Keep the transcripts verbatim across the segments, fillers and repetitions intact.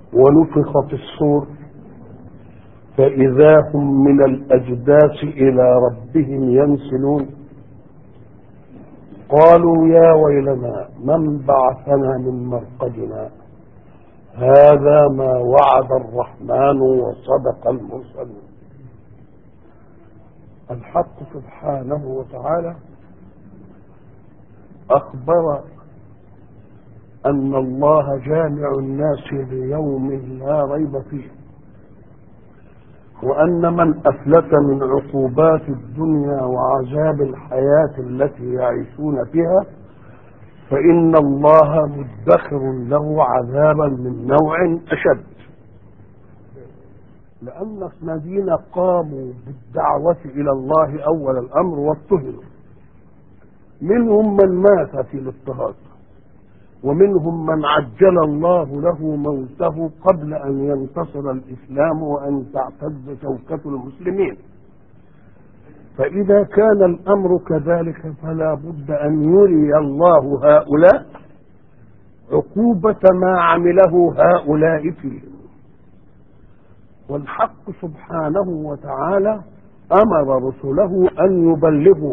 ونفخ في الصور فإذا هم من الأجداث إلى ربهم ينسلون. قالوا يا ويلنا من بعثنا من مرقدنا هذا ما وعد الرحمن وصدق المرسلون. الحق سبحانه وتعالى أخبر أن الله جامع الناس ليوم لا ريب فيه، وأن من أفلت من عقوبات الدنيا وعذاب الحياة التي يعيشون فيها فإن الله مدخر له عذابا من نوع أشد، لأن الذين قاموا بالدعوة إلى الله أول الأمر واضطهدوا، منهم من مات في الاضطهاد، ومنهم من عجل الله له موته قبل أن ينتصر الإسلام وأن تعتز شوكة المسلمين. فإذا كان الأمر كذلك فلا بد أن يري الله هؤلاء عقوبة ما عمله هؤلاء فيهم. والحق سبحانه وتعالى أمر رسله أن يبلغوا،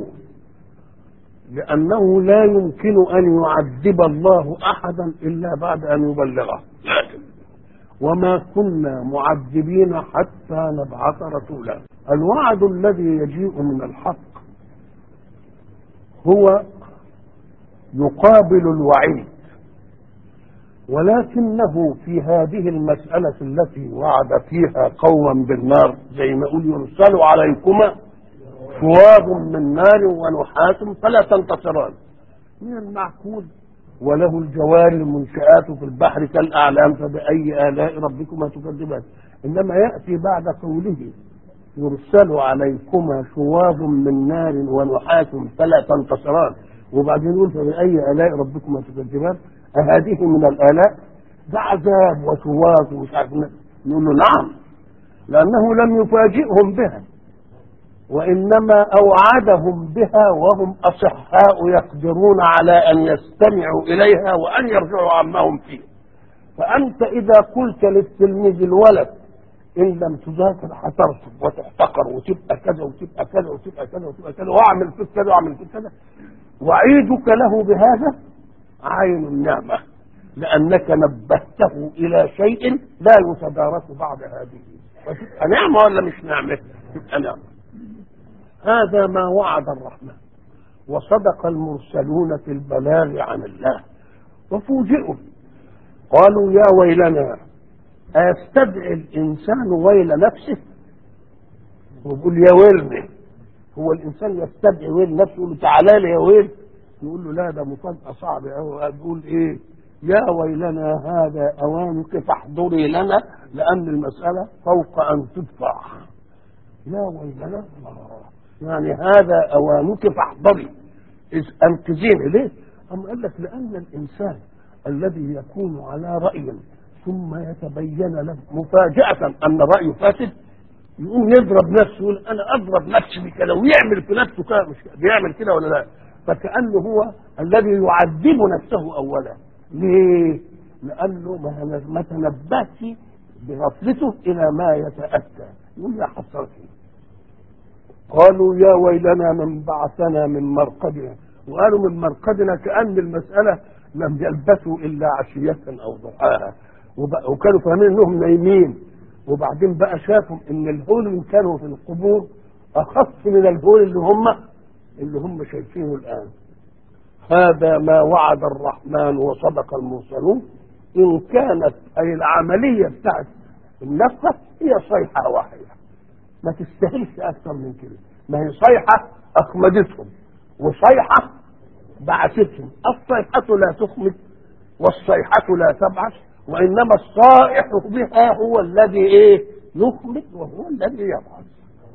لأنه لا يمكن أن يعذب الله أحدا إلا بعد أن يبلغه، وما كنا معذبين حتى نبعث رسولا. الوعد الذي يجيء من الحق هو يقابل الوعيد، ولكنه في هذه المسألة التي وعد فيها قوما بالنار زي ما يقول يرسل عليكما شواظ من نار ونحاس فلا تنتصران، من المعقول وله الجوار المنشآت في البحر كالأعلام فبأي آلاء ربكما تكذبان. إنما يأتي بعد قوله يرسل عليكما شواظ من نار ونحاس فلا تنتصران وبعدين يقول فبأي آلاء ربكما تكذبان، أهذه من الآلاء؟ ده عذاب وشواظ ومش عارف. نقول له نعم، لأنه لم يفاجئهم بها، وإنما أوعدهم بها وهم أصحاء يقدرون على أن يستمعوا إليها وأن يرجعوا عما هم فيه. فأنت إذا قلت للتلميذ الولد إن لم تذاكر هترسب وتحتقر وتبقى كذا وتبقى كذا وتبقى كذا وتبقى كذا وأعمل فيك كذا وأعمل فيك كذا، وعيدك له بهذا عين النعمة، لأنك نبهته إلى شيء لا يتدارك بعد هذه، وتبقى نعمة ولا مش نعمة؟ تبقى نعمة. هذا ما وعد الرحمن وصدق المرسلون في البلاغ عن الله. وفوجئوا قالوا يا ويلنا، أيستدعي الإنسان ويل نفسه؟ ويقول يا ويلني، هو الإنسان يستدعي ويل نفسه؟ يقول تعالى لي يا ويل، يقول له لا، ده مفاجأة صعبة أوي. يقول إيه؟ يا ويلنا هذا أوانك فاحضري لنا، لأن المسألة فوق أن تدفع. يا ويلنا يعني هذا أوانك فاحضري، إذ أنقذيني. ليه؟ أم قال لك لأن الإنسان الذي يكون على رأي ثم يتبين له مفاجأة أن رأيه فاسد يقوم يضرب نفسه، يقول أنا أضرب نفسي بكذا، ويعمل في نفسه كده. مش بيعمل كده ولا لا؟ فكأنه هو الذي يعذب نفسه أولا. ليه؟ لأنه ما تنبهش بغفلته إلى ما يتأتى. يقول يا حسرتي. قالوا يا ويلنا من بعثنا من مرقدنا، وقالوا من مرقدنا كأن المسألة لم يلبثوا إلا عشية أو ضحاها، وكانوا فاهمين إنهم نايمين، وبعدين بقى شافوا إن الهول اللي كانوا في القبور أخف من الهول اللي هم اللي هم شايفينه الآن. هذا ما وعد الرحمن وصدق المرسلون. إن كانت أي العملية بتاعت النفخة هي صيحة واحدة، ما تستاهلش أكثر من كده. ما هي صيحة أخمدتهم وصيحة بعثتهم. الصيحة لا تخمد والصيحة لا تبعث، وإنما الصائح بها هو الذي إيه يخمد وهو الذي يبعث.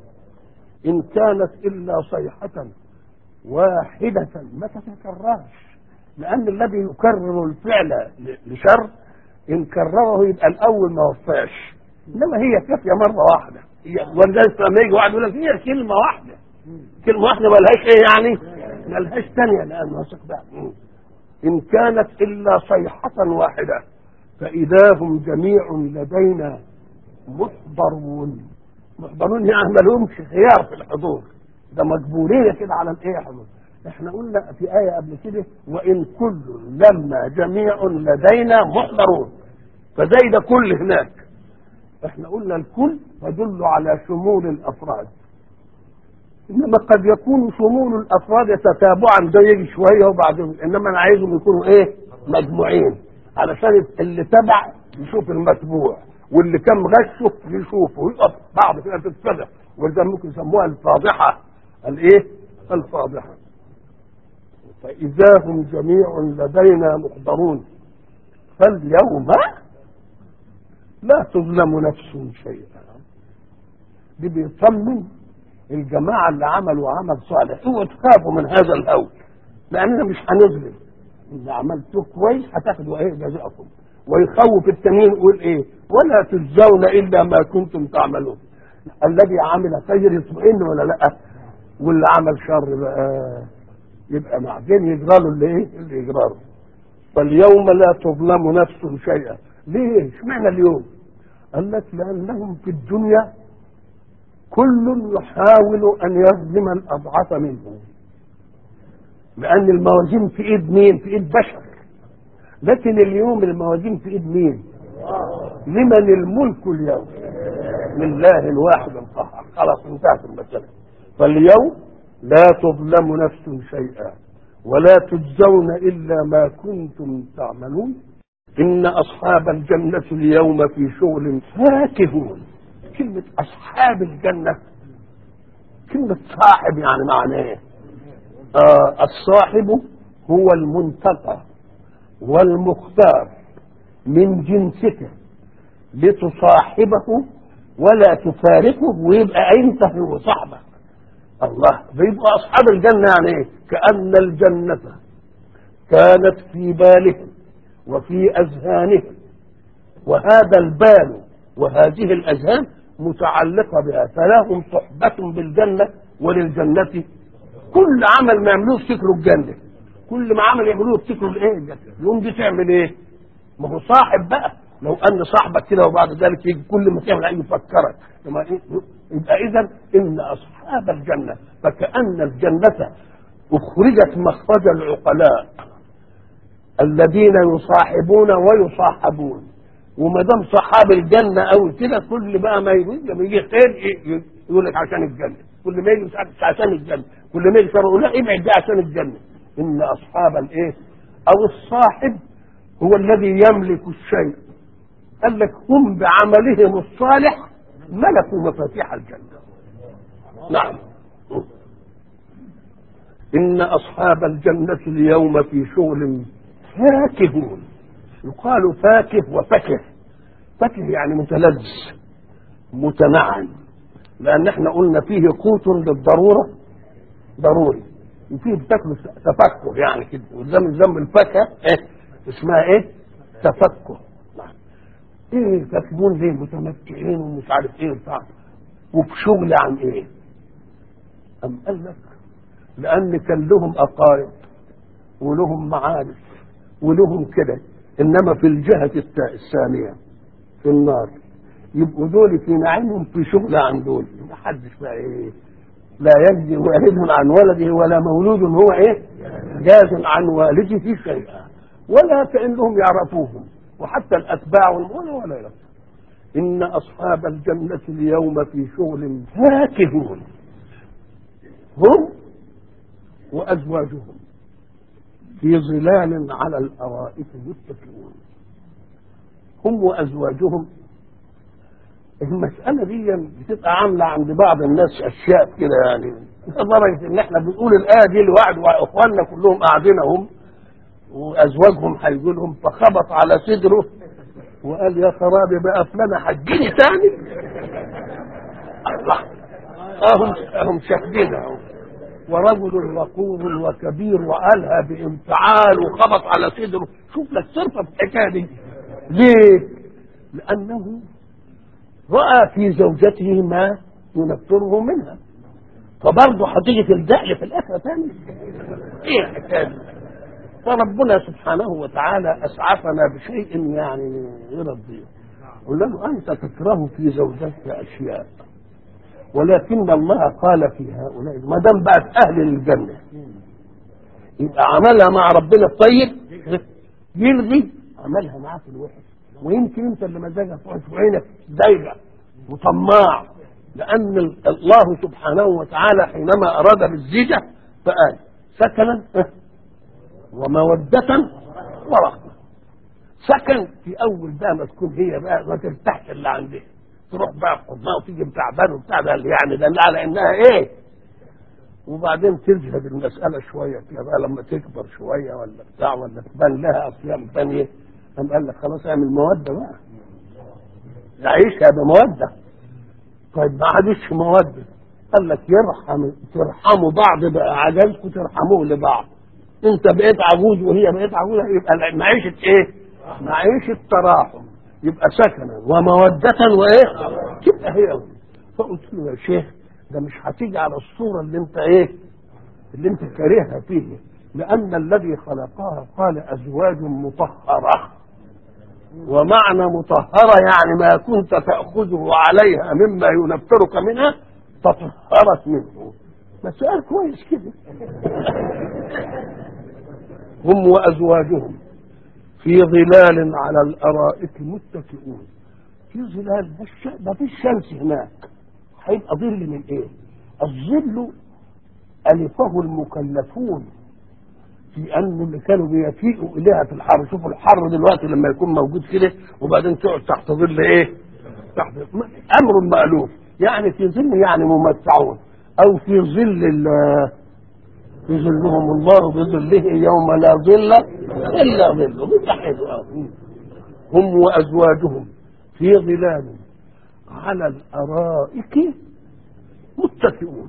إن كانت إلا صيحة واحدة ما تتكررش، لأن الذي يكرر الفعل لشر إن كرره يبقى الأول ما وفاش، إنما هي كافية مرة واحدة. ولذلك لما يجي واحد يقول لك هي كلمة واحدة، كلمة واحدة ما لهاش إيه يعني؟ ما لهاش ثانية، لأنها صدق. إن كانت إلا صيحة واحدة فإذا هم جميع لدينا محضرون. محضرون يعني ما لهمش خيار في الحضور، ده مجبورين كده على الايه حضور. احنا قلنا في آية قبل كده وإن كل لما جميع لدينا محضرون، فزي ده كل هناك. احنا قلنا الكل تدل على شمول الأفراد، إنما قد يكون شمول الأفراد تتابعا، ده يجي شوية وبعدين، إنما أنا عايزهم يكونوا إيه؟ مجموعين، علشان اللي تبع يشوف المتبوع واللي كان غشه يشوفه ويقف بعض كده تتفضح، وده ممكن يسموها الفاضحة. الإيه؟ الفاضحة. فإذا هم جميع لدينا محضرون فاليوم لا تظلم نفس شيئا. دي بيطمن الجماعة اللي عملوا عمل صالح، اوعوا تخافوا من هذا الهول، لأننا مش هنظلم، اللي عملتوه كويس هتاخدوا ايه جزاءكم. ويخوف التانيين يقول ايه؟ ولا تجزون إلا ما كنتم تعملون. الذي عمل خير يطمئن ولا لا؟ واللي عمل شر بقى يبقى معجن يجرى له اللي ايه؟ اللي يجرى له. فاليوم لا تظلم نفس شيئا. ليه؟ اشمعنى اليوم؟ قال لك لأنهم في الدنيا كل يحاول أن يظلم الأضعف منه، لأن الموازين في إيد مين؟ في إيد بشر. لكن اليوم الموازين في إيد مين؟ لمن الملك اليوم؟ لله الواحد القهار. خلاص انتهت المسألة. فاليوم لا تظلم نفس شيئا ولا تجزون إلا ما كنتم تعملون. إن أصحاب الجنة اليوم في شغل فاكهون. كلمة أصحاب الجنة، كلمة صاحب يعني معناه ايه؟ آه الصاحب هو المنتقى والمختار من جنسك لتصاحبه ولا تفارقه ويبقى انت هو صاحبك. الله، بيبقى أصحاب الجنة يعني ايه؟ كأن الجنة كانت في بالهم وفي أذهانهم، وهذا البال وهذه الأذهان متعلقة بها، فلهم صحبة بالجنة وللجنة. كل عمل ما يعملوه يفتكروا الجنة، كل ما عمل يعملوه يفتكروا الايه؟ الجنة. يوم دي تعمل ايه؟ ما هو صاحب بقى. لو ان صاحبك كده وبعد ذلك يجي كل ما تعمل ايه يفكرك، يبقى اذا ان اصحاب الجنة فكأن الجنة اخرجت مخرج العقلاء الذين يصاحبون ويصاحبون. وما دام صحاب الجنه قوي كده، كل بقى ما يجي لما يجي خير يقول لك عشان الجنه، كل ما يجي مش عشان الجنه، كل ما يجي شر يقول لا ابعد ده عشان الجنه. ان اصحاب الايه او الصاحب هو الذي يملك الشيء. قال لك هم بعملهم الصالح ملكوا مفاتيح الجنه. نعم. ان اصحاب الجنه اليوم في شغل فاكهون. يقال فاكه وفكه. فكه يعني متلذذ متنعم، لان احنا قلنا فيه قوت للضروره ضروري، وفيه بتاكله تفكه يعني كده. وزم زم الفاكهه ايه اسمها ايه؟ تفكه. ايه تفكون ليه؟ متمتعين ومش عارف ايه بتاع، وبشغل عن ايه؟ ام قال لك لان كان لهم اقارب ولهم معارف ولهم كده، انما في الجهه الثانيه في النار يبقوا دول في نعيمهم في شغل عن دول. ما حدش بقى ايه، لا يجزي والد عن ولده ولا مولود هو ايه جاز عن والده شيئا، ولا كانهم يعرفوهم، وحتى الاتباع ولا ولا يعرفون. ان اصحاب الجنه اليوم في شغل فاكهون هم وازواجهم في ظلال على الارائك متكئون. هم وازواجهم. المساله دي بتبقى عامله عند بعض الناس اشياء كده، يعني لدرجه ان احنا بنقول الايه دي لواحد واخواننا كلهم قاعدين هم وازواجهم هيقول لهم، فخبط على صدره وقال يا خرابي بقى فلان حجني تاني. الله، اهم اهم شاهدينها. ورجل رقوب وكبير وقالها بانفعال وخبط على صدره. شوف لك صرفه في الحكايه دي ليه؟ لانه راى في زوجته ما ينفره منها، فبرضه هتيجي تلزق لي في الاخره ثاني. ايه الحكايه دي؟ فربنا سبحانه وتعالى أسعفنا بشيء يعني يرضيه. قلنا له أنت تكره في زوجتك أشياء، ولكن الله قال في هؤلاء ما دام بقت أهل الجنة يبقى عملها مع ربنا الطيب يلغي عملها معاه في الوحش. ويمكن أنت اللي مزاجك في عينك ضيقة وطماع، لأن الله سبحانه وتعالى حينما أراد بالزيجة فقال سكنا ومودة ورحمة. سكن في أول بقى ما تكون هي بقى ما ترتاحش اللي عندها، تروح بقى في حضنها وتيجي بتعبان وبتاع ده يعني ده على إنها إيه، وبعدين تجهد المسألة شوية كده بقى لما تكبر شوية ولا بتاع ولا تبان لها أصيام ثانية، قام قال لك خلاص اعمل مودة بقى نعيشها بمودة. طيب ما عادش مودة، قال لك يرحم ترحموا بعض بقى، عجزكم ترحموه لبعض، انت بقيت عجوز وهي بقيت عجوزة، يبقى معيشة ايه؟ معيشة تراحم، يبقى سكنا ومودة وايه؟ تبقى هي. فقلت له يا شيخ ده مش هتيجي على الصورة اللي انت ايه اللي انت كارهها فيه، لان الذي خلقها قال ازواج مطهرة، ومعنى مطهرة يعني ما كنت تأخذه عليها مما ينفرك منها تطهرت منه. مسألة كويس كده. هم وأزواجهم في ظلال على الأرائك متكئون. في ظلال ما فيش شمس هناك، هيبقى ظل من ايه؟ الظل ألفه المكلفون في أن اللي كانوا بيفيئوا إليها في الحر. شوفوا الحر دلوقتي لما يكون موجود كده وبعدين تقعد تحت ظل إيه؟ تحت أمر مألوف، يعني في ظل يعني ممتعون، أو في ظل في ظلهم الله بظله يوم لا ظل إلا ظله. هم وأزواجهم في ظلال على الأرائك متكئون.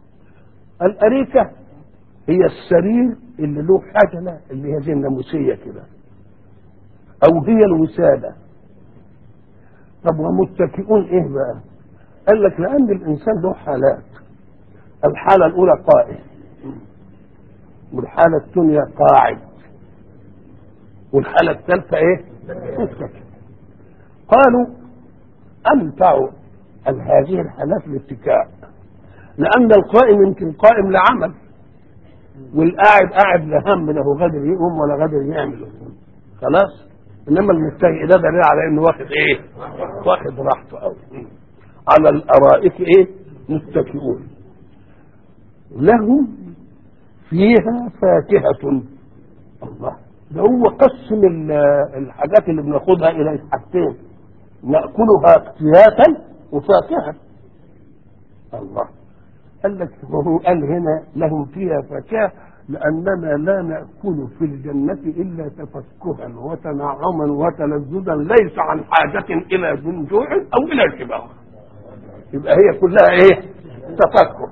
الأريكة هي السرير اللي له حجلة اللي هي زي الناموسية كده، أو هي الوسادة. طب ومتكئون إيه بقى؟ قال لك لأن الإنسان له حالات، الحالة الأولى قائم، والحالة الثانية قاعد، والحالة الثالثة إيه؟ متكئ. قالوا أمتع هذه الحالات الاتكاء، لأن القائم يمكن قائم لعمل، والقاعد قاعد لهم له غادر يقوم ولا غادر يعمل خلاص، انما المتكئ ده دليل على انه واخد ايه؟ واخد راحته قوي. على الارائك ايه؟ متكئون لهم فيها فاكهة. الله، ده هو قسم الحاجات اللي بناخدها الى حاجتين، ناكلها اقتياتا وفاكهة. الله قال لك وهو قال هنا لهم فيها فاكهة لأننا لا نأكل في الجنة إلا تفكها وتنعما وتلذذا ليس عن حاجة إلى جوع أو إلى شبع. يبقى هي كلها إيه؟ تفكر.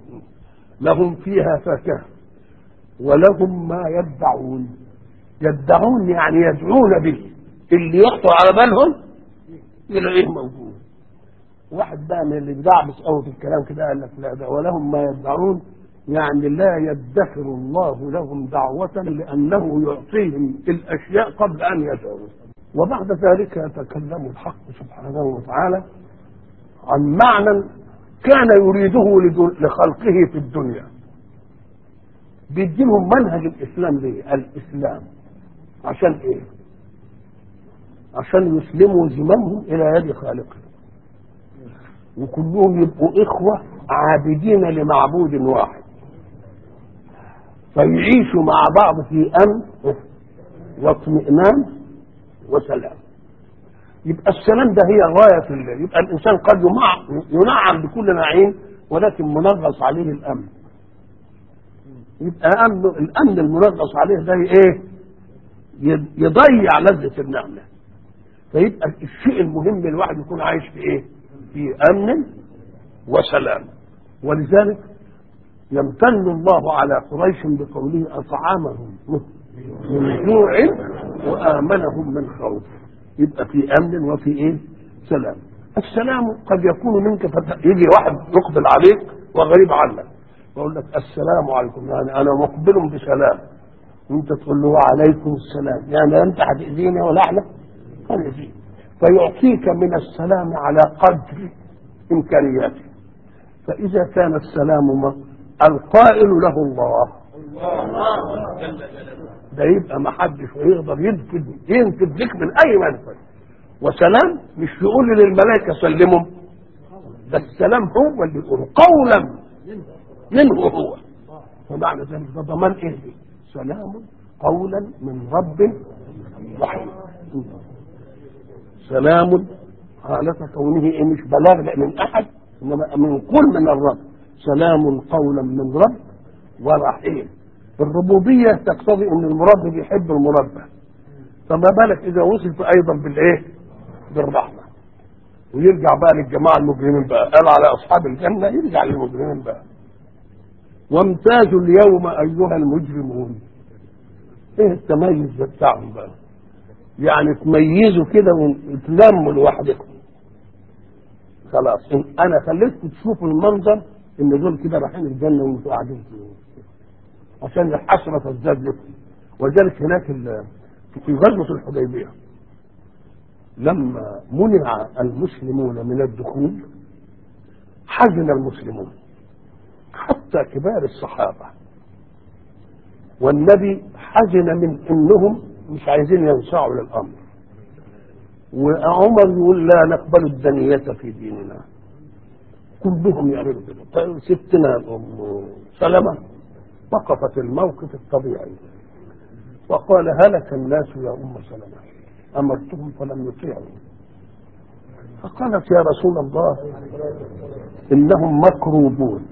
لهم فيها فاكهة ولهم ما يدعون. يدعون يعني يدعون به، اللي يخطر على بالهم يلاقيه موجود. واحد بقى من اللي بيدعبس قوي في الكلام كده قال لك لا، ده ولهم ما يدعون يعني لا يدخر الله لهم دعوة لأنه يعطيهم الأشياء قبل أن يدعوا. وبعد ذلك يتكلم الحق سبحانه وتعالى عن معنى كان يريده لخلقه في الدنيا، بيدينهم منهج الإسلام. ليه الإسلام؟ عشان إيه؟ عشان يسلموا زمامهم إلى يد خالقهم، وكلهم يبقوا إخوة عابدين لمعبود واحد، فيعيشوا مع بعض في أمن واطمئنان وسلام. يبقى السلام ده هي غاية في الله. يبقى الإنسان قد ينعم بكل نعيم ولكن منغص عليه الأمن. يبقى أمن الأمن المنغص عليه ده إيه؟ يضيع لذة النعمة. فيبقى الشيء المهم الواحد يكون عايش في إيه؟ في أمن وسلام. ولذلك يمتن الله على قريش بقوله أطعمهم من جوع وآمنهم من خوف. يبقى في أمن وفي إيه؟ سلام. السلام قد يكون منك يجي واحد يقبل عليك وغريب عنك ويقول لك السلام عليكم، يعني أنا مقبل بسلام، وانت تقول له عليكم السلام، يعني انت هتأذيني ولا احنا هنأذيك، فيعطيك من السلام على قدر امكانياته. فاذا كان السلام القائل له الله ده يبقى ما حدش يقدر ينفذ ينفذ لك من اي منفذ. وسلام مش يقول للملائكه سلموا، ده السلام هو اللي يقول قولا منه هو. فمعنى ذلك ده ضمان ايه؟ سلام قولا من رب رحيم. سلام حالة كونه ايه؟ مش بلاغ من احد، انما من كل من الرب. سلام قولا من رب ورحيم. الربوبيه تقتضي ان المرب بيحب المربى، فما بالك اذا وصلت ايضا بالايه؟ بالرحمه. ويرجع بقى للجماعه المجرمين بقى، قال على اصحاب الجنه يرجع للمجرمين بقى. وامتازوا اليوم ايها المجرمون. ايه التميز بتاعهم بقى؟ يعني تميزوا كده وتلموا لوحدكم. خلاص انا خليتكم تشوفوا المنظر ان دول كده رايحين الجنه وانتوا قاعدين عشان الحسره تزداد لكم. وذلك هناك في غزوه الحديبيه لما منع المسلمون من الدخول حزن المسلمون حتى كبار الصحابه، والنبي حزن من انهم مش عايزين ينصاعوا للامر، وعمر يقول لا نقبل الدنية في ديننا. كلهم يعملوا كده. طيب ستنا ام سلمة وقفت الموقف الطبيعي وقال هلك الناس يا ام سلمة امرتهم فلم يطيعوا. فقالت يا رسول الله انهم مكروبون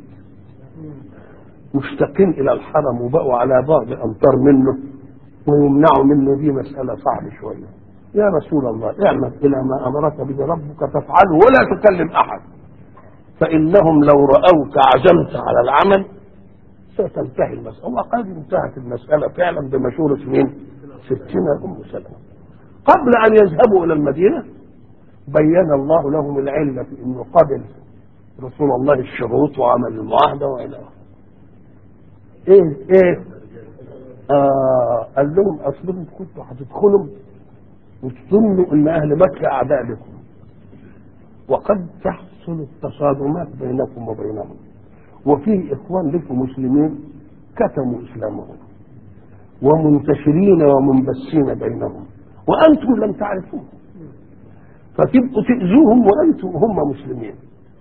مشتاقين الى الحرم وبقوا على بعض امتار منه ويمنعوا منه، دي مسألة صعبة شوية. يا رسول الله اعمل الى ما امرك به ربك تفعله ولا تكلم احد، فانهم لو راوك عزمت على العمل ستنتهي المساله. وقد انتهت المساله فعلا بمشوره مين؟ ستنا ام سلمة. قبل ان يذهبوا الى المدينه بين الله لهم العله في انه قبل رسول الله الشروط وعمل المعاهده والى اخره. ايه ايه آه قال لهم اصلكم كنتوا هتدخلوا وتظنوا ان اهل مكه اعداء لكم، وقد تحصل التصادمات بينكم وبينهم، وفي اخوان لكم مسلمين كتموا اسلامهم ومنتشرين ومنبثين بينهم وانتم لم تعرفوه، فتبقوا تاذوهم وانتم هم مسلمين.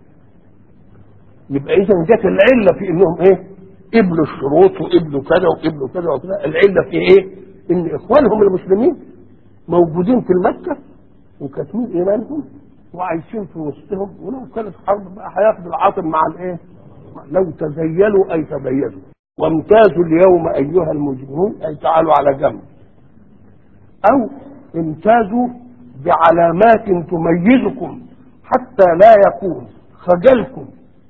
يبقى اذا جت العله في انهم ايه؟ قبلوا الشروط وقبلوا كذا وقبلوا كذا وكذا. العله في ايه؟ ان اخوانهم المسلمين موجودين في مكة وكاتمين ايمانهم وعايشين في وسطهم، ولو كانت حرب بقى هياخدوا العاطل مع الايه؟ لو تزيلوا اي تبينوا. وامتازوا اليوم ايها المجرمون اي تعالوا على جنب، او امتازوا بعلامات تميزكم حتى لا يكون خجلكم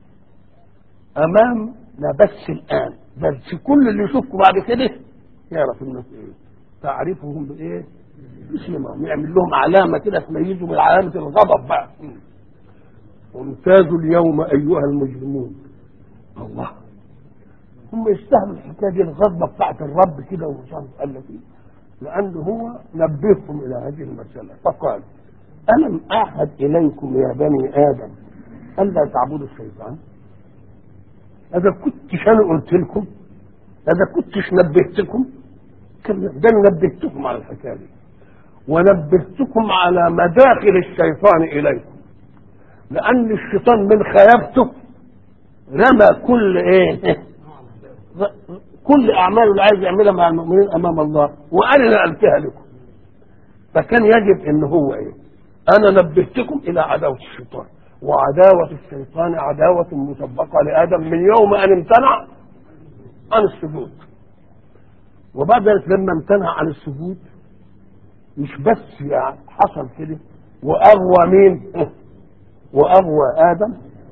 امامنا بس الان، بل في كل اللي يشوفكم بعد كده يعرف الناس ايه، تعرفهم بايه؟ باسمهم، يعمل لهم علامه كده تميزهم من علامه الغضب بقى. وامتازوا اليوم ايها المجرمون. الله، هم يستاهلوا الحكايه دي، الغضبه بتاعت الرب كده ومش عارف قال لك ايه، لانه هو نبههم الى هذه المساله فقال الم اعهد اليكم يا بني ادم الا تعبدوا الشيطان؟ اذا كنتش انا قلت لكم، اذا كنتش نبهتكم، ده نبهتكم على الحكايه دي ونبهتكم على مداخل الشيطان اليكم، لان الشيطان من خيابته رمى كل ايه كل اعماله اللي عايز يعملها مع المؤمنين امام الله، وانا نقلتها لكم. فكان يجب ان هو ايه؟ انا نبهتكم الى عداوه الشيطان، وعداوه الشيطان عداوه مسبقه لادم من يوم ان امتنع عن السجود. وبعد ذلك لما امتنع عن السجود مش بس يعني حصل كده، واغوى مين؟ واغوى ادم،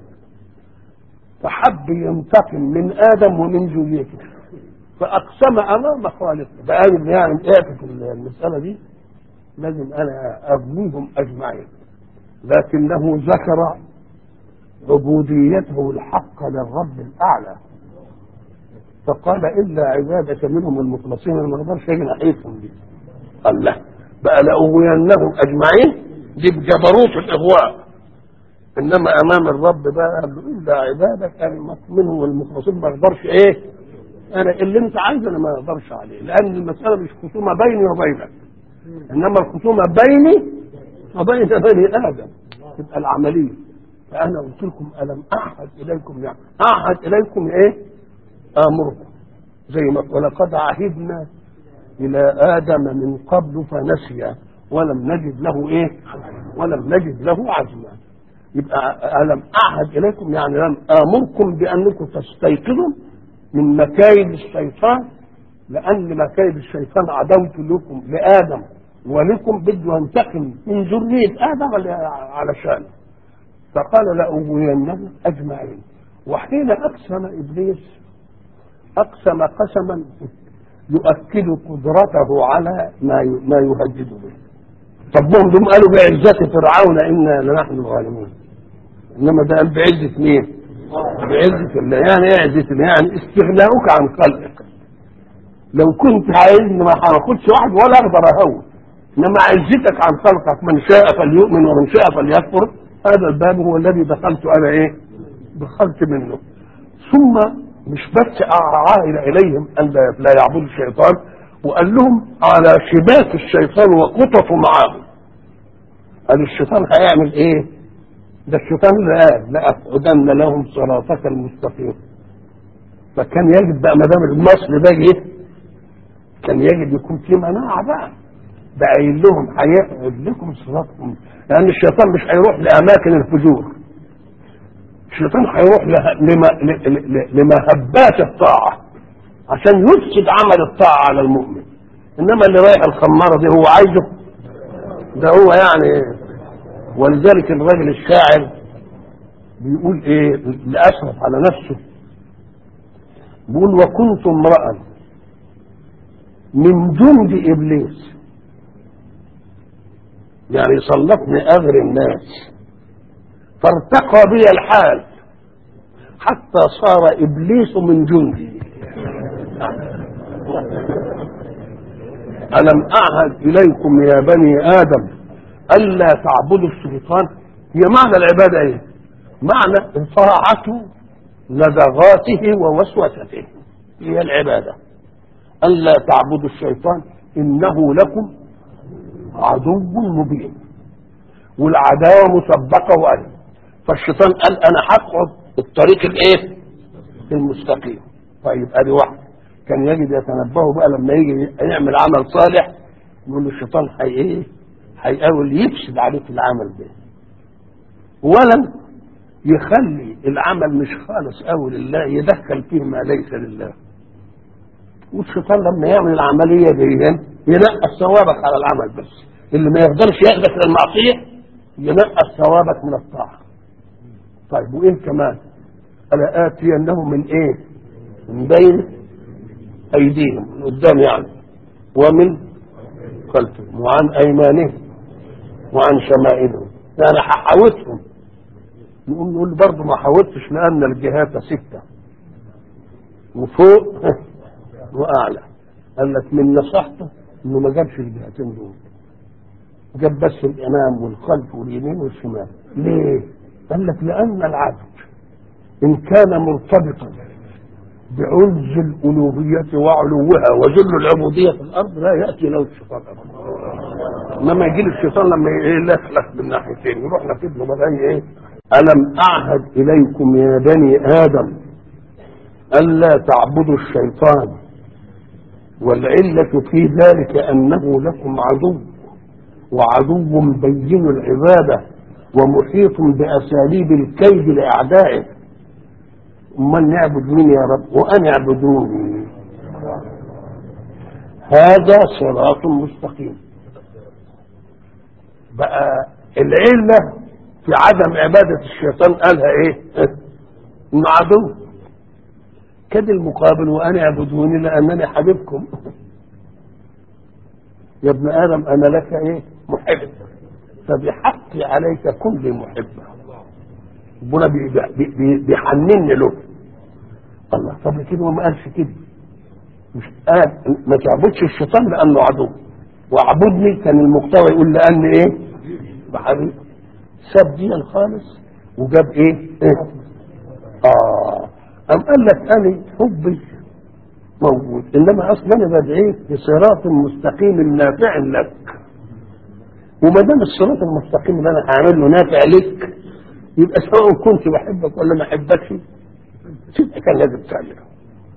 فحب ينتقم من ادم ومن ذريته فاقسم امام خالقه. بقى يعني ايه في المساله دي؟ لازم انا اغويهم اجمعين، لكنه ذكر عبوديته الحق للرب الاعلى، فقال الا عبادك منهم المخلصين، انا ما اقدرش اجي ناحيتهم دي. قال لا بقى لاغوينهم اجمعين، دي بجبروت الاغواء. انما امام الرب بقى قال له الا عبادك انا منهم المخلصين، ما اقدرش ايه، انا اللي انت عايزه انا ما اقدرش عليه، لان المساله مش خصومه بيني وبينك، انما الخصومه بيني وبين بني ادم، تبقى العمليه. فانا قلت لكم الم اعهد اليكم، يعني اعهد اليكم ايه؟ امركم زي ما ولقد عهدنا الى ادم من قبل فنسي ولم نجد له ايه؟ ولم نجد له عزما. يبقى الم اعهد اليكم يعني لم امركم بانكم تستيقظوا من مكايد الشيطان، لان مكايد الشيطان عدوت لكم لادم ولكم، بده ينتقم من ذريه ادم علشان. فقال لاغوينهم اجمعين. وحين اقسم ابليس اقسم قسما يؤكد قدرته على ما ما يهدد به. طب هم دول قالوا بعزة فرعون انا لنحن الغالبون، انما ده قال بعزة مين؟ بعزة الله. يعني ايه عزة الله؟ يعني استغناؤك عن خلقك. لو كنت عايزني ما هاخدش واحد ولا اقدر اهون، انما عزتك عن خلقك، من شاء فليؤمن ومن شاء فليكفر، هذا الباب هو الذي دخلت انا ايه؟ دخلت منه. ثم مش بس عائل اليهم ان لا يعبدوا الشيطان، وقال لهم على شباك الشيطان وقططه معاهم. قال الشيطان هيعمل ايه؟ ده الشيطان اللي قال لأقعدن لهم صراطك المستقيم. فكان يجب بقى ما دام المصل ده جه، كان يجب يكون في مناعه بقى، ده قايل لهم هيقعد لكم صراطكم، لان الشيطان مش هيروح لاماكن الفجور، الشيطان هيروح لمهبات الطاعه عشان يفسد عمل الطاعه على المؤمن. انما اللي رايح الخماره دي هو عايزه، ده هو يعني. ولذلك الراجل الشاعر بيقول ايه لأسرف على نفسه، بيقول وكنت امرأ من جند ابليس، يعني صلتني اغري الناس، فارتقى بي الحال حتى صار ابليس من جندي. ألم أعهد إليكم يا بني آدم ألا تعبدوا الشيطان. هي معنى العبادة إيه؟ معنى طاعة لدغاته ووسوسته، هي العبادة. ألا تعبدوا الشيطان إنه لكم عدو مبين، والعداوة مسبقة وأهل. فالشيطان قال أنا هقعد الطريق الإيه؟ المستقيم. طيب أدي واحد كان يجب يتنبهوا بقى لما يجي يعمل عمل صالح، يقول له الشيطان حي ايه؟ هيحاول يفسد عليك العمل ده، ولم يخلي العمل مش خالص قوي لله، يدخل فيه ما ليس لله. والشيطان لما يعمل العمليه دي ينقص ثوابك على العمل، بس اللي ما يقدرش ياخدك للمعصيه ينقص ثوابك من الطاعه. طيب وايه كمان؟ الا اتينهم من ايه؟ من بين ايديهم، من قدام يعني، ومن خلفهم، وعن ايمانهم، وعن شمائلهم. يعني هحاوتهم. نقول نقول برضه ما حاولتش، لان الجهات سته وفوق واعلى. قال لك من نصحته انه ما جابش الجهتين دول، جاب بس الامام والخلف واليمين والشمال. ليه؟ قال لك لان العبد ان كان مرتبطا بعز الألوهية وعلوها وذل العبودية في الأرض لا يأتي له الشيطان أبدا. إنما يجي الشيطان لما يلخلخ من ناحيتين يروح لكن له بدأي إيه؟ ألم أعهد إليكم يا بني آدم ألا تعبدوا الشيطان، والعلة في ذلك أنه لكم عدو، وعدو بين العبادة ومحيط بأساليب الكيد لأعدائه. من نعبد مين يا رب؟ وأن اعبدوني، هذا صراط مستقيم. بقى العلة في عدم عبادة الشيطان قالها ايه؟ انه عدو. كده المقابل وأن اعبدوني لأنني حبيبكم. يا ابن آدم أنا لك ايه؟ محب، فبحقي عليك كن لي محبا. ربنا بيحنني له، الله، طب كده ما قالش كده، مش قال ما تعبدش الشيطان لانه عدو، واعبدني كان المقتضى يقول لان ايه بحبيب. ساب دي الخالص وجاب ايه, إيه؟ اه ام قال لك انا حبي موجود، انما اصلا انا بدعيك بصراط مستقيم نافع لك، وما دام الصراط المستقيم اللي انا هعمل له نافع لك يبقى سواء كنت بحبك ولا ما احبكش تبقى كان لازم تعمله.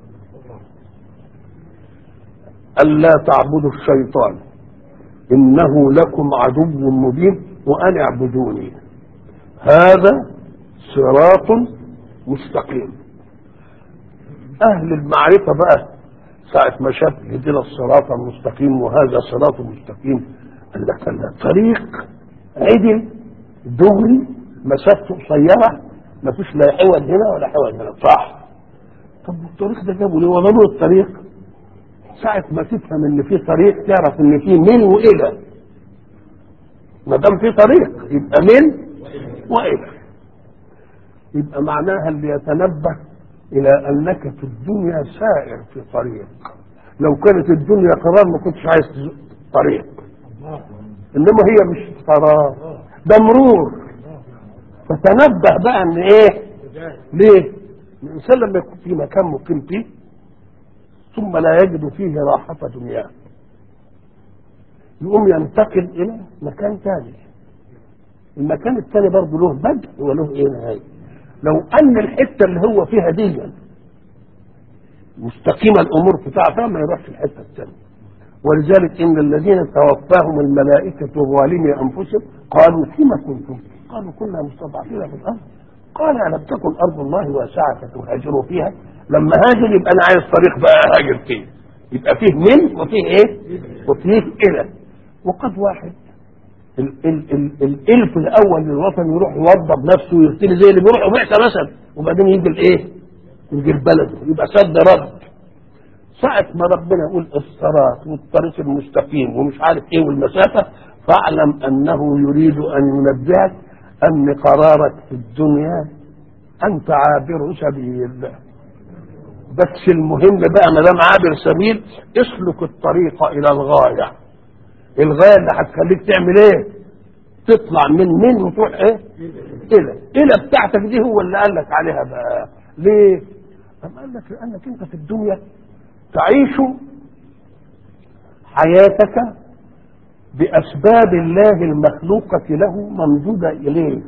الا تعبدوا الشيطان انه لكم عدو مبين وان اعبدوني هذا صراط مستقيم. اهل المعرفه بقى ساعه ما شاف اهدنا الصراط المستقيم وهذا صراط مستقيم قال لك لا، طريق عدل دغري مسافته قصيره ما فيش لا حول هنا ولا حول هنا، صح؟ طب الطريق ده جابه ليه؟ وضروري الطريق ساعه ما تفهم ان في طريق تعرف ان في من والى، ما دام في طريق يبقى من والى، يبقى معناها اللي يتنبه الى انك في الدنيا سائر في طريق. لو كانت الدنيا قرار ما كنتش عايز تزق طريق، انما هي مش قرار ده مرور. فتنبه بقى ان ايه ليه الانسان لما يكون في مكان مقيم فيه ثم لا يجد فيه راحة دنياه يقوم ينتقل الى مكان ثاني، المكان الثاني برضه له بدء وله ايه نهايه. لو ان الحته اللي هو فيها دي مستقيمه الامور بتاعتها ما يروحش الحته الثانيه. ولذلك ان الذين توفاهم الملائكه ظالمي انفسهم قالوا فيما كنتم؟ قالوا كنا مستضعفين في الارض. قال الم تكن ارض الله واسعه تهاجروا فيها؟ لما هاجر يبقى انا عايز طريق بقى هاجر فيه، يبقى فيه من وفيه ايه وفيه الى. وقد واحد الالف الاول للوطن يروح يوضب نفسه ويغتني زي اللي بيروح بعثه مثلا، وبعدين يجي الايه يجي البلد يبقى سد رد. ساعه ما ربنا يقول الصراط والطريق المستقيم ومش عارف ايه والمسافه، فاعلم انه يريد ان ينبهك ان قرارك في الدنيا انت عابر سبيل، بس المهم بقى ما دام عابر سبيل اسلك الطريق الى الغايه. الغايه اللي هتخليك تعمل ايه؟ تطلع من من وتروح ايه؟ الى الى بتاعتك دي هو اللي قال لك عليها بقى. ليه؟ أم قال لك لانك انت في الدنيا تعيش حياتك باسباب الله المخلوقه له ممدوده اليك.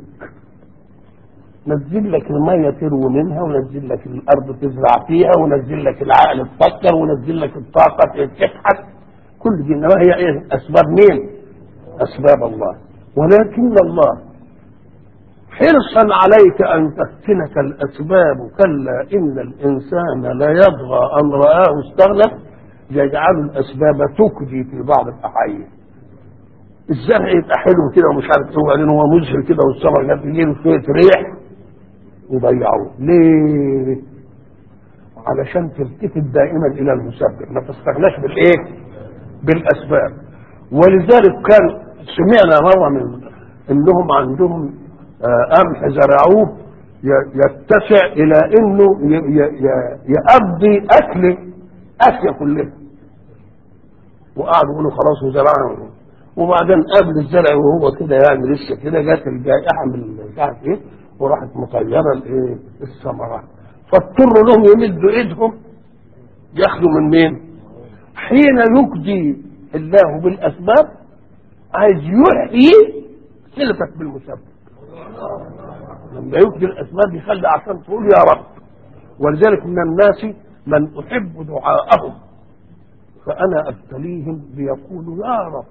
نزل لك الميه تروي منها، ونزل لك الارض تزرع فيها، ونزل لك العقل تفكر، ونزل لك الطاقه تبحث، كل دي انما هي ايه؟ اسباب مين؟ اسباب الله. ولكن الله حرصا عليك ان تفتنك الاسباب، كلا ان الانسان لا يطغى ان رآه استغنى، يجعل الاسباب تكدي في بعض الاحيان. الزرع يبقى حلو كده ومش عارف ايه وبعدين هو مزهر كده والثمر جاب يجيله شويه ريح يضيعوه. ليه؟ علشان تلتفت دائما الى المسبب، ما تستغناش بالايه؟ بالاسباب. ولذلك كان سمعنا مره من انهم عندهم قمح زرعوه يتسع الى انه يقضي اكل اسيا كلها، وقعدوا يقولوا خلاص وزرعنا. وبعدين قبل الزرع وهو كده يعني لسه كده جت الجائحه من مش عارف ايه وراحت مطيره الايه الثمرات، فاضطروا لهم يمدوا ايدهم ياخدوا من مين؟ حين يقضي الله بالاسباب عايز يحيي صلتك بالمسبب. لما يقضي الاسباب يخلي عشان تقول يا رب. ولذلك من الناس من احب دعاءهم فانا ابتليهم ليقولوا يا رب،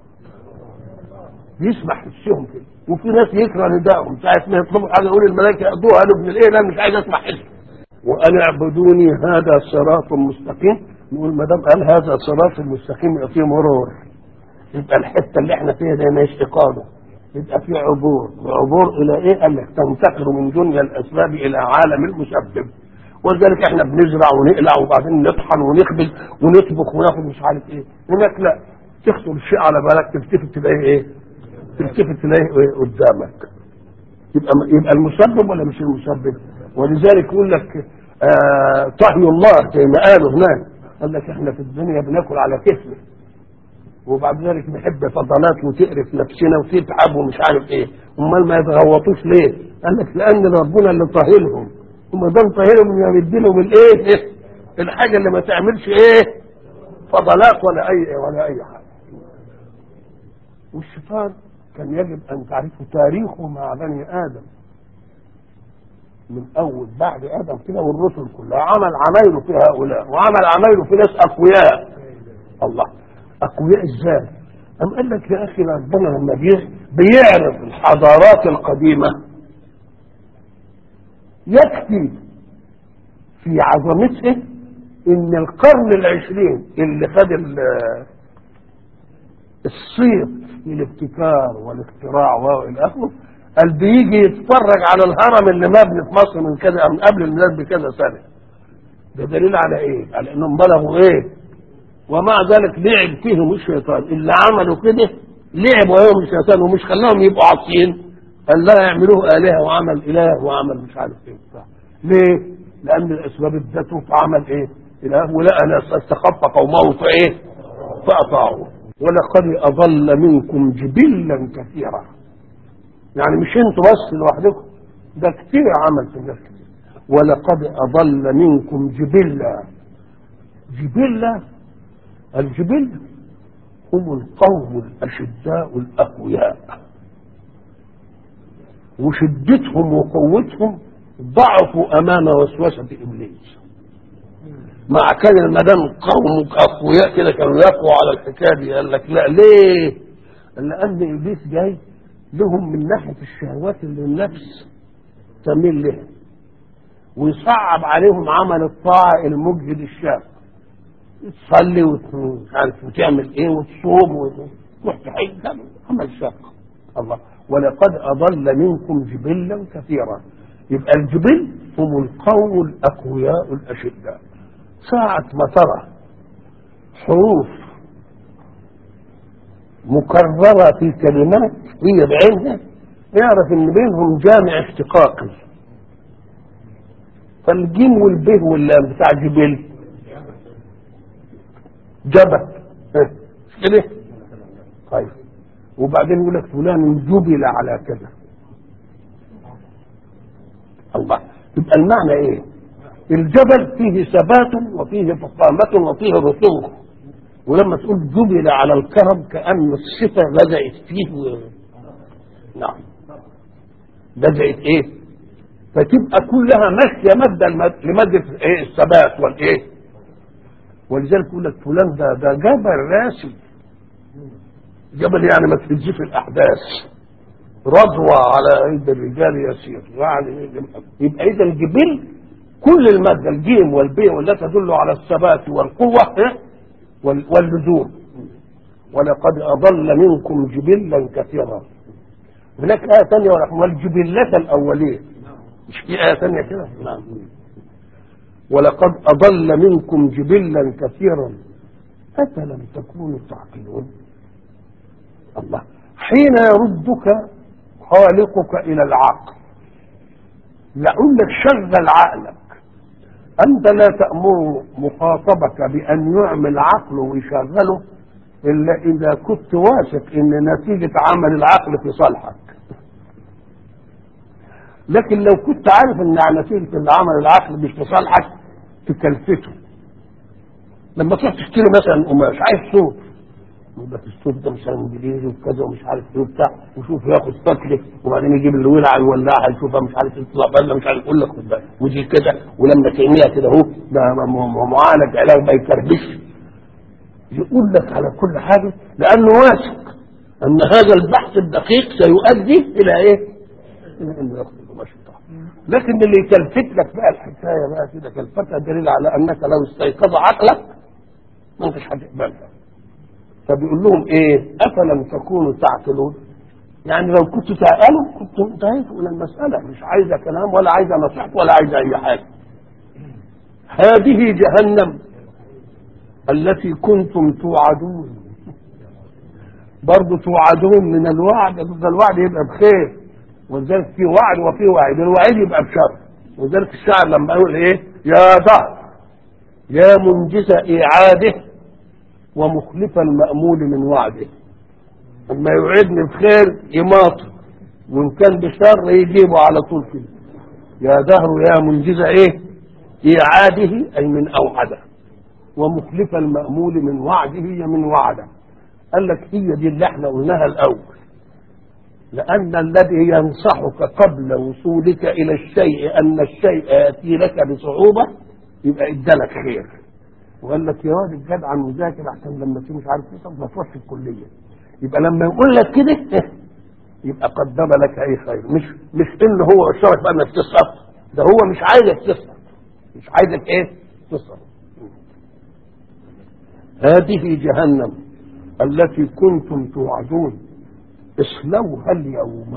يسمح حسهم كده. وفي ناس يكره ندائهم ساعه ما يطلبوا حاجه يقول الملائكه يقضوها له ابن الايه لا مش عايز اسمع حسه. وان اعبدوني هذا صراط مستقيم، نقول ما دام قال هذا صراط مستقيم يبقى فيه مرور، يبقى الحته اللي احنا فيها دي مش اقامه، يبقى في عبور. عبور الى ايه؟ قال لك تنتقل من دنيا الاسباب الى عالم المسبب. ولذلك احنا بنزرع ونقلع وبعدين نطحن ونخبز ونطبخ وناخد مش عارف ايه. هناك لا، تخطر الشيء على بالك تلتفت تلاقيه ايه؟ تلتفت تلاقيه ايه قدامك. يبقى يبقى المسبب ولا مش المسبب؟ ولذلك يقول لك آه طهي الله زي ما قالوا هناك. قال لك احنا في الدنيا بناكل على كتفه، وبعد ذلك نحب فضلات وتقرف نفسنا وتتعب ومش عارف ايه. امال ما يتغوطوش ليه؟ قال لك لان ربنا اللي طاهرهم، وما دام طاهرهم يديلهم الايه؟ الحاجه اللي ما تعملش ايه؟ فضلات ولا اي ولا اي حاجه. والشيطان كان يجب ان تعرفوا تاريخه مع بني ادم من اول بعد ادم كده، والرسل كلها عمل عمايله في هؤلاء وعمل عمايله في ناس اقوياء. الله، اقوياء ازاي؟ أم قال لك يا اخي ربنا لما بيعرف الحضارات القديمه يكفي في عظمته ان القرن العشرين اللي خد الصيت في الابتكار والاختراع والى اخره، قال بيجي يتفرج على الهرم اللي مبني في مصر من كذا من قبل الميلاد بكذا سنه. ده دليل على ايه؟ على انهم بلغوا ايه؟ ومع ذلك لعب فيهم الشيطان. اللي عملوا كده لعب ويوم الشيطان ومش خلاهم يبقوا عاصيين، قال لا يعملوه آلهة وعمل إله وعمل مش عارف ايه. ليه؟ لأن الأسباب ادته فعمل ايه؟ إله، ولقى ناس استخف قومه فايه؟ فأطاعوه. ولقد أضل منكم جبلا كثيرا. يعني مش انتوا بس لوحدكم، ده كتير عمل في الناس كتير. ولقد أضل منكم جبلا. جبلا، الجبل هم القوم الأشداء الأقوياء، وشدتهم وقوتهم ضعفوا أمام وسوسة إبليس. مع كان المدام قوم أقوياء كده كانوا يقووا على الحكاية دي. قال لك لا، ليه؟ لأن إبليس جاي لهم من ناحية الشهوات اللي النفس تميل لها، ويصعب عليهم عمل الطاعة المجهد الشاق. تصلي ومش عارف وتعمل ايه وتصوم وتروح تحج، عمل شاق. الله، ولقد اضل منكم جبلا كثيرا. يبقى الجبل هم القوم الاقوياء الاشداء. ساعة ما ترى حروف مكررة في كلمات هي بعينها يعرف ان بينهم جامع اشتقاقي. فالجيم والبه واللام بتاع جبل جبل كده. طيب، وبعدين يقول لك فلان جبل على كذا. الله، يبقى المعنى ايه؟ الجبل فيه ثبات وفيه فخامة وفيه رسوخ، ولما تقول جبل على الكرم كأن الصفة لزقت فيه و... نعم لزقت ايه؟ فتبقى كلها ماشية مادة لمادة ايه؟ الثبات والايه؟ ولذلك يقول لك فلان ده ده جبل راسي. جبل يعني ما تهزش الاحداث، رضوى على ايدي الرجال يسير. يعني يبقى اذا الجبل كل الماده الجيم والبي ولا تدل على الثبات والقوه واللزوم. ولقد اضل منكم جبلا كثيرا. هناك ايه ثانيه والجبلة الاولين، مش في ايه ثانيه كده؟ نعم. ولقد أضل منكم جبلا كثيرا أفلم تكونوا تعقلون. الله، حين يردك خالقك إلى العقل يقول لك شغل عقلك. أنت لا تأمر مخاطبك بأن يعمل عقله ويشغله إلا إذا كنت واثق إن نتيجة عمل العقل في صالحك. لكن لو كنت عارف إن نتيجة عمل العقل مش في صالحك تكلفته. لما تروح تشتري مثلا قماش عايز صوف، يقول لك الصوف ده مثلا انجليزي وكذا ومش عارف ايه وبتاع، وشوف ياخد فتله وبعدين يجيب الولعه يولعها يشوفها مش عارف تطلع بله مش عارف يقول لك خد بالك ودي كده، ولما تعملها كده اهو ده معالج علاج ما يكربش. يقول لك على كل حاجه لانه واثق ان هذا البحث الدقيق سيؤدي الى ايه؟ الى انه ياخد القماش بتاعه. لكن اللي يكلفت لك بقى الحكايه بقى كده كلفتها دليل على انك لو استيقظ عقلك ما انتش هتقبلها. فبيقول لهم ايه؟ افلم تكونوا تعقلون. يعني لو كنتوا تعقلوا كنتوا انتهيتوا الى المساله، مش عايزه كلام ولا عايزه نصيحه ولا عايزه اي حاجه. هذه جهنم التي كنتم توعدون. برضه توعدون من الوعد، ده الوعد يبقى بخير، ولذلك في وعد وفي وعد. الوعيد يبقى بشر، ولذلك الشاعر لما يقول ايه؟ يا دهر يا منجز إيعاده ومخلف المأمول من وعده. اما يوعدني بخير يماطل، وان كان بشر يجيبه على طول كده. يا دهر يا منجز ايه إيعاده أي من أوعده، ومخلف المأمول من وعده هي من وعده. قال لك هي دي اللي احنا قلناها الأول، لأن الذي ينصحك قبل وصولك إلى الشيء أن الشيء يأتي لك بصعوبة يبقى إدالك خير، وقال لك يا واد الجدع المذاكر أحسن لما تيجي مش عارف ايه ما تروحش الكلية. يبقى لما يقول لك كده يبقى قدم لك أي خير، مش مش إن هو اشترك بقى إنك تسقط، ده هو مش عايزك تسقط، مش عايزك إيه تسقط. هذه جهنم التي كنتم توعدون اصلوها اليوم.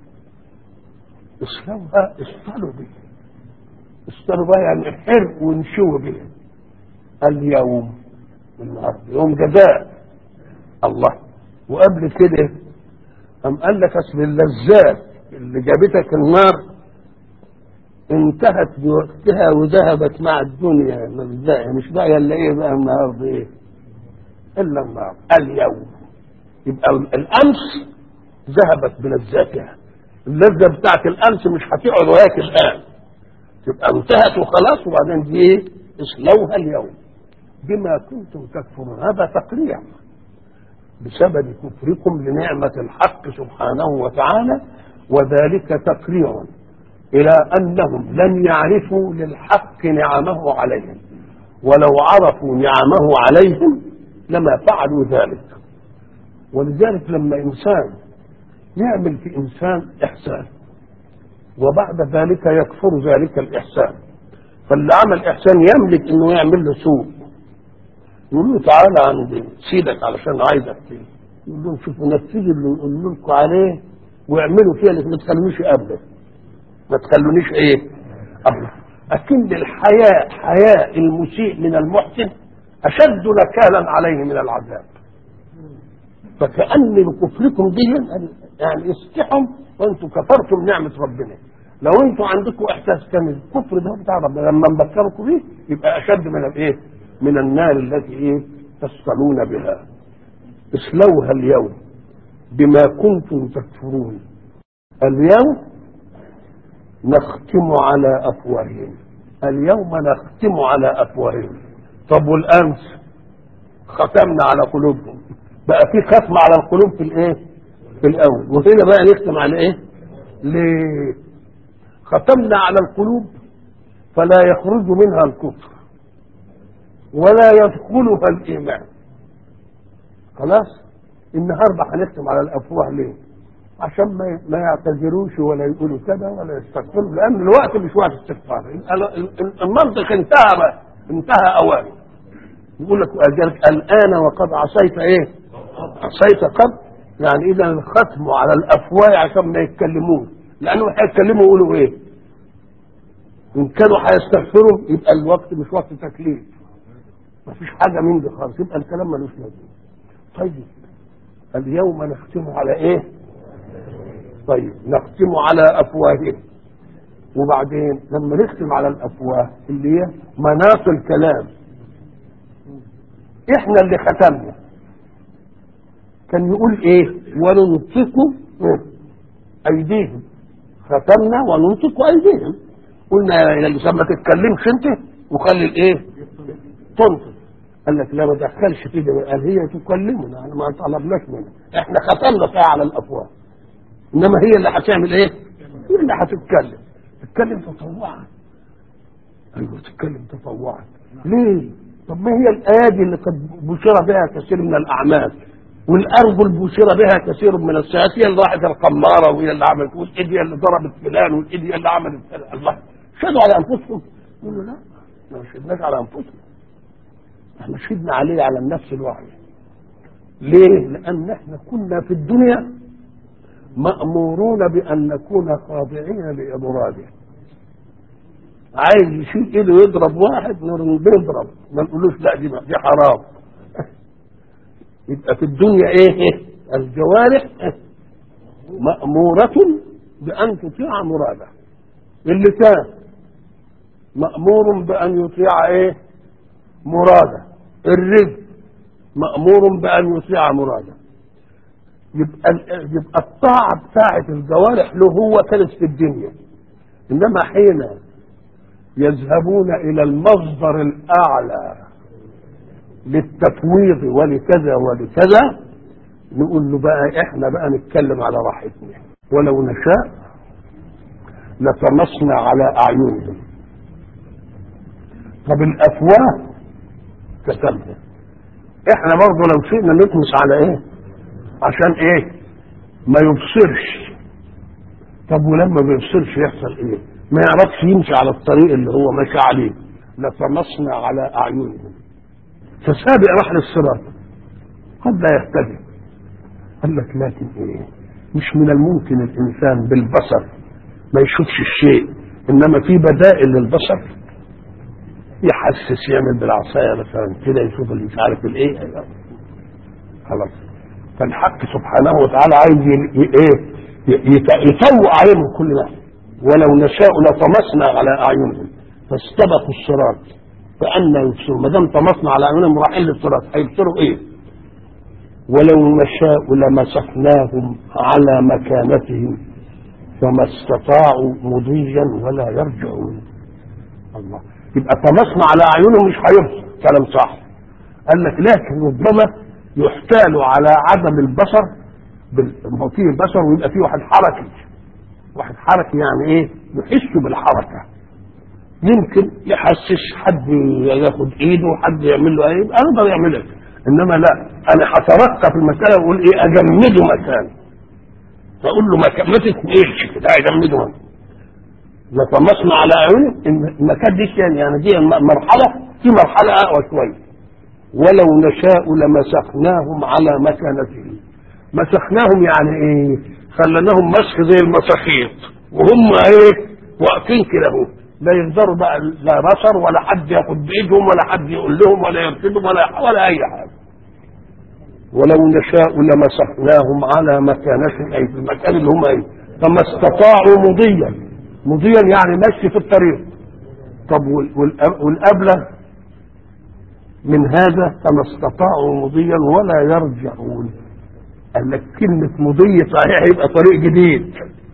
اصلوها اصطلوا به، اصطلوا بها يعني حرق وانشوا به. اليوم النهارده يوم جزاء الله. وقبل كده قام قال لك اصل اللذات اللي جابتك النار انتهت بوقتها وذهبت مع الدنيا، مش بقى الا ايه بقى النهارده ايه الا النار. اليوم يبقى الامس ذهبت بلذاتها، اللذه بتاعت الامس مش هتقعد وياك الان، تبقى انتهت وخلاص. وبعدين دي ايه اصلوها اليوم بما كنتم تكفرون. هذا تقريع بسبب كفركم لنعمه الحق سبحانه وتعالى، وذلك تقريع الى انهم لم يعرفوا للحق نعمه عليهم، ولو عرفوا نعمه عليهم لما فعلوا ذلك. ولذلك لما انسان يعمل في انسان احسان وبعد ذلك يكفر ذلك الاحسان، فاللي عمل احسان يملك انه يعمل له سوء، يقول له تعالى عندي سيدك علشان عايزك فيه، يقول لهم شوفوا نفذوا اللي يقول لكم عليه واعملوا فيها اللي ما تخلونيش ابدا، ما تخلونيش ايه ابدا. اكن الحياء حياء المسيء من المحسن اشد نكالا عليه من العذاب. فكأن بكفركم دي يعني استحم وانتم كفرتم نعمة ربنا. لو انتم عندكم احساس كان الكفر ده بتاع ربنا لما نذكركم بيه يبقى اشد من الايه من النار التي ايه تصلون بها. اصلوها اليوم بما كنتم تكفرون. اليوم نختم على افواههم، اليوم نختم على افواههم. طب والامس ختمنا على قلوبهم، بقى في ختم على القلوب في الايه في الاول، وهنا بقى نختم على ايه؟ ليه ختمنا على القلوب؟ فلا يخرج منها الكفر ولا يدخلها الايمان. خلاص النهارده هنختم على الافواه ليه؟ عشان ما ما يعتذروش ولا يقولوا كذا ولا يستغفروا، لان الوقت مش وقت استغفار. المنطق انتهى بقى، انتهى اوانه. يقول لك الان وقد عصيت ايه؟ عصيت قبل، يعني اذا الختم على الافواه عشان ما يتكلموش، لانه هيتكلموا يقولوا ايه؟ ان كانوا هيستغفروا يبقى الوقت مش وقت تكليف، ما فيش حاجه من دي خالص، يبقى الكلام ملوش لازمه. طيب اليوم نختم على ايه؟ طيب نختم على افواههم، وبعدين لما نختم على الافواه اللي هي مناط الكلام، احنا اللي ختمنا. كان يقول ايه؟ وننطق ايديهم، ختمنا وننطق ايديهم. قلنا يا ما تتكلمش انت وخلي الايه تنطق. قال لك لا ما تدخلش كده، قال هي تكلمنا، احنا ما طلبناش منها، احنا ختمنا فيها على الافواه، انما هي اللي هتعمل ايه؟ هي اللي هتتكلم، تتكلم تطوعا. ايوه تتكلم تطوعا. ليه؟ طب ما هي الايادي اللي قد بشر بها كثير من الاعمال، والارجل بشر بها كثير من السيئات، هي اللي راحت القماره وهي اللي عملت، والايد هي اللي ضربت فلان، والايد هي اللي عملت الله. شهدوا على انفسهم؟ يقولوا لا ما شهدناش على انفسنا، احنا شهدنا عليه على النفس الواحده. ليه؟ لان احنا كنا في الدنيا مأمورون بأن نكون خاضعين لإضرابه. عايز يشيل ايده يضرب واحد بيضرب، ما نقولوش لا دي دي حرام. يبقى في الدنيا ايه؟ الجوارح مأمورة بأن تطيع مراده. اللسان مأمور بأن يطيع ايه؟ مراده. الرزق مأمور بأن يطيع مراده. يبقى يبقى الطاعة بتاعة الجوارح له هو كانت في الدنيا، إنما حين يذهبون إلى المصدر الأعلى للتفويض ولكذا ولكذا نقول له بقى إحنا بقى نتكلم على راحتنا، ولو نشاء لطمسنا على أعينهم. طب الأفواه كتبها، إحنا برضه لو شئنا نطمس على إيه؟ عشان ايه؟ ما يبصرش. طب ولما بيبصرش يحصل ايه؟ ما يعرفش يمشي على الطريق اللي هو ماشي عليه. لطمسنا على اعينهم فسابق راح للصراط قد لا يهتدي. قال لك لكن ايه؟ مش من الممكن الانسان بالبصر ما يشوفش الشيء، انما في بدائل للبصر. يحسس، يعمل بالعصايه مثلا كده يشوف اللي مش عارف الايه. خلاص. فالحق سبحانه وتعالى عايز ايه؟ يطوع عليهم كل ده. ولو نشاء لطمسنا على اعينهم فاستبقوا الصراط فأنا يبصرون. ما دام طمسنا على اعينهم رايحين للصراط هيبصروا ايه؟ ولو نشاء لمسخناهم على مكانتهم فما استطاعوا مضيا ولا يرجعون. الله. يبقى طمسنا على اعينهم مش هيبصر، كلام صح. قال لك لكن ربما يحتال على عدم البصر فيه البصر ويبقى فيه واحد حركي. واحد حركي يعني ايه؟ يحس بالحركه، يمكن يحسس حد ياخد ايده وحد يعمل له ايه، اقدر يعملها. انما لا، انا هترقى في المساله واقول ايه؟ اجمده مكان، فاقول له مكان ما تتنقلش كده، اجمده مكان. لطمسنا على عيونه المكان دي يعني, يعني دي مرحله، في مرحله اقوى شويه. ولو نشاء لمسخناهم على مكانتهم. مسخناهم يعني ايه؟ خلناهم مسخ زي المساخيط وهم ايه؟ واقفين كده اهو، لا يقدروا بقى لا بصر ولا حد ياخد بايدهم ولا حد يقول لهم ولا يرشدهم ولا ولا اي حاجه. ولو نشاء لمسخناهم على مكانتهم، اي في المكان اللي هم ايه؟ فما استطاعوا مضيا. مضيا يعني مشي في الطريق. طب والابلغ من هذا فما استطاعوا مضيا ولا يرجعون. قال لك كلمة مضي صحيح يبقى طريق جديد،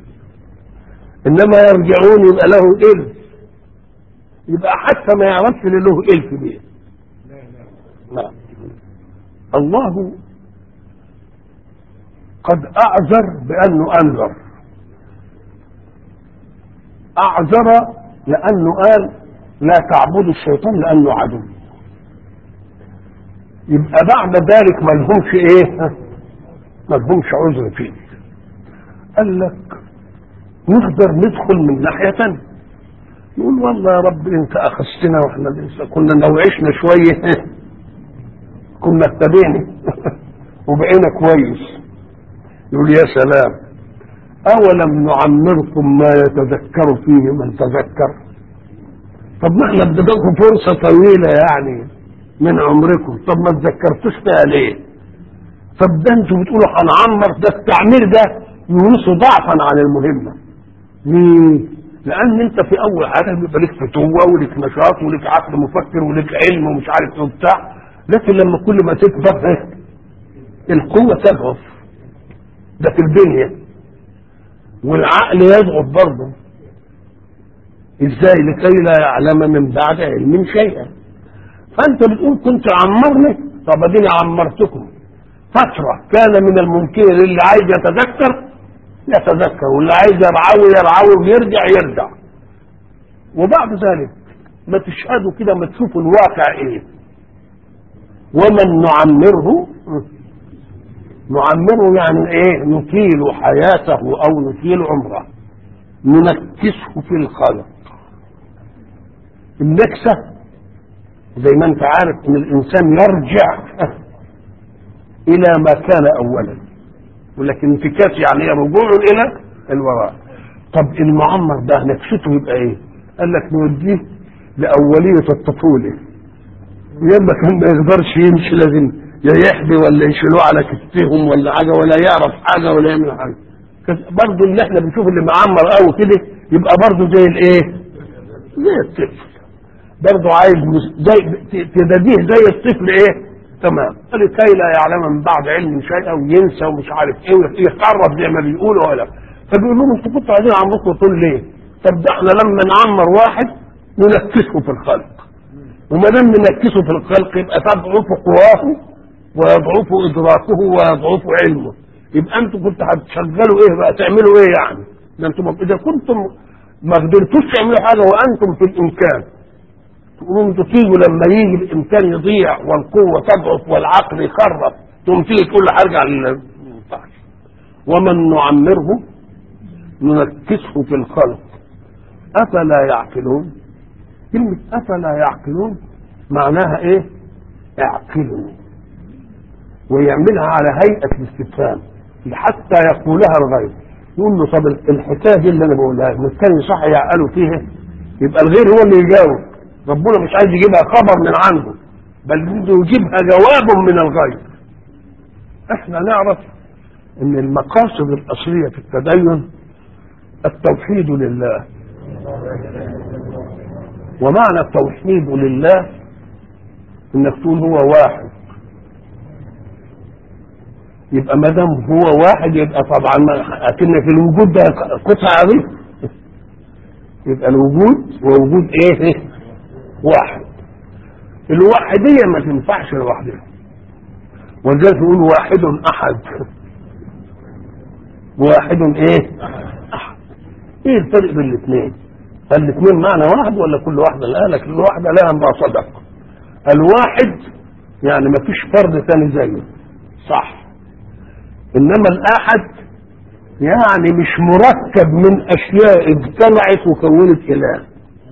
انما يرجعون يبقى له الف، يبقى حتى ما يعرفش اللي له الف بيه. لا. الله قد اعذر بانه انذر. اعذر لانه قال لا تعبدوا الشيطان لانه عدو. يبقى بعد ذلك ما لهمش ايه؟ ما لهمش عذر فيه. قال لك نقدر ندخل من ناحية تانية نقول والله يا رب انت اخذتنا واحنا لسه كنا لو عشنا شوية كنا اهتدينا وبقينا كويس. يقول يا سلام، اولم نعمركم ما يتذكر فيه من تذكر. طب ما احنا اديناكم فرصة طويلة يعني من عمركم، طب ما تذكرتوش فيها ليه؟ طب ده انتوا بتقولوا هنعمر، ده التعمير ده يورث ضعفا عن المهمه. ليه؟ لان انت في اول حاجه بيبقى لك فتوه ولك نشاط ولك عقل مفكر ولك علم ومش عارف ايه وبتاع، لكن لما كل ما تكبر القوه تضعف. ده في البنيه. والعقل يضعف برضه. ازاي؟ لكي لا يعلم من بعد علم شيئا. فانت بتقول كنت عمرني، طب اديني عمرتكم فتره كان من الممكن اللي عايز يتذكر يتذكر واللي عايز يرعوي يرعوي ويرجع يرجع. وبعد ذلك ما تشهدوا كده، ما تشوفوا الواقع ايه. ومن نعمره، نعمره يعني ايه؟ نطيل حياته او نطيل عمره، ننكسه في الخلق. النكسه زي ما انت عارف ان الانسان يرجع الى ما كان اولا، ولكن انتكاس يعني رجوع الى الوراء. طب المعمر ده نكسته يبقى ايه؟ قال لك نوديه لاوليه الطفوله. ياما كان ما يقدرش يمشي، لازم يا يحبي ولا يشيلوه على كتفهم ولا حاجه، ولا يعرف حاجه ولا يعمل حاجه. برضه اللي احنا بنشوف اللي معمر قوي كده يبقى برضه زي الايه؟ زي الطفل. برضه عايز زي تداديه زي الطفل ايه تمام، لكي لا يعلم من بعد علم شيئا وينسى ومش عارف ايه ويتعرف زي ما بيقولوا ولا. فبيقول لهم انتوا كنتوا عايزين عمركم طول ليه؟ طب ده احنا لما نعمر واحد ننكسه في الخلق، وما دام ننكسه في الخلق يبقى تضعف قواه ويضعف ادراكه ويضعف علمه. يبقى انتوا كنتوا هتشغلوا ايه بقى؟ تعملوا ايه يعني؟ ده انتم اذا كنتم ما قدرتوش تعملوا حاجه وانتم في الامكان، تقولوا انتوا تيجوا لما يجي الامكان يضيع والقوه تضعف والعقل يخرب تقوم تيجي تقول له هرجع لل ومن نعمره ننكسه في الخلق افلا يعقلون. كلمه افلا يعقلون معناها ايه؟ اعقلوا، ويعملها على هيئه الاستفهام حتى يقولها الغير. يقول له طب الحكايه دي اللي انا بقولها مش كان صح يعقلوا فيها؟ يبقى الغير هو اللي يجاوب. ربنا مش عايز يجيبها خبر من عنده، بل بده يجيبها جواب من الغير. احنا نعرف ان المقاصد الاصليه في التدين التوحيد لله، ومعنى التوحيد لله انك تقول هو واحد. يبقى ما دام هو واحد يبقى طبعا اكن في الوجود ده قطعه عظيمه، يبقى الوجود ووجود ايه؟ واحد. الوحديه ما تنفعش لوحدها، ولذلك يقول واحد احد. واحد ايه؟ احد. ايه الفرق بين الاثنين؟ هل الاثنين معنى واحد ولا كل واحده؟ لا، لكن الواحده لها ما صدق. الواحد يعني ما فيش فرد ثاني زيه، صح. انما الاحد يعني مش مركب من اشياء اجتمعت وكونت اله.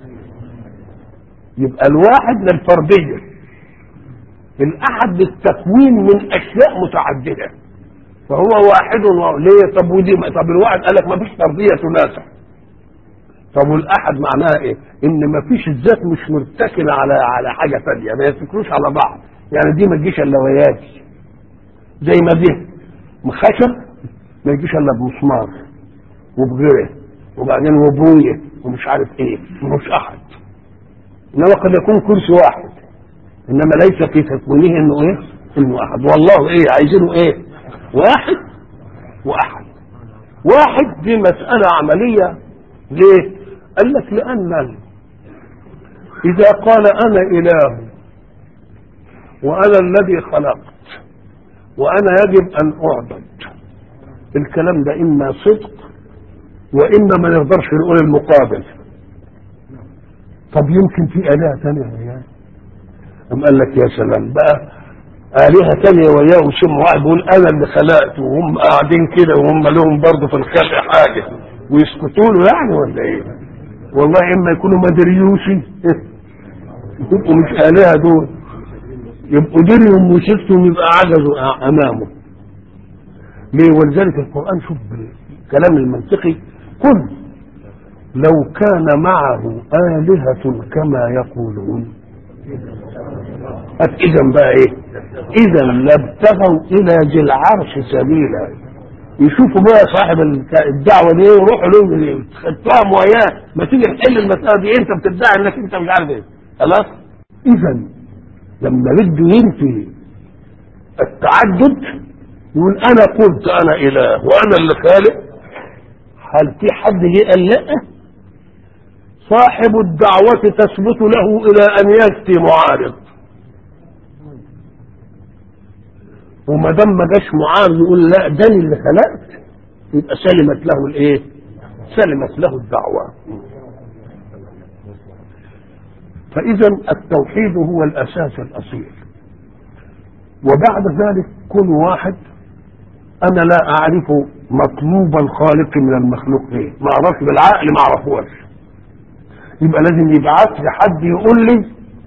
يبقى الواحد للفرديه، الاحد للتكوين من اشياء متعدده، فهو واحد. ليه؟ طب ودي طب الواحد قال لك ما فيش فرديه تناسب. طب والاحد معناها ايه؟ ان ما فيش الذات مش مرتكنه على على حاجه ثانيه، ما يتكلوش على بعض. يعني دي ما تجيش الا وياك، زي ما دي خشب ما يجيش الا بمسمار وبغيره وبعدين وبويه ومش عارف ايه، مش احد. انما قد يكون كرسي واحد، انما ليس في تكوينه انه ايه؟ انه احد. والله ايه عايزينه ايه؟ واحد واحد. واحد دي مسألة عملية. ليه؟ قال لك لأن إذا قال أنا إله وأنا الذي خلقت وأنا يجب أن أعبد، الكلام ده إما صدق وإما ما نقدرش نقول المقابل. طب يمكن في آلهة تانية وياه؟ أم قال لك يا سلام بقى، آلهة تانية وياه وسم واحد بيقول أنا اللي خلقت وهم قاعدين كده وهم لهم برضه في الخلق حاجة ويسكتوا له يعني ولا إيه؟ والله إما يكونوا مدريوشي يبقوا مش آلهة دول، يبقوا دريهم وسكتهم يبقى عجزوا أمامه. ليه؟ ولذلك القرآن شوف بالكلام المنطقي قل لو كان معه آلهة كما يقولون. إذا بقى إيه؟ إذا لابتغوا إلى ذي العرش سبيلا. يشوفوا بقى صاحب الدعوة دي ويروحوا له يتفاهموا وياه، ما تيجي تحل المسألة دي أنت بتدعي إنك أنت مش عارف إيه. خلاص؟ إذا لما بده ينفي التعدد يقول أنا قلت أنا إله وأنا اللي خالق. هل في حد جه قال لا؟ صاحب الدعوة تثبت له إلى أن يأتي معارض، وما دام ما جاش معارض يقول لا ده اللي خلقت، يبقى سلمت له الايه؟ سلمت له الدعوة. فإذا التوحيد هو الأساس الأصيل. وبعد ذلك كل واحد أنا لا أعرف مطلوب الخالق من المخلوق إيه، ما أعرفش بالعقل ما أعرفوش، يبقى لازم يبعث لي حد يقول لي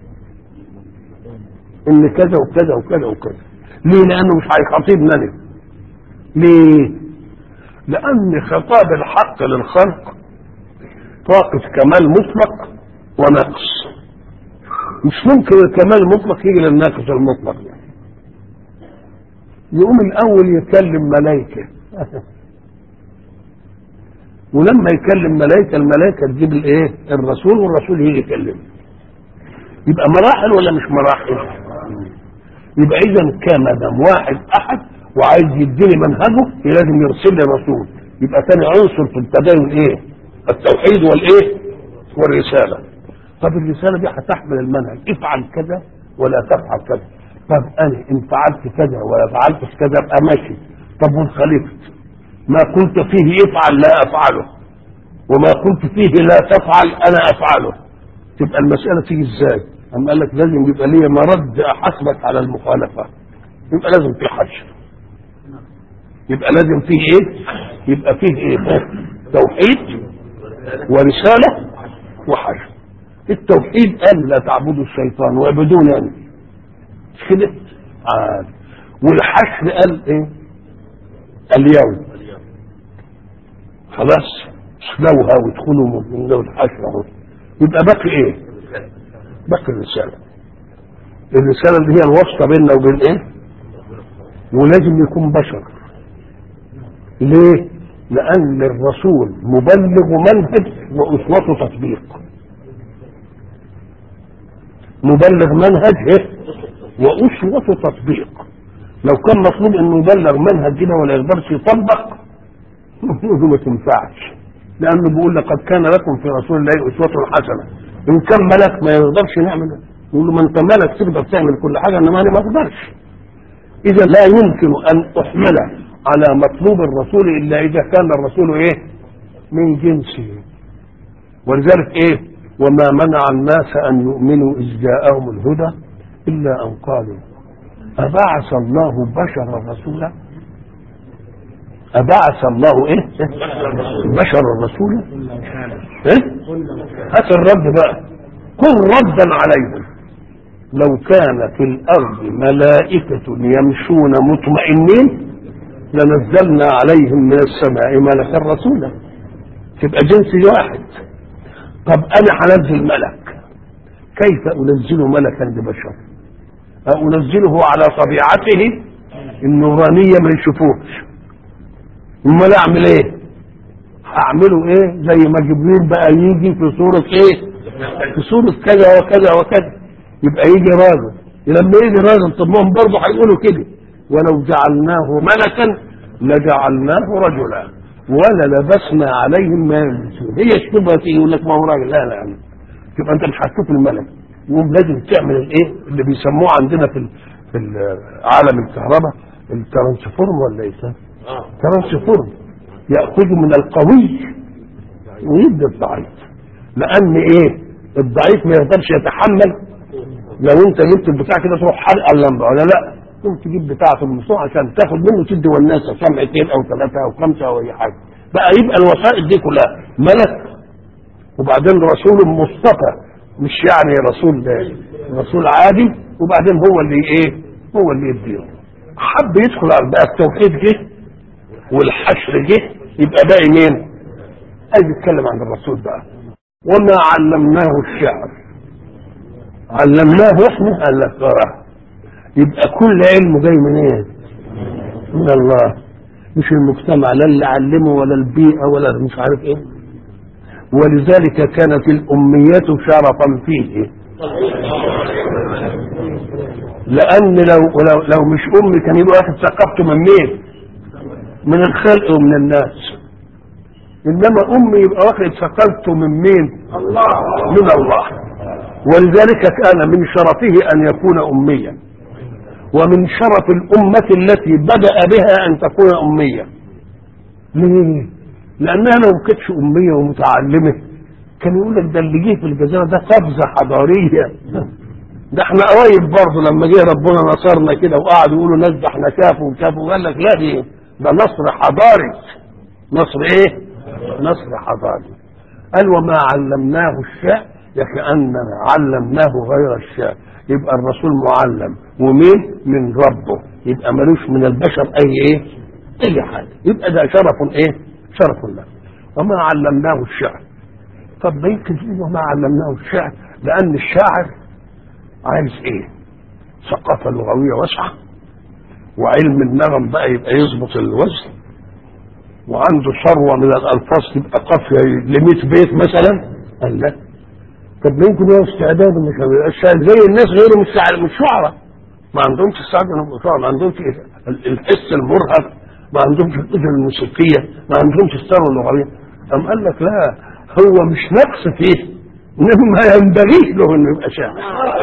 إن كذا وكذا وكذا وكذا. ليه؟ لأنه مش هيخاطبني أنا. ليه؟ لأن خطاب الحق للخلق طاقة كمال مطلق ونقص، مش ممكن الكمال المطلق يجي للناقص المطلق. يعني يقوم الأول يكلم ملائكة ولما يكلم ملائكة الملائكة تجيب الايه؟ الرسول، والرسول يجي يكلمه. يبقى مراحل ولا مش مراحل؟ يبقى اذا كان دام واحد احد وعايز يديني منهجه لازم يرسل لي رسول. يبقى ثاني عنصر في التدين ايه؟ التوحيد والايه؟ والرساله. طب الرساله دي هتحمل المنهج، افعل كذا ولا تفعل كذا. طب انا ان فعلت كذا ولا فعلتش كذا ابقى ماشي. طب والخليفه ما كنت فيه افعل لا افعله، وما كنت فيه لا تفعل انا افعله. تبقى المساله تيجي ازاي؟ اما قال لك لازم يبقى ليه مرد احاسبك على المخالفه. يبقى لازم في حشر، يبقى لازم فيه ايه؟ يبقى فيه ايه؟ توحيد ورساله وحشر. التوحيد قال لا تعبدوا الشيطان واعبدوني انا، مش كده؟ عاد. والحشر قال ايه؟ اليوم خلاص اسلوها وادخلوا من ذوي الحشر اهو. يبقى باقي ايه؟ باقي الرساله. الرساله اللي هي الواسطه بيننا وبين ايه؟ ولازم يكون بشر. ليه؟ لان الرسول مبلغ منهج واسوته تطبيق. مبلغ منهج ايه؟ واسوته تطبيق. لو كان مطلوب انه يبلغ منهج كده ولا يقدرش يطبق ما تنفعش، لانه بيقول لقد كان لكم في رسول الله اسوه حسنه. ان كان ملك ما يقدرش نعمل، يقول له ما انت ملك تقدر تعمل كل حاجه انما انا ما اقدرش. اذا لا يمكن ان احمل على مطلوب الرسول الا اذا كان الرسول ايه؟ من جنسه. ولذلك ايه؟ وما منع الناس ان يؤمنوا اذ جاءهم الهدى الا ان قالوا ابعث الله بشرا رسولا. أبعث الله إيه؟ بشر الرسول؟ إيه؟ هات الرد بقى. كن ردا عليهم. لو كان في الأرض ملائكة يمشون مطمئنين لنزلنا عليهم من السماء ملكا رسولا. تبقى جنس واحد. طب أنا هنزل ملك، كيف أنزل ملكا لبشر؟ أنزله على طبيعته النورانية ما يشوفوش. امال اعمل ايه؟ هعمله ايه؟ زي ما جبريل بقى يجي في صورة ايه؟ في صورة كذا وكذا وكذا. يبقى يجي راجل. لما يجي راجل طب ما هم برضه هيقولوا كده ولو جعلناه ملكا لجعلناه رجلا ولا لبسنا عليهم ما يلبسون. هي الشبهة يقول لك ما هو راجل. لا لا يعني تبقى انت مش هتشوف الملك. يقوم لازم تعمل الايه؟ اللي بيسموه عندنا في في عالم الكهرباء الترانسفورم ولا ايه؟ ترانسفورم. يأخذ من القوي ويدي الضعيف. لأن إيه؟ الضعيف ما يقدرش يتحمل. لو أنت جبت البتاع كده تروح حرق اللمبة ولا لا؟ تقوم تجيب بتاع في المصنوع عشان تاخد منه تدي والناسة سمعتين أو ثلاثة أو خمسة أو أي حاجة. بقى يبقى الوسائل دي كلها ملك وبعدين رسول مصطفى، مش يعني رسول رسول عادي، وبعدين هو اللي إيه؟ هو اللي يديه. حب يدخل على بقى التوحيد جه والحشر جه، يبقى باقي مين؟ عايز يتكلم عن الرسول بقى. وما علمناه الشعر. علمناه احنا قال لك اه. يبقى كل علم جاي من ايه؟ من الله، مش المجتمع، لا اللي علمه ولا البيئه ولا مش عارف ايه. ولذلك كانت الاميات شرفا فيه، لان لو لو, لو مش امي كان يبقى واحد ثقافته من مين؟ من الخلق ومن الناس. انما امي يبقى واخد ثقافته من مين؟ الله. من الله. ولذلك كان من شرفه ان يكون اميا، ومن شرف الامه التي بدا بها ان تكون اميه. ليه؟ لانها لو كانتش اميه ومتعلمه كان يقول لك ده اللي جه في الجزيره ده قفزه حضاريه. ده احنا قريب برضه لما جه ربنا نصرنا كده وقعدوا يقولوا ناس احنا كافوا وكافوا، قال لك لا دي ده نصر حضاري. نصر ايه؟ نصر حضاري. قال وما علمناه الشعر كأننا علمناه غير الشعر. يبقى الرسول معلم ومين؟ من ربه، يبقى ملوش من البشر اي ايه؟ اي حاجه. يبقى ده شرف ايه؟ شرف له. وما علمناه الشعر. طب ما يمكن تقول وما علمناه الشعر لان الشاعر عايز ايه؟ ثقافه لغويه واسعه، وعلم النغم بقى يبقى يظبط الوزن، وعنده ثروه من الالفاظ تبقى قافيه ل مية بيت مثلا. قال لا، طب ما يمكن هو استعداد مش الشاعر زي الناس غيره مش مش شعراء، ما عندهمش السعادة انهم شعراء، ما عندهمش الحس المرهف، ما عندهمش الأذن الموسيقية، ما عندهمش الثروة اللغوية. أم قال لك لا، هو مش نقص فيه، انما ما ينبغيش له انه يبقى شاعر.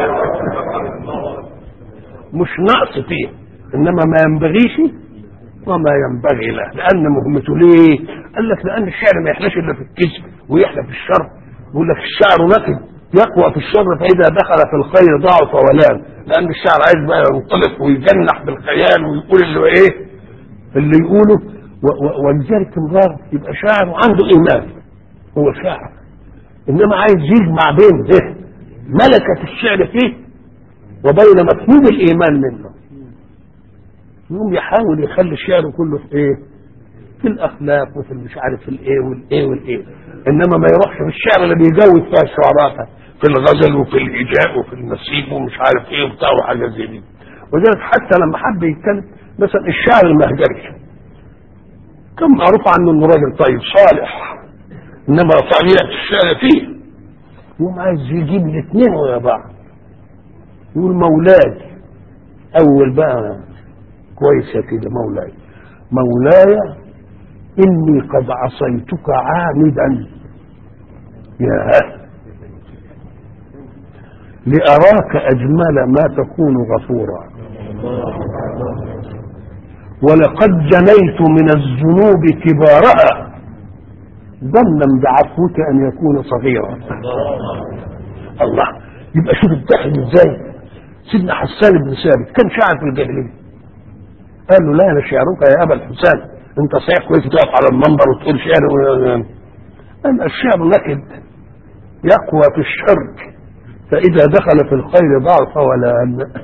مش نقص فيه انما ما ينبغيش وما ينبغي له، لان مهمته ليه؟ قال لك لان الشعر ما يحلاش الا في الكذب ويحلى في الشر. بيقول لك الشعر نكد يقوى في الشر فاذا دخل في الخير ضعف ولان، لان الشعر عايز بقى ينطلق ويجنح بالخيال ويقول اللي ايه اللي يقوله، ولذلك امرار يبقى شاعر وعنده ايمان، هو شاعر انما عايز يجمع بين ده ملكة الشعر فيه وبين مفهوم الايمان منه، يقوم يحاول يخلي الشعر كله في ايه؟ في الاخلاق وفي مش عارف الايه والايه والايه، انما ما يروحش في الشعر اللي بيجوز فيها الشعراء في الغزل وفي الهجاء وفي النسيب ومش عارف ايه وبتاع وحاجات زي دي. وذلك حتى لما حب يتكلم مثلا الشعر المهجري كان معروف عنه انه راجل طيب صالح، انما طبيعه الشعر فيه يقوم عايز يجيب الاثنين ويا بعض، يقول مولاي اول بقى كويس يا كده، مولاي مولاي اني قد عصيتك عامدا يا لأراك أجمل ما تكون غفورا، ولقد جنيت من الذنوب كبارها ظنا بعفوك أن يكون صغيرا. الله، يبقى شوف الدخل ازاي. سيدنا حسان بن ثابت كان شاعر في الجاهلية، قال له لا أنا شعرك يا أبا الحسان، أنت صحيح كويس تقف على المنبر وتقول شعر، قال الشعر نكد يقوى في الشر فإذا دخل في الخير ضعف ولا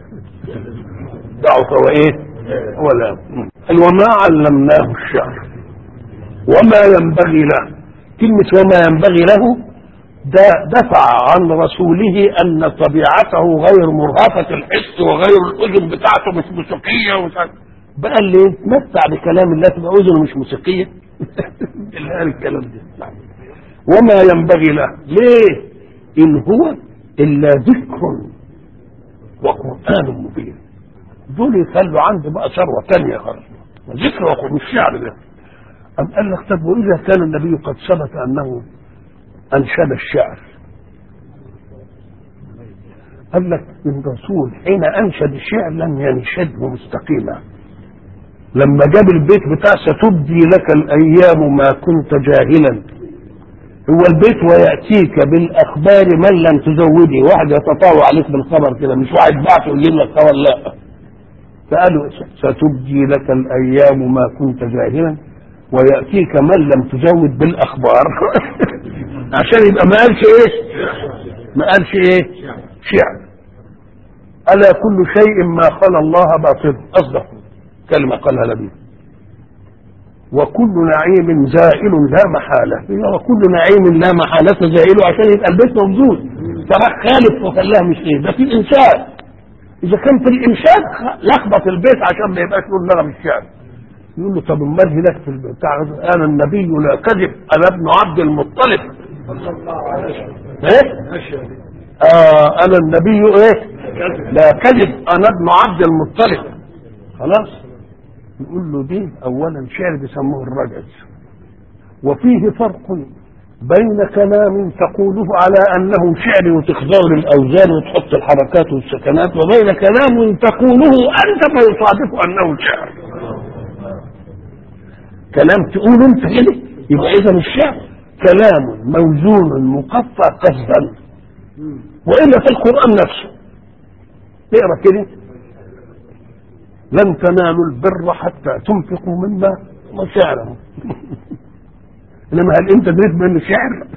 ضعف وإيه ولا. وما علمناه الشعر وما ينبغي له، كلمة وما ينبغي له ده دفع عن رسوله أن طبيعته غير مرهفة الحس وغير الأذن بتاعته مش موسيقية ومش بقى اللي يتمتع بكلام الله تبقى أذنه مش موسيقية. اللي قال الكلام ده وما ينبغي له ليه؟ إن هو إلا ذكر وقرآن مبين. دول يخلوا عنده بقى ثروة تانية خالص، ذكر وقرآن مش شعر ده. أم قال لك طب وإذا كان النبي قد ثبت أنه أنشد الشعر، قال لك الرسول حين أنشد الشعر لم ينشده مستقيما. لما جاب البيت بتاع ستبدي لك الأيام ما كنت جاهلا، هو البيت ويأتيك بالأخبار من لم تزودي، واحد يتطاوع عليك بالخبر كده، مش واحد بعته يجيب لك خبر، لا. فقالوا ستبدي لك الأيام ما كنت جاهلا ويأتيك من لم تزود بالأخبار. عشان يبقى ما قالش ايه ما قالش ايه شعر. ألا كل شيء ما خلا الله باطل، أصدق كلمة قالها نبي. وكل نعيم زائل لا محالة، وكل نعيم لا محالة زائل، عشان يبقى البيت موجود. فراح خالف وخلاها مش ايه ده في الإنشاد. إذا كان في الإنشاد لخبط البيت عشان ما يبقاش له نغم الشعر. يقول له طب امال هناك في بتاع انا النبي لا كذب انا ابن عبد المطلب ايه اه انا النبي ايه لا كذب انا ابن عبد المطلب. خلاص يقول له دي اولا شعر بيسموه الرجز، وفيه فرق بين كلام تقوله على انه شعر وتخضع للاوزان وتحط الحركات والسكنات، وبين كلام تقوله انت فيصادف انه شعر. كلام تقول انت كده يبقى اذا الشعر كلام موزون مقطع قصدا، والا في القران نفسه اقرا كده لن تنالوا البر حتى تنفقوا مما وشعره. انما هل انت دريت بانه شعر؟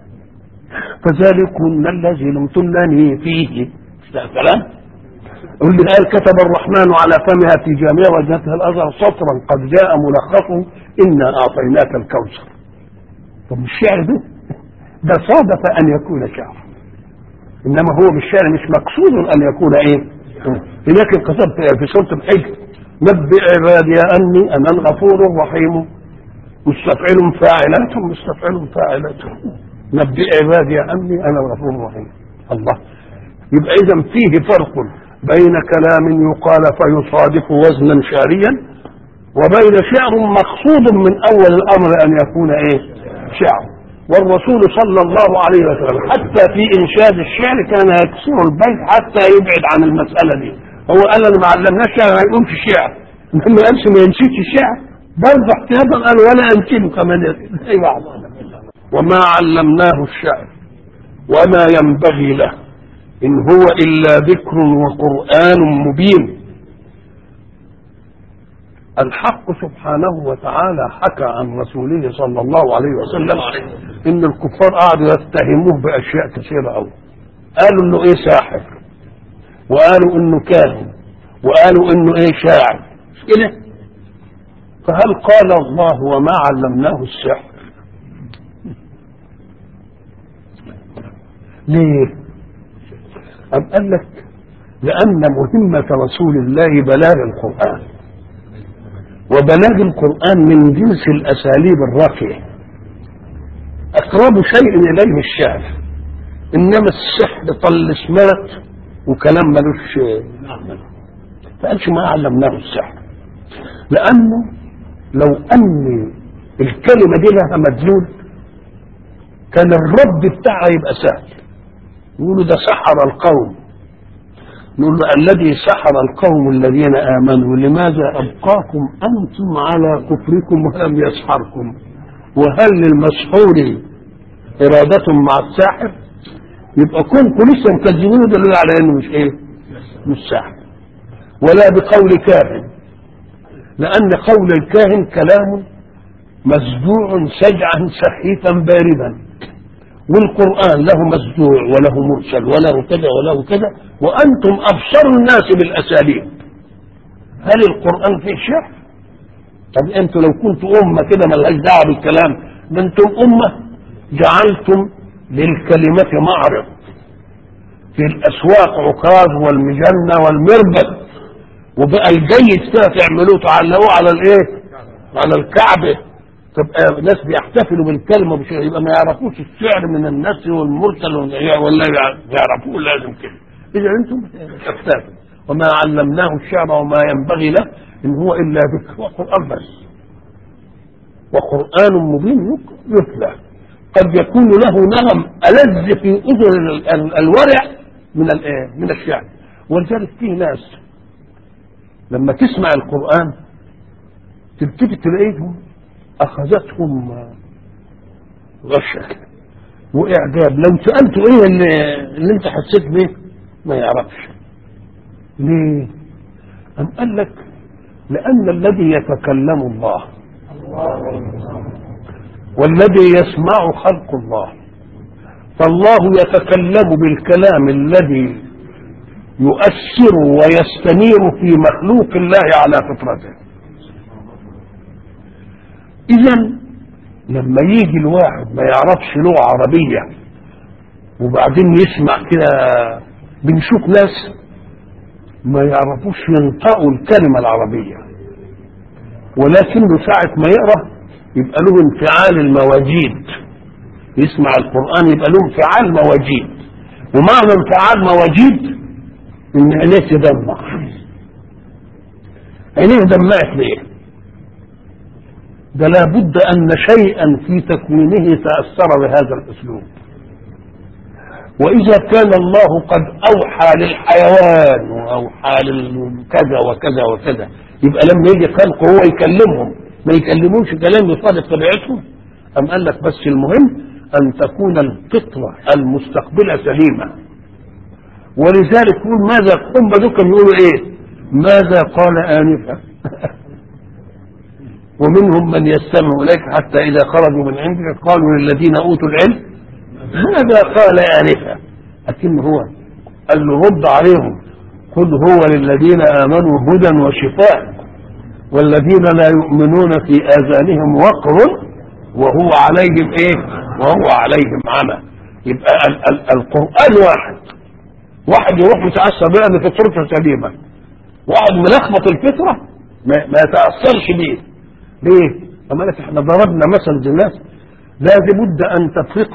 فذلكن الذي لمتنني فيه كلام. واللي قال كتب الرحمن على فمها في جامعة وجهتها الأزهر سطرا قد جاء ملخصه إنا أعطيناك الكوثر. طب الشعر ده ده صادف أن يكون شعر، إنما هو بالشعر مش مقصود أن يكون إيه. هناك القصد في سورة الحج نبئ عبادي أني أنا الغفور الرحيم مستفعل فاعلات مستفعل فاعلات. نبئ عبادي أني أنا الغفور الرحيم. الله، يبقى إذا فيه فرق بين كلام يقال فيصادف وزنا شعريا وبين شعر مقصود من أول الأمر أن يكون إيه؟ شعر. والرسول صلى الله عليه وسلم حتى في إنشاد الشعر كان يكسر البيت حتى يبعد عن المسألة دي. هو قال أنا ما علمناش شعر ما يقومش شعر، ما قالش ما ينشدش الشعر، برضه احتياطا قال ولا أنشده كمان. أيوة. وما علمناه الشعر وما ينبغي له إن هو إلا ذكر وقرآن مبين. الحق سبحانه وتعالى حكى عن رسوله صلى الله عليه وسلم إن الكفار قعدوا يتهموه بأشياء كثيرة أوي. قالوا إنه إيه ساحر، وقالوا إنه كاهن، وقالوا إنه إيه شاعر، مش كده؟ فهل قال الله وما علمناه السحر؟ ليه؟ أم قال لك لأن مهمة رسول الله بلاغ القرآن، وبلاغ القرآن من جنس الأساليب الراقية، أقرب شيء إليه الشعر، إنما السحر طلسمات وكلام ملوش معنى. فقالش ما علمناه السحر، لأنه لو أن الكلمة دي لها مدلول كان الرد بتاعها يبقى سهل. يقولوا ده سحر القوم، نقول له الذي سحر القوم الذين آمنوا لماذا أبقاكم أنتم على كفركم ولم يسحركم؟ وهل للمسحور إرادة مع الساحر؟ يبقى كنتم لسه مكذبين دليل على إنه مش إيه؟ مش ساحر. ولا بقول كاهن، لأن قول الكاهن كلام مسجوع سجعا سخيفا باردا، والقرآن له مسجوع وله مرسل وله كذا وله كذا، وأنتم أبصر الناس بالأساليب. هل القرآن فيه شعر؟ طب أنتم لو كنتم أمة كده ملهاش دعوة بالكلام، ده أنتم أمة جعلتم للكلمة معرض في الأسواق عكاظ والمجنة والمربد، وبقى الجيد فيها تعملوه تعلقوه على الإيه؟ على الكعبة، تبقى ناس بيحتفلوا بالكلمة بشيء، يبقى ما يعرفوش الشعر من النثر والمرسل ولا يعرفوه لازم كده. إذا أنتم تحتفلوا. وما علمناه الشعر وما ينبغي له إن هو إلا ذكر وقرآن بس، وقرآن مبين يتلى. قد يكون له نغم ألذ في أذن الورع من من الشعر. ولذلك فيه ناس لما تسمع القرآن تبتدي تلاقيهم أخذتهم غشة وإعجاب. لو سألته إيه اللي, اللي أنت حسيت به ما يعرفش. ليه؟ أم قال لك لأن الذي يتكلم الله والذي يسمع خلق الله، فالله يتكلم بالكلام الذي يؤثر ويستنير في مخلوق الله على فطرته. إذن لما يجي الواحد ما يعرفش لغة عربية وبعدين يسمع كده، بنشوف ناس ما يعرفوش ينطقوا الكلمة العربية، ولكنه ساعة ما يقرأ يبقى له انفعال المواجيد، يسمع القرآن يبقى له انفعال مواجيد. ومعنى انفعال مواجيد إن عينيه تدمع. عينيه دمعت ليه؟ ده لابد أن شيئا في تكوينه تأثر بهذا الأسلوب. وإذا كان الله قد أوحى للحيوان وأوحى للكذا وكذا وكذا، يبقى لما يجي خلقه هو يكلمهم ما يكلموش كلام يصادق طبيعتهم. أم قال لك بس المهم أن تكون الفطرة المستقبلة سليمة. ولذلك يقول ماذا هم ذكر يقولوا إيه؟ ماذا قال آنفا ومنهم من يستمع إليك حتى إذا خرجوا من عندك قالوا للذين أوتوا العلم ماذا قال آنفا. لكن هو قال له رد عليهم قل هو للذين آمنوا هدى وشفاء والذين لا يؤمنون في آذانهم وقر وهو عليهم إيه؟ وهو عليهم عمى. يبقى ال ال القرآن واحد واحد يروح متأثر بها أن فطرته سليمة، واحد ملخبط الفطرة ما, ما يتأثرش بيه. ليه؟ أما لك احنا ضربنا مثل للناس، لازم بد أن تفرق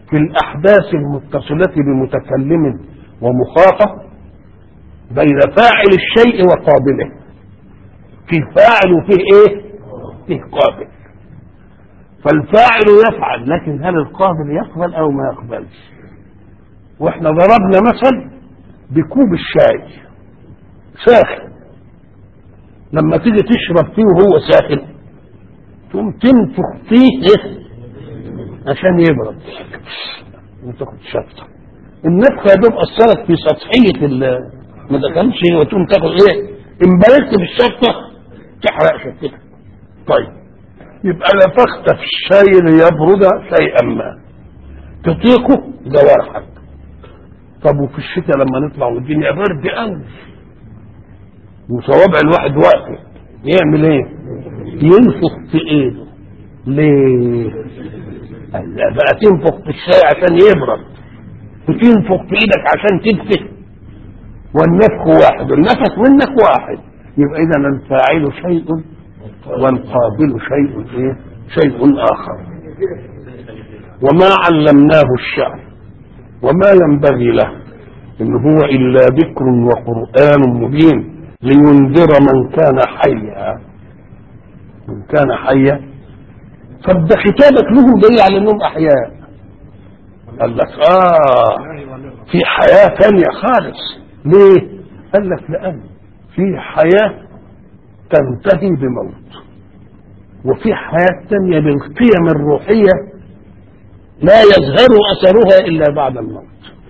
في الأحداث المتصلة بمتكلم ومخاطب بين فاعل الشيء وقابله. في فاعل وفيه ايه؟ فيه قابل. فالفاعل يفعل، لكن هل القابل يقبل او ما يقبلش؟ واحنا ضربنا مثل بكوب الشاي ساخن، لما تيجي تشرب فيه وهو ساخن تقوم تنفخ فيه إيه؟ عشان يبرد وتاخد شفطه. النفخه يا دوب اثرت في سطحيه ما دخلش وتقوم تاخد ايه؟ انبلت بالشفطه تحرق شفتها. طيب يبقى نفخت في الشاي ليبرد شيئا ما تطيقه جوارحك. طب وفي الشتاء لما نطلع والدنيا برد قوي وصوابع الواحد واقف يعمل ايه؟ ينفخ في ايده. ليه؟ بقى تنفخ في الشاي عشان يبرد وتنفخ في ايدك عشان تدفئ، والنفخ واحد، النفخ منك واحد. يبقى اذا الفاعل شيء والقابل شيء ايه؟ شيء اخر. وما علمناه الشعر وما ينبغي له ان هو الا ذكر وقرآن مبين لينذر من كان حيا. من كان حيا. طب ده خطابك لهم دليل على انهم احياء. قال لك اه في حياة ثانية خالص. ليه؟ قال لك لان في حياة تنتهي بموت، وفي حياة ثانية بالقيم الروحية لا يظهر اثرها الا بعد الموت.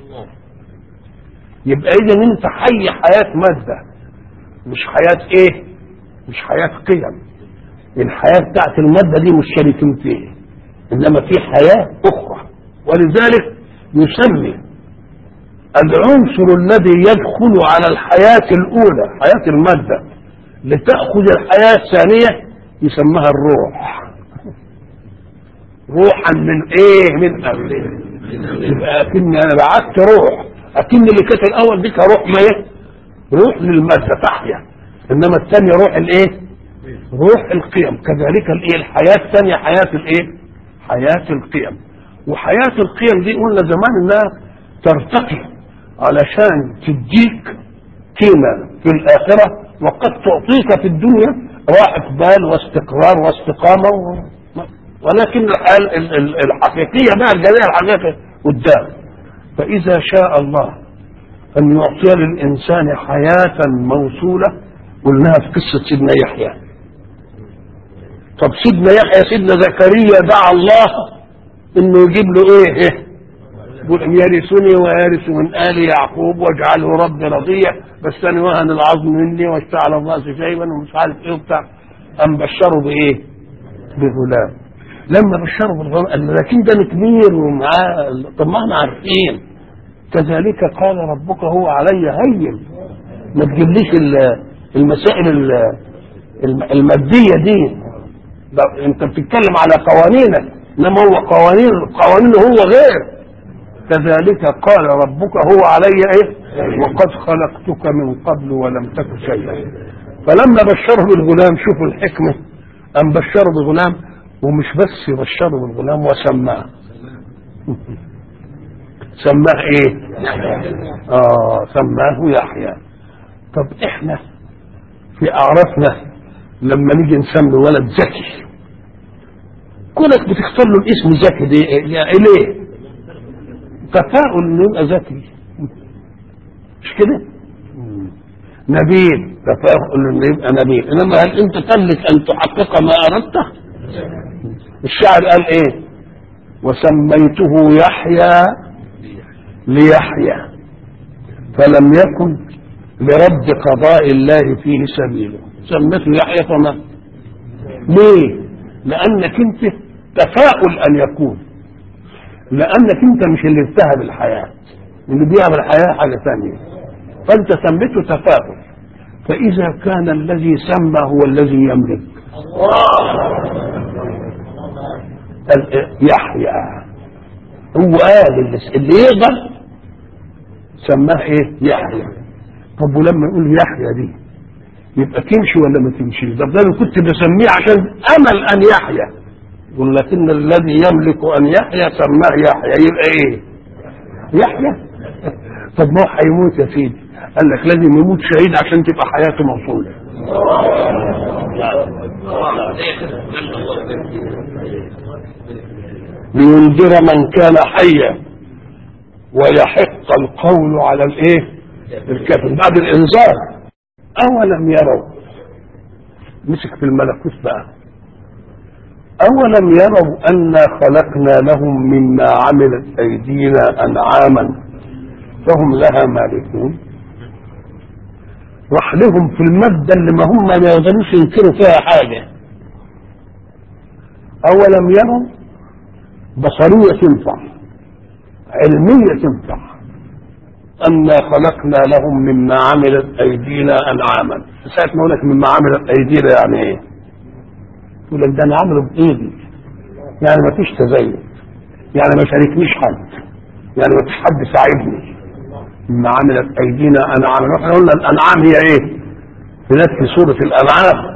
يبقى اذا انت حي حياة مادة، مش حياة ايه؟ مش حياة قيم. الحياة بتاعت المادة دي مش شريكين فيه، انما في حياة اخرى. ولذلك يسمي العنصر الذي يدخل على الحياة الاولى حياة المادة لتأخذ الحياة الثانية يسمها الروح. روحا من ايه؟ من قبل. يبقى اكن انا بعت روح، اكن اللي كانت الاول دي كروح ما ايه؟ روح للمادة تحيا، انما الثانية روح الايه؟ روح القيم. كذلك الايه؟ الحياة الثانية حياة الايه؟ حياة القيم. وحياة القيم دي قلنا زمان انها ترتقي علشان تديك قيمة في الاخرة، وقد تعطيك في الدنيا راحة بال واستقرار واستقامة و... ولكن الحقيقية بقى الجزاء الحقيقية قدام. فإذا شاء الله أن يعطي للإنسان حياة موصولة قلناها في قصة سيدنا يحيى. طب سيدنا يحيى سيدنا زكريا دعا الله إنه يجيب له إيه؟ يقول يرثني ويرث من آل يعقوب واجعله ربي رضيا، بس أنا وهن العظم مني واشتعل الرأس شيبا ومش عارف إيه وبتاع. أم بشره بإيه؟ بغلام. لما بشره بالغلام قال لكن ده كبير ومعاه. طب ما احنا عارفين. كذلك قال ربك هو علي هين. ما تجيبليش المسائل الماديه دي، انت بتتكلم على قوانينك، انما هو قوانين قوانينه هو غير. كذلك قال ربك هو علي ايه؟ وقد خلقتك من قبل ولم تك شيئا. فلما بشره بالغلام شوفوا الحكمه، ام بشره بالغلام ومش بس يبشره بالغلام وسماه سماه ايه؟ اه سماه يحيى. طب احنا في اعرافنا لما نيجي نسمي ولد زكي، كونك بتختار له الاسم زكي دي ليه؟ تفاؤل انه يبقى ذكي، مش كده؟ نبيل تفاؤل انه يبقى نبيل. انما هل انت تملك ان تحقق ما اردته؟ الشاعر قال ايه؟ وسميته يحيى ليحيى فلم يكن لرد قضاء الله فيه سبيله. سميته يحيى فما ليه؟ لانك انت تفاؤل ان يكون، لانك انت مش اللي انتهى بالحياه، اللي بيعمل الحياه حاجه ثانيه، فانت سميته تفاؤل. فاذا كان الذي سمى هو الذي يملك يحيى، هو قال اللي يقدر سماه ايه؟ يحيى. طب ولما يقول يحيى دي يبقى تمشي ولا ما تمشيش؟ طب ده انا كنت بسميه عشان امل ان يحيى، يقول لكن الذي يملك ان يحيا سماه يحيى، يبقى ايه؟ يحيى. طب ما هو هيموت يا سيدي، قال لك لازم يموت شهيد عشان تبقى حياته موصوله. لينذر من كان حيا ويحق القول على الايه؟ الكافر. بعد الانذار اولم يروا، مسك في الملكوت بقى، اولم يروا انا خلقنا لهم مما عملت ايدينا انعاما فهم لها مالكون. راح لهم في المادة اللي ما هم ما يقدروش ينكروا فيها حاجة. اولم يروا بصرية تنفع، علمية تنفع، أنا خلقنا لهم مما عملت أيدينا أنعاما. ساعة ما أقول لك مما عملت أيدينا يعني إيه؟ يقول لك ده أنا عامله بإيدي، يعني ما فيش تزين، يعني ما شاركنيش حد، يعني ما فيش حد ساعدني. مما عملت أيدينا أنعاما، احنا قلنا الأنعام هي إيه؟ في سورة الأنعام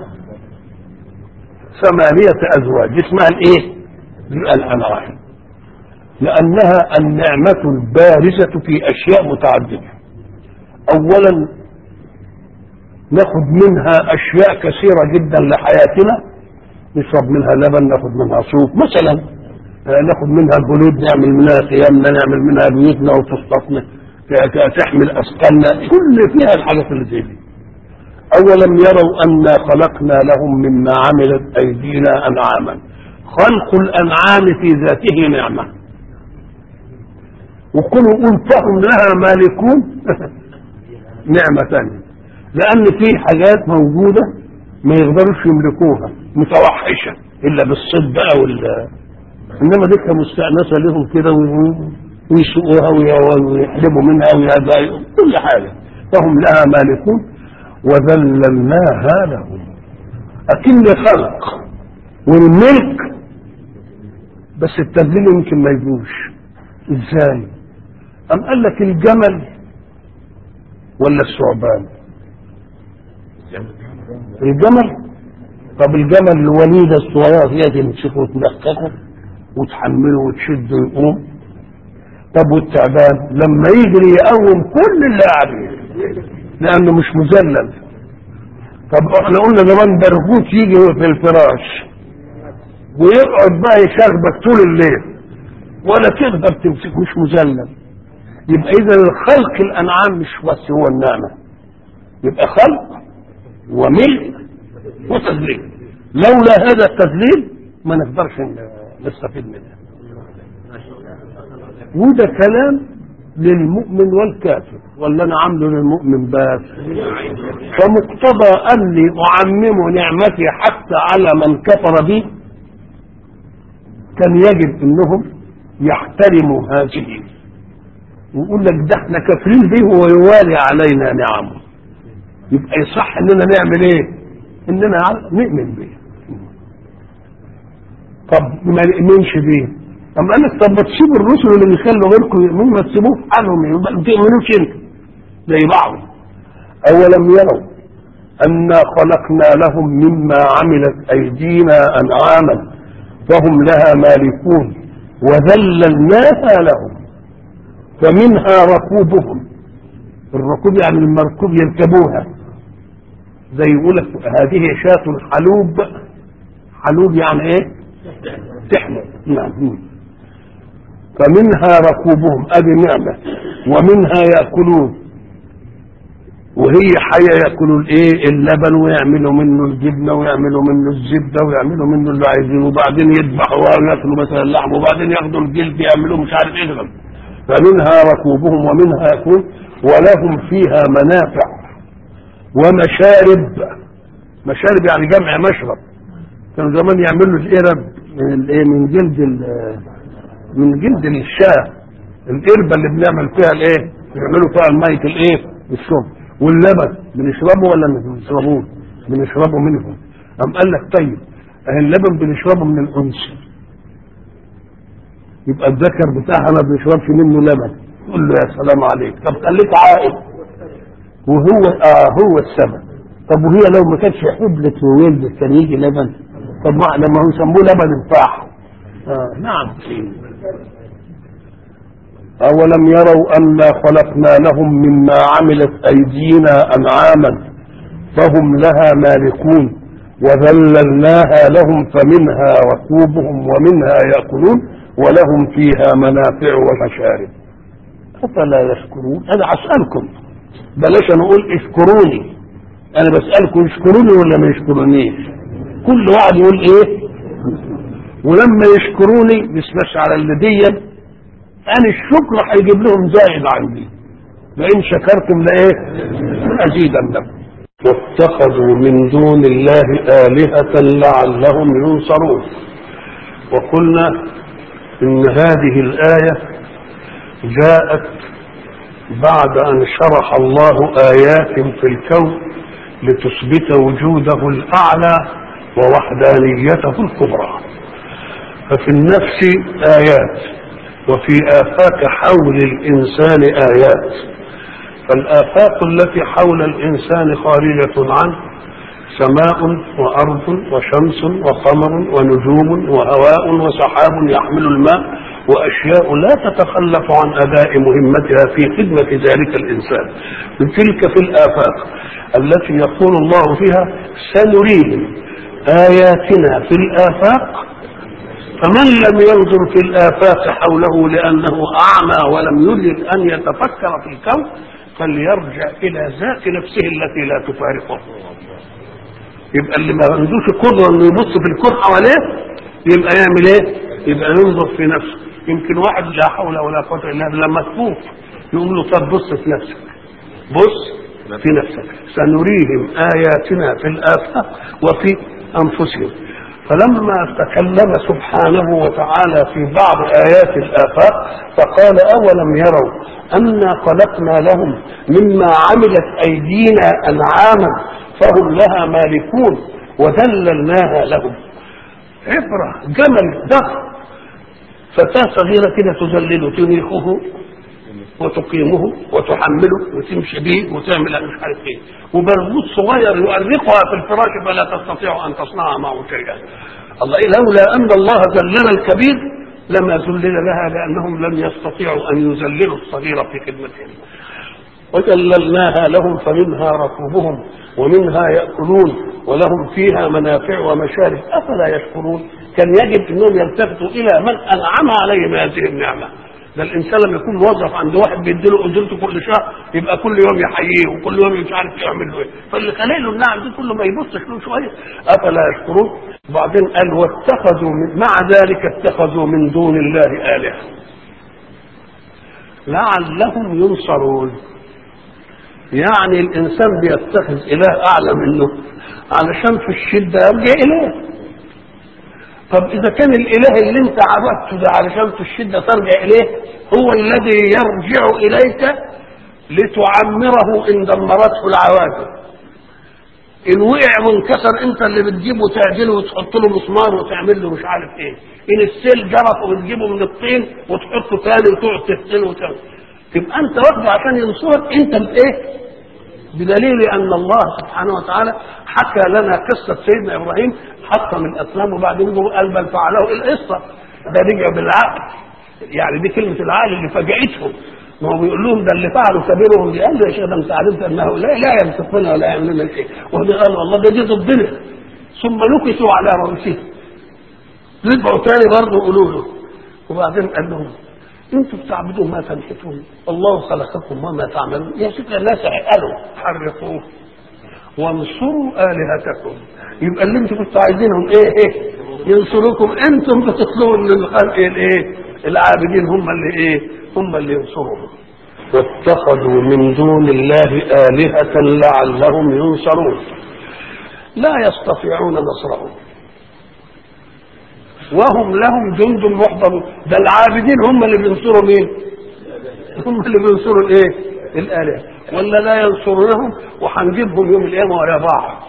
ثمانية أزواج، اسمها الإيه؟ الأنعام، لأنها النعمة البارزة في أشياء متعددة. أولا ناخد منها أشياء كثيرة جدا لحياتنا، نشرب منها لبن، ناخد منها صوف مثلا، ناخد منها جلود نعمل منها خيامنا، نعمل منها بيوتنا وفسطاطنا، تحمل أثقالنا، كل فيها الحاجات اللي زي دي. أولم يروا أنا خلقنا لهم مما عملت أيدينا أنعاما. خلق الأنعام في ذاته نعمة، وكونوا يقول فهم لها مالكون نعمة ثانية، لأن في حاجات موجودة ما يقدروش يملكوها متوحشة إلا بالصيد بقى وال إنما دي مستأنسة لهم كده ويسوقوها ويحلبوا منها ويهدأوا كل حاجة، فهم لها مالكون وذللناها لهم. أكن خلق والملك، بس التذليل يمكن ما يجوش. ازاي؟ أم قال لك الجمل ولا الثعبان؟ الجمل. طب الجمل الوليدة الصغيرة هي تمسكه وتنققه وتحمله وتشده ويقوم. طب والتعبان لما يجري يقوم كل اللي عليه لأنه مش مذلل. طب احنا قلنا زمان برغوث يجي في الفراش ويقعد بقى يشربك طول الليل ولا تقدر تمسكه، مش مذلل. يبقى اذا الخلق الانعام مش بس هو النعمه، يبقى خلق وملك وتذليل. لولا هذا التذليل ما نقدرش نستفيد منه. وده كلام للمؤمن والكافر، ولا انا عامله للمؤمن بس؟ فمقتضى اني اعمم نعمتي حتى على من كفر بي كان يجب انهم يحترموا هذه ويقول لك ده احنا كافرين به ويوالي علينا نعمه، يبقى يصح اننا نعمل ايه؟ اننا نؤمن به. طب ما نؤمنش به، اما قال لك طب ما تسيبوا الرسل اللي بيخلوا غيركم يؤمنوا، ما تسيبوه في حالهم، يبقى ما تؤمنوش انت زي بعض. اولم يروا انا خلقنا لهم مما عملت ايدينا انعاما فهم لها مالكون وذللناها لهم فمنها ركوبهم. الركوب يعني المركوب يركبوها، زي يقول لك هذه شاة حلوب. حلوب يعني ايه؟ تحمل. نعم. فمنها ركوبهم، ادي نعمه، ومنها ياكلون، وهي حيه ياكلوا الايه؟ اللبن، ويعملوا منه الجبنه، ويعملوا منه الزبده، ويعملوا منه اللي عايزينه، وبعدين يذبحوا وياكلوا مثلا اللحم، وبعدين ياخدوا الجلد يعملوا مش عارف ايه. فمنها ركوبهم ومنها ياكلون ولهم فيها منافع ومشارب. مشارب يعني جمع مشرب. كانوا زمان يعملوا القرب من الايه؟ من جلد من جلد الشاه، القربه اللي بنعمل فيها الايه؟ بيعملوا فيها الميه الايه؟ الشرب. واللبن بنشربه ولا ما بنشربوش؟ بنشربه منهم. قام قال لك طيب اللبن بنشربه من الانثى، يبقى الذكر بتاعها ما بنشربش منه لبن. تقول له يا سلام عليك، طب خليك عائل وهو اه هو السبب. طب وهي لو ما كانتش حبلت وولدت كان يجي لبن؟ طب ما لما هو يسموه لبن الفاح. آه نعم. أولم يروا أنا خلقنا لهم مما عملت أيدينا أنعاما فهم لها مالكون وذللناها لهم فمنها ركوبهم ومنها يأكلون ولهم فيها منافع ومشارب أفلا يشكرون. أنا أسألكم بلاش نقول اشكروني، أنا بسألكم اشكروني ولا ما يشكرونيش؟ كل واحد يقول إيه؟ ولما يشكروني مش بس على اللي دي أنا الشكر هيجيب لهم زائد عندي، لئن شكرتم لإيه؟ أزيدنكم. واتخذوا من دون الله آلهة لعلهم ينصرون. وقلنا إن هذه الآية جاءت بعد أن شرح الله آيات في الكون لتثبت وجوده الأعلى ووحدانيته الكبرى. ففي النفس آيات وفي آفاق حول الإنسان آيات. فالآفاق التي حول الإنسان خارجة عنه سماء وأرض وشمس وقمر ونجوم وهواء وسحاب يحمل الماء وأشياء لا تتخلف عن أداء مهمتها في خدمة ذلك الإنسان. تلك في الآفاق التي يقول الله فيها سنريهم آياتنا في الآفاق فمن لم ينظر في الآفاق حوله لأنه أعمى ولم يريد أن يتفكر في الكون فليرجع إلى ذات نفسه التي لا تفارقه. يبقى اللي ما عندوش قدرة انه يبص في الكون حواليه يبقى يعمل ايه؟ يبقى ينظر في نفسه. يمكن واحد لا حول ولا قوة الا بالله مكفوف يقول له طب بص في نفسك، بص في نفسك سنريهم آياتنا في الآفاق وفي أنفسهم. فلما تكلم سبحانه وتعالى في بعض آيات الآفاق فقال أولم يروا أنا خلقنا لهم مما عملت أيدينا أنعاما فهم لها مالكون وذللناها لهم. عبرة جمل ضخم فتاة صغيرة كده تذلله تنيخه وتقيمه وتحمله وتمشي به وتعمل مش عارف ايه، وبرغوث صغير يؤرقها في الفراش فلا تستطيع ان تصنع معه شيئا. الله لولا ان الله ذلل الكبير لما ذلل لها لانهم لم يستطيعوا ان يذللوا الصغيره في خدمتهم. وذللناها لهم فمنها ركوبهم ومنها يأكلون ولهم فيها منافع ومشارب أفلا يشكرون. كان يجب أنهم يلتفتوا إلى من أنعم عليهم هذه النعمة. ده الإنسان لما يكون موظف عند واحد بيديله أجرته كل شهر يبقى كل يوم يحييه وكل يوم مش عارف يعمل له إيه، فاللي خلق له النعم دي كله ما يبصش له شوية أفلا يشكرون. وبعدين قال واتخذوا من مع ذلك اتخذوا من دون الله آلهة لعلهم ينصرون. يعني الإنسان بيتخذ إله أعلى منه علشان في الشدة يرجع إليه. طب إذا كان الإله اللي أنت عبدته ده علشان في الشدة ترجع إليه هو الذي يرجع إليك لتعمره إن دمرته العوادم، إن وقع وانكسر أنت اللي بتجيبه وتعجله وتحط له مسمار وتعمل له مش عارف إيه، إن السيل جرف وبتجيبه من الطين وتحطه تاني وتقعد تغسله وتعمل، تبقى أنت واخده عشان ينصرك أنت بإيه؟ بدليل أن الله سبحانه وتعالى حكى لنا قصة سيدنا إبراهيم حطم الأصنام وبعدين قال بل فعله القصة ده رجع بالعقل. يعني دي كلمة العقل اللي فاجأتهم، ما هو بيقول لهم ده اللي فعلوا كبيرهم دي، قال له يا شيخ ده انت عرفت انه لا لا ينصفنا ولا يعملون شيء، وهم قالوا والله ده دي ضدنا، ثم نكسوا على رؤوسهم رجعوا تاني برضه يقولوا له، وبعدين قال لهم انتم بتعبدون ما تنحتون الله خلقكم وما تعملون. يا شيخ الناس قالوا حرقوه وانصروا آلهتكم. يبقى اللي انتم كنتوا عايزينهم ايه ايه ينصروكم، انتم بتطلبوا من الخلق الايه العابدين هم اللي ايه هم اللي ينصروهم. واتخذوا من دون الله آلهة لعلهم ينصرون لا يستطيعون نصرهم وهم لهم جند محضرون. ده العابدين هم اللي بينصروا مين؟ هم اللي بينصروا الايه الآلهة، ولا لا ينصرونهم وهنجيبهم يوم القيامة ورا بعض،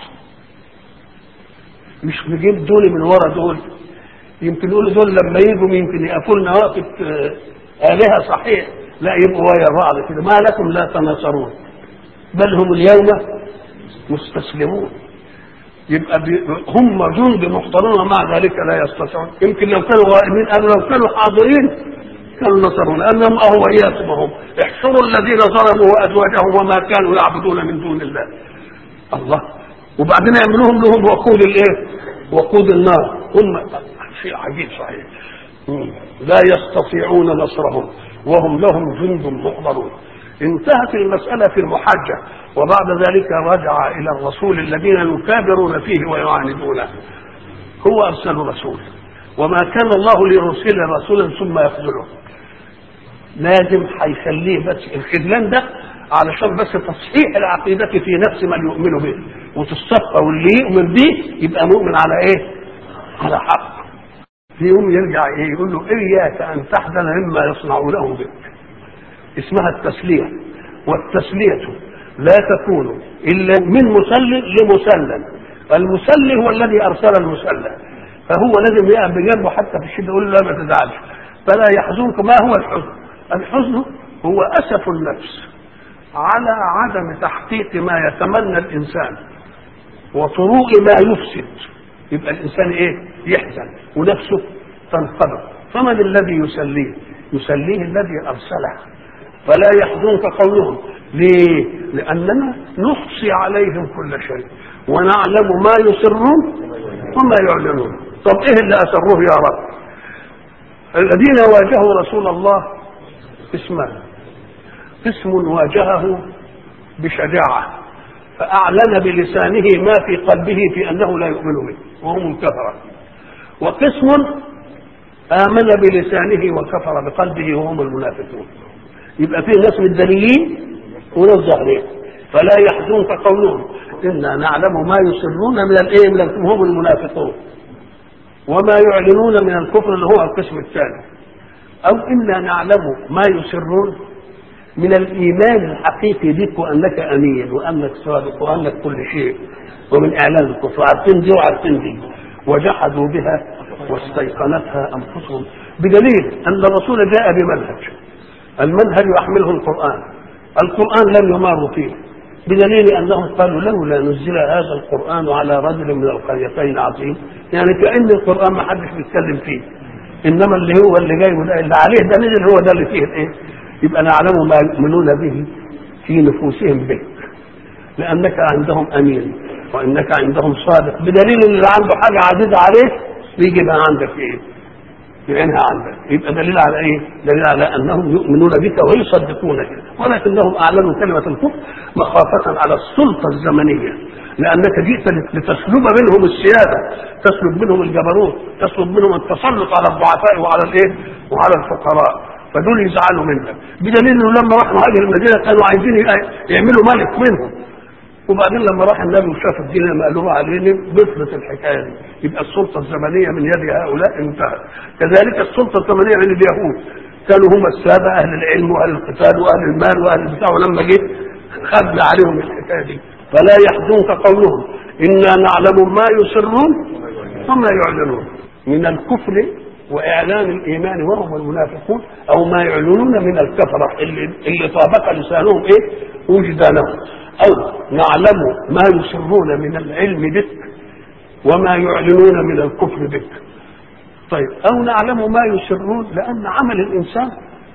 مش نجيب دول من ورا دول. يمكن يقولوا دول لما يجوا يمكن يقفلنا وقفة آلهة صحيح، لا يبقوا ويا بعض كده. ما لكم لا تناصرون بل هم اليوم مستسلمون. يبقى هم جند محضرون ومع ذلك لا يستطيعون. يمكن لو كانوا غائبين أو لو كانوا حاضرين كانوا نصرون، أنهم أهوياتهم هم احشروا الذين ظلموا وأزواجهم وما كانوا يعبدون من دون الله. الله. وبعدين يعملوهم لهم وقود الايه؟ وقود النار. هم شيء عجيب صحيح. لا يستطيعون نصرهم وهم لهم جند محضرون. انتهت المسألة في المحاجة، وبعد ذلك رجع إلى الرسول الذين يكابرون فيه ويعاندونه. هو أرسل رسول، وما كان الله ليرسل رسولا ثم يخذله. لازم هيخليه بس الخذلان ده علشان بس تصحيح العقيدة في نفس من يؤمن به وتصفى، واللي يؤمن به يبقى مؤمن على ايه؟ على حق. في يوم يرجع ايه؟ يقول له إياك أن تحزن مما يصنعونه بك. اسمها التسلية، والتسلية لا تكون إلا من مسل لمسلم. المسلي هو الذي أرسل المسلى، فهو لازم يقف بجنبه حتى في الشدة يقول له لا ما تزعلش. فلا يحزنك. ما هو الحزن؟ الحزن هو أسف النفس على عدم تحقيق ما يتمنى الإنسان وطروء ما يفسد. يبقى الإنسان إيه؟ يحزن ونفسه تنقبض. فمن الذي يسليه؟ يسليه الذي أرسله. فلا يحزنك قولهم. ليه؟ لأننا نحصي عليهم كل شيء ونعلم ما يسرون وما يعلنون. طب إيه اللي أسروه يا رب؟ الذين واجهوا رسول الله اسمان. اسم واجهه بشجاعة فأعلن بلسانه ما في قلبه في أنه لا يؤمن به وهم الكفرة، وقسم آمن بلسانه وكفر بقلبه وهم المنافقون. يبقى فيه ناس مدنيين وناس ظاهرين. فلا يحزنك قولهم إنا نعلم ما يسرون من الإيه؟ من هم المنافقون، وما يعلنون من الكفر اللي هو القسم الثاني. أو إنا نعلم ما يسرون من الإيمان الحقيقي بك وأنك أمين وأنك صادق وأنك كل شيء، ومن إعلان الكفر. عارفين دي وعارفين دي. وجحدوا بها واستيقنتها أنفسهم. بدليل أن الرسول جاء بمنهج، المنهج يحمله القرآن، القرآن لم يمار فيه، بدليل أنهم قالوا لولا نزل هذا القرآن على رجل من القريتين عظيم. يعني كأن القرآن ما حدش بيتكلم فيه، إنما اللي هو اللي جاي اللي عليه ده نزل هو ده اللي فيه الإيه؟ يبقى نعلم ما يؤمنون به في نفوسهم بك لأنك عندهم أمين وإنك عندهم صادق. بدليل إن اللي عنده حاجة عزيزة عليه بيجي بقى عندك إيه؟ يعينها عندك. يبقى دليل على ايه؟ دليل على انهم يؤمنون بك ويصدقونك، ولكنهم اعلنوا كلمه الكفر مخافه على السلطه الزمنيه، لانك جئت لتسلب منهم السياده، تسلب منهم الجبروت، تسلب منهم التسلط على الضعفاء وعلى الايه؟ وعلى الفقراء. فدول يزعلوا منك. بدليل انه لما راحوا هذه المدينه كانوا عايزين يعملوا ملك منهم، وبعدين لما راح النبي وشاف الدين المألوف عليه بطلت الحكايه دي. يبقى السلطه الزمنيه من يد هؤلاء انتهت. كذلك السلطه الزمنيه من اليهود، كانوا هم الساده اهل العلم واهل القتال واهل المال واهل البتاع، ولما جه خدنا عليهم الحكايه دي. فلا يحزنك قولهم انا نعلم ما يسرون وما يعلنون من الكفر واعلان الايمان وهم المنافقون، او ما يعلنون من الكفره اللي, اللي طابق لسانهم ايه؟ وجدانهم. أو نعلم ما يسرون من العلم بك وما يعلنون من الكفر بك. طيب، أو نعلم ما يسرون لأن عمل الإنسان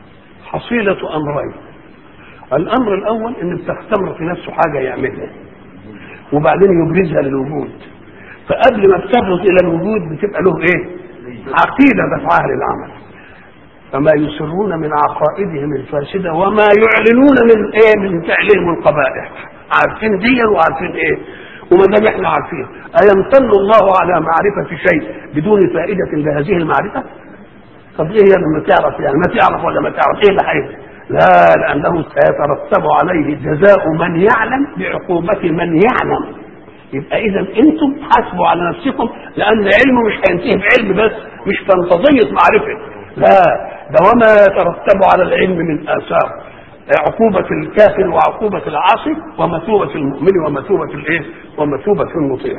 حصيلة أمرين. الأمر الأول إن بتختمر في نفسه حاجة يعملها وبعدين يبرزها للوجود، فقبل ما بتبرز إلى الوجود بتبقى له إيه؟ عقيدة بفعال العمل. فما يسرون من عقائدهم الفاسدة وما يعلنون من ايه؟ من فعلهم القبائح. عارفين دي وعارفين ايه؟ وما دام احنا عارفين، ايمتن الله على معرفة شيء بدون فائدة لهذه المعرفة؟ طب ايه لما تعرف؟ يعني ما تعرف ولا ما تعرف ايه اللي حيث؟ لا، لانه سيترتب عليه جزاء من يعلم بعقوبة من يعلم. يبقى اذا انتم حاسبوا على نفسكم، لان علمه مش هينتهي بعلم بس، مش فانتظية معرفة، لا، ده وما يترتب على العلم من آثار عقوبة الكافر وعقوبة العاصي ومثوبة المؤمن ومثوبة الايه؟ ومثوبة المطيع.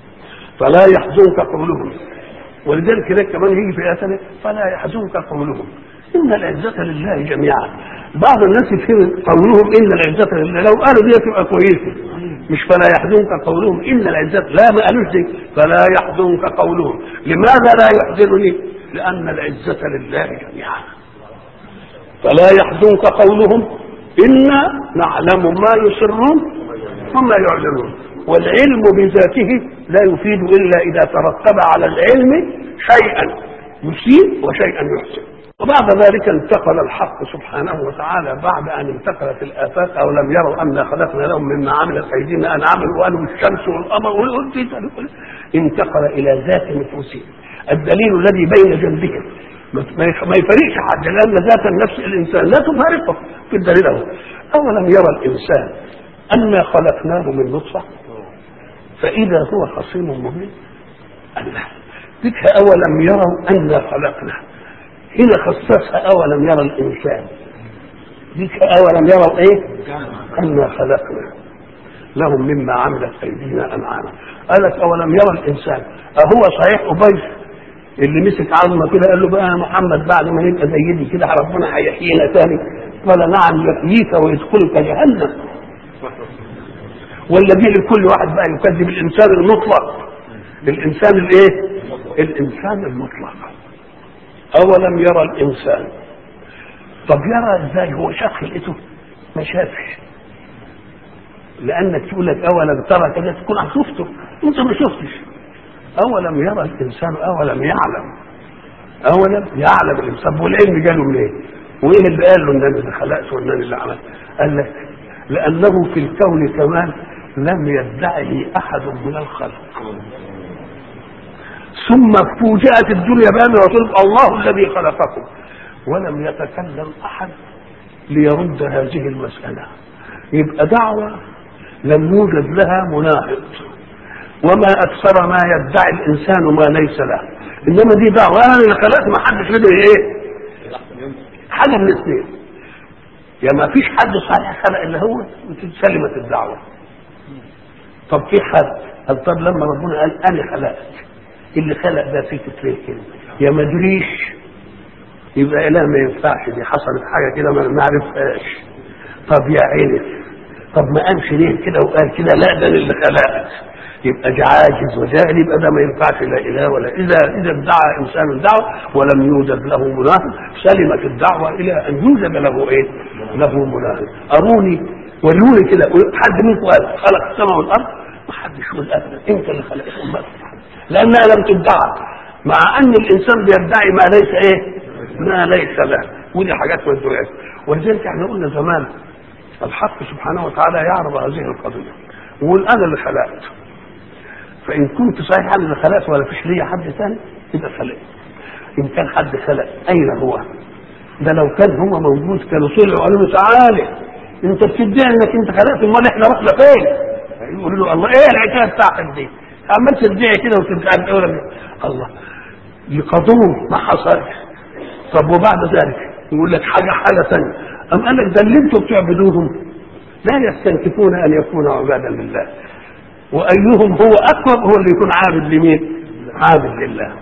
فلا يحزنك قولهم. ولذلك كده كمان يجي في آية فلا يحزنك قولهم إن العزة لله جميعا. بعض الناس يفهم قولهم إن العزة لله، لو قالوا دي تبقى كويسة، مش فلا يحزنك قولهم إن العزة، لا ما قالوش دي، فلا يحزنك قولهم. لماذا لا يحزنني؟ لأن العزة لله جميعا. فلا يحزنك قولهم إنا نعلم ما يسرون وما يعلنون. والعلم بذاته لا يفيد إلا إذا ترتب على العلم شيئا يسيء وشيئا يحسن. وبعد ذلك انتقل الحق سبحانه وتعالى بعد أن انتقلت الآفات أو لم يروا أن خلقنا لهم مما عملت أيدينا أنعاما وقالوا الشمس والقمر، انتقل إلى ذات نفوسهم، الدليل الذي بين جنبهم ما يفرقش حد، لأن ذات النفس الإنسان لا تفارقه في الدليل أهو. أولم يرى الإنسان أنا خلقناه من نطفة فإذا هو خصيم مبين؟ الله ذكر أولم يروا أنا خلقنا، هنا خصصها أولم يرى الإنسان، ذكر أولم يروا إيه؟ أنا خلقنا لهم مما عملت أيدينا أنعاما. قالت أولم يرى الإنسان، أهو صحيح أبي اللي مسك عظمه كده قال له بقى يا محمد بعد ما نبقى زي دي كده ربنا هيحيينا تاني؟ قال نعم يحييك ويدخلك جهنم. والذي لكل واحد بقى يكذب الانسان المطلق، الانسان الايه؟ الانسان المطلق. اولم يرى الانسان، طب يرى ازاي؟ هو شاف خلقته؟ ما شافش، لانك تقول لك اولم ترى كده تكون شفته، انت ما شفتش. اولم يرى الانسان اولم يعلم، اولم يعلم الانسان. والعلم جاله منين؟ وايه اللي قال له ان انا اللي خلقت وان انا اللي عملت؟ قال لك لانه في الكون كمان لم يدعه احد من الخلق، ثم فوجئت الدنيا بان رسول الله الذي خلقكم، ولم يتكلم احد ليرد هذه المساله. يبقى دعوه لم يوجد لها مناهض، وما اكثر ما يدعي الانسان ما ليس له. انما دي دعوه انا اللي خلقت، ما حدش يقدر ايه حاجه من الاثنين، يا ما فيش حد صحيح خلق الا هو وتسلمت الدعوه. طب في حد قال طب لما ربنا قال انا خلقت، اللي خلق ده فيك تريه كده يا ما ادريش، يبقى لا ما ينفعش، دي حصلت حاجه كده ما نعرفهاش. طب يا عرف، طب ما قامش ليه كده وقال كده لا ده اللي خلقت، يبقى عاجز وجاهل، يبقى ده ما ينفعش لا اله ولا اذا اذا ادعى انسان الدعوه ولم يوجد له مناهض سلمت الدعوه الى ان يوجد له ايه؟ له مناهض. اروني وروني كده حد منكم خلق السماء والارض؟ ما حدش يقول ابدا انت اللي خلقتهم بس، لانها لم تدعى، مع ان الانسان بيدعي ما ليس ايه؟ ما ليس له، ودي حاجات ما تدعيش. ولذلك احنا قلنا زمان الحق سبحانه وتعالى يعرض هذه القضيه ويقول انا اللي خلقت، فإن كنت صحيح أنا اللي خلقت ولا فيش ليا حد ثاني يبقى خلق. إن كان حد خلق أين هو؟ ده لو كان هو موجود كانوا طلعوا قالوا له تعالى أنت بتدعي إنك أنت خلقت، أمال إحنا رحنا فين؟ يقولوا له الله إيه الحكاية بتاعتك دي؟ عمال تدعي كده وتدعي ولا الله يقضون ما حصلش. طب وبعد ذلك يقول لك حاجة حاجة ثانية، أم قال لك ده اللي أنتم بتعبدوهم لا يستنكفون أن يكونوا عبادا لله، وأيهم هو أقرب هو اللي يكون عابد لمين؟ عابد لله.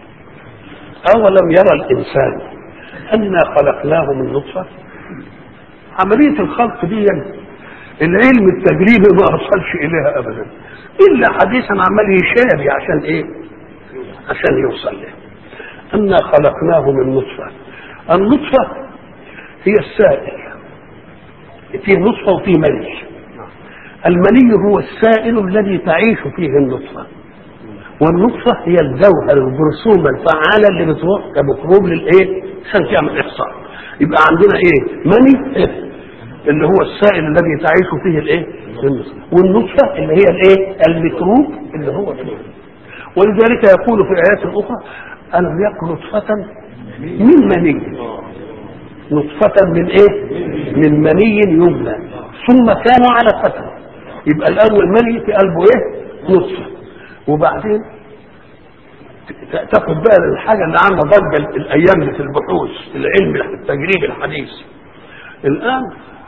أولم يرى الإنسان أنا خلقناه من نطفة. عملية الخلق دي العلم التجريبي ما أوصلش إليها أبدا، إلا حديثا عمال يشاري عشان إيه؟ عشان يوصل له. أنا خلقناه من نطفة. النطفة هي السائل، في نطفة وفي مني. المني هو السائل الذي تعيش فيه النطفة، والنطفة هي الجوهر الجرثومة الفعالة اللي بتروح كميكروب للايه؟ عشان تعمل احصاء. يبقى عندنا ايه؟ مني إيه؟ اللي هو السائل الذي تعيش فيه الايه؟ النطفة، والنطفة اللي هي الايه؟ الميكروب اللي هو فيه. ولذلك يقول في آيات أخرى ألم يكن نطفة من مني، نطفة من ايه؟ من مني يمنى ثم كان علقة. يبقى الاول مني في قلبه ايه؟ نطفه. وبعدين تاخد بقى الحاجه اللي عامله ضجه الايام دي في البحوث العلم التجريبي الحديث. الان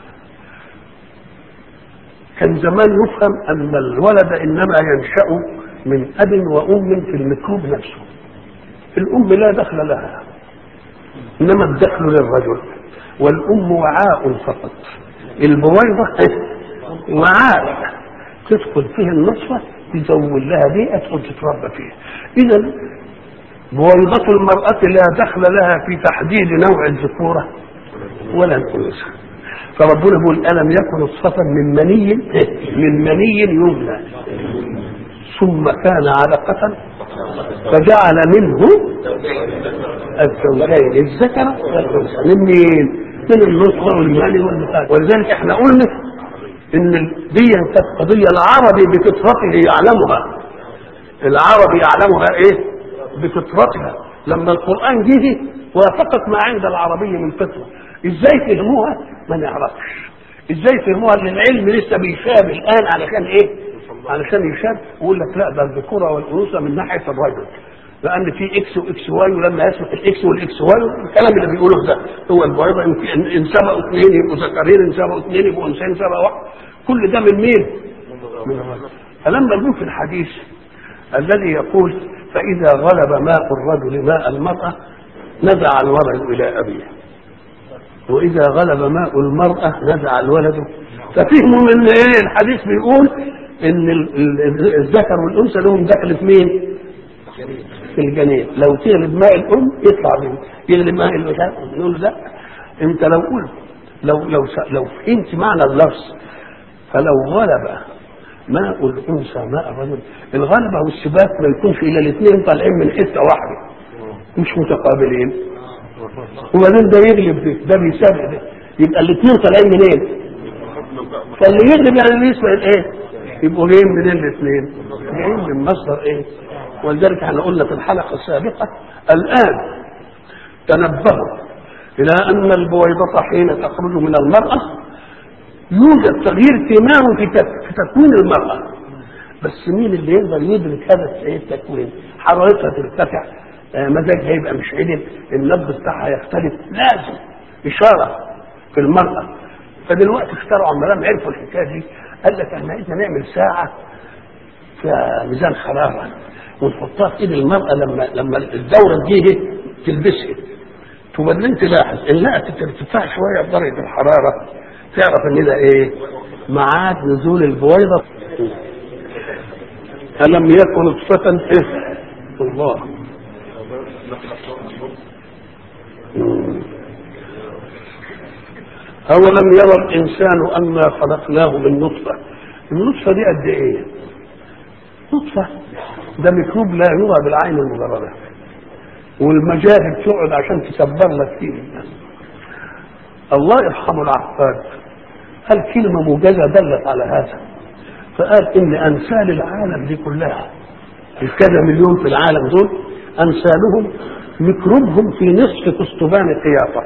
كان زمان يفهم ان الولد انما ينشا من اب وام في الميكروب نفسه، الام لا دخل لها، انما الدخل للرجل، والام وعاء فقط، البويضه وعاء. تدخل فيه النطفة تزود لها بيئة تتربى فيها. إذا بويضة المرأة لا دخل لها في تحديد نوع الذكورة ولا الأنثى. فربنا بيقول ألم يكن نطفة من مني من مني يمنى ثم كان علقة فجعل منه الزوجين الذكر والأنثى. من مين؟ من النطفة والمني والمخاط. ولذلك احنا قلنا ان دي قضية العربي بفطرته يعلمها. العربي يعلمها ايه؟ بفطرتها. لما القرآن جه وافقت ما عند العربي من فطرة. ازاي فهموها؟ ما نعرفش. ازاي فهموها؟ ان العلم لسه بيشاب الان علشان ايه؟ علشان يشاب ويقول لك لا ده الذكورة والانوثة من ناحية الرجل. لان في اكس واكس واي ولما يسمح الاكس والاكس واي الكلام اللي بيقولوه ده هو البويضه ان سبقوا اثنين يبقوا ذكرين ان سبقوا اثنين يبقوا انثيين سبقوا واحد. كل ده من مين؟ من الرجل. فلما نقول في الحديث الذي يقول فاذا غلب ماء الرجل ماء المراه نزع الولد الى ابيه واذا غلب ماء المراه نزع الولد. ففهموا من ايه الحديث بيقول ان الذكر والانثى لهم دخل في مين؟ في الجنين. لو تغلب ماء الام يطلع منه، يغلب ماء الوجه نقول لا. انت لو قلت لو لو لو فهمت معنى اللفظ فلو غلب ماء الانثى ماء الرجل، الغلبه والسباق ما يكونش الا الاثنين طالعين من حته واحده مش متقابلين. وبعدين ده يغلب ده ده بيسابق ده يبقى الاثنين طالعين منين؟ فاللي يغلب يعني اللي يسبق الايه؟ يبقوا جايين منين الاثنين؟ جايين من مصدر ايه؟ ولذلك احنا قلنا في الحلقه السابقه الان تنبهوا الى ان البويضه حين تخرج من المراه يوجد تغيير تمام في تكوين المراه. بس مين اللي يقدر يدرك هذا التكوين؟ حرارتها ترتفع، مزاجها يبقى مش عدل، النبض بتاعها يختلف، لازم اشاره في المراه. فدلوقتي اخترعوا لما لم عرفوا الحكايه دي قال لك احنا عايزين نعمل ساعه فيها ميزان حراره ونحطها في ايد المراه لما لما الدوره تجي تلبسها وبعدين تلاحظ ان لا ترتفع شويه في درجه الحراره تعرف ان ده ايه؟ ميعاد نزول البويضه. الم يكن نطفه ايه؟ الله أولم يرى الإنسان أنا خلقناه من نطفة. النطفة دي قد إيه؟ نطفة ده ميكروب لا يرى بالعين المجردة والمجاهد تقعد عشان تكبر لك فيه. الله يرحمه العقاد قال كلمة موجزة دلت على هذا فقال إن أمثال العالم دي كلها الكذا مليون في العالم دول أمثالهم ميكروبهم في نصف كستبان قيافة.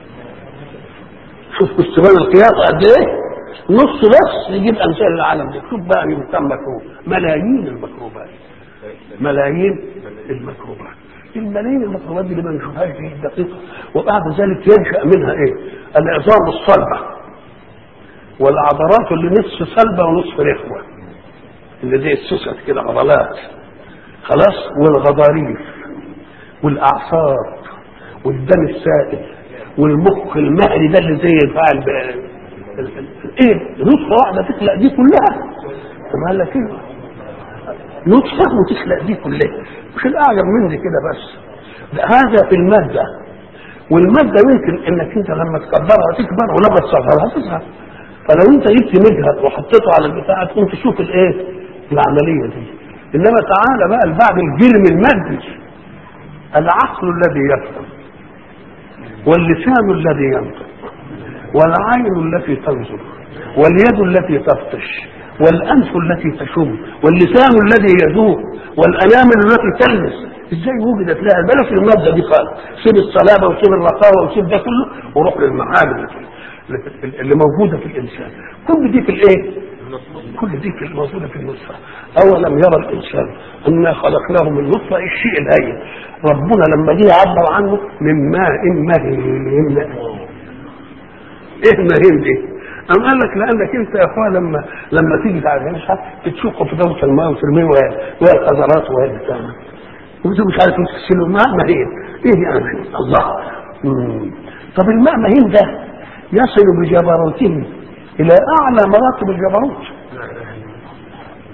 شوف كستبان القيافة قد ايه؟ نص بس يجيب امثال العالم دي. شوف بقى من كم ميكروب، ملايين الميكروبات ملايين الميكروبات الملايين الميكروبات دي اللي ما نشوفهاش في الدقيقة. وبعد ذلك ينشأ منها ايه؟ العظام الصلبة والعضلات اللي نصف صلبة ونصف رخوة اللي زي السوست كده عضلات خلاص، والغضاريف والاعصاب والدم السائل والمخ المهري ده اللي زي الفاعل ايه نطفه واحده تخلق دي كلها. طب قال لك ايه؟ نطفه وتخلق دي كلها. مش الاعجب من دي كده بس ده هذا في الماده، والماده يمكن انك انت لما تكبرها تكبر ولما تصغرها تصغر. فلو انت جبت مجهد وحطيته على البتاع تقوم تشوف الايه العمليه دي. انما تعالى بقى بعد الجرم المادي العقل الذي يفهم واللسان الذي ينطق والعين التي تنظر واليد التي تبطش والأنف التي تشم واللسان الذي يذوق والأنامل التي تلمس. ازاي وجدت لها بلاش المادة دي خالص، سيب الصلابة وسيب الرقاوة وسيب ده كله وروح للمعادن اللي موجودة في الإنسان. كل دي في الايه؟ كل دي في موجودة في النطفة. أولم يرى الإنسان أنا خلقناه من نطفة الشيء الهين. ربنا لما جه يعبر عنه من ماء مهين. ايه مهين دي؟ أم قال لك لأنك أنت يا أخوان لما لما تيجي تعالى تشوفه في دوت الماء وترميه وهي القذرات وهي البتاع وأنت مش عارف تغسله. ماء مهين إيه يعني؟ الله. مم. طب الماء مهين ده يصل بجبروته إلى أعلى مراتب الجبروت.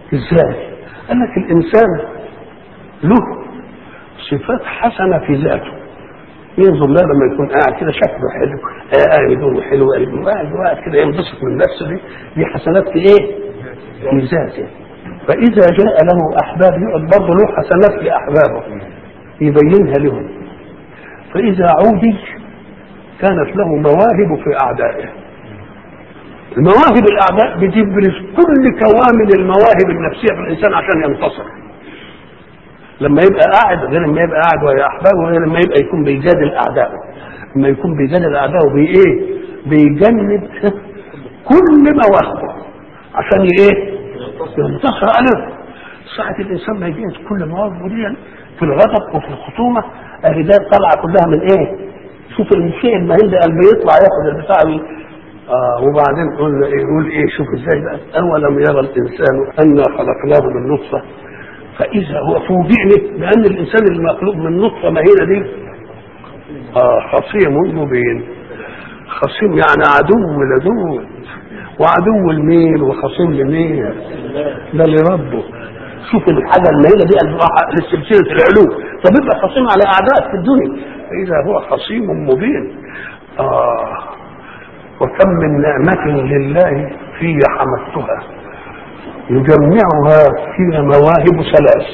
ازاي؟ قال لك الانسان له صفات حسنه في ذاته، ينظر له لما يكون قاعد كده شكله حلو، قاعد يدور حلو، قاعد قاعد كده ينبسط من نفسه، دي دي حسنات في ايه؟ في ذاته. فاذا جاء له احباب يقعد برضه له حسنات لاحبابه يبينها لهم. فاذا عودي كانت له مواهب في اعدائه. المواهب الاعداء بتبرز كل كوامل المواهب النفسيه في الانسان عشان ينتصر. لما يبقى قاعد غير لما يبقى قاعد ويا احبابه، غير لما يبقى يكون بيجادل اعدائه. لما يكون بيجادل اعدائه بي ايه؟ بيجنب كل مواهبه عشان ايه؟ ينتصر عليه. ساعة الانسان ما يجهز كل مواهبه دي في الغضب وفي الخصومه، اهي ده طالعه كلها من ايه؟ شوف الشيء المهين ده قلبه يطلع ياخد البتاع اه وبعدين يقول ايه؟ يقول ايه؟ شوف ازاي بقى. اولم يرى الانسان انا خلقناه من نطفه فاذا هو فوجئني بان الانسان المخلوق من نطفه مهينه دي اه خصيم مبين. خصيم يعني عدو لدود، وعدو لمين وخصيم لمين؟ لا لربه. شوف الحاجه المهينه دي لسلسله العلو، طب يبقى خصيم على اعدائك في الدنيا، فاذا هو خصيم مبين. اه وكم من نعمه لله في حمدتها يجمعها فيها مواهب ثلاث،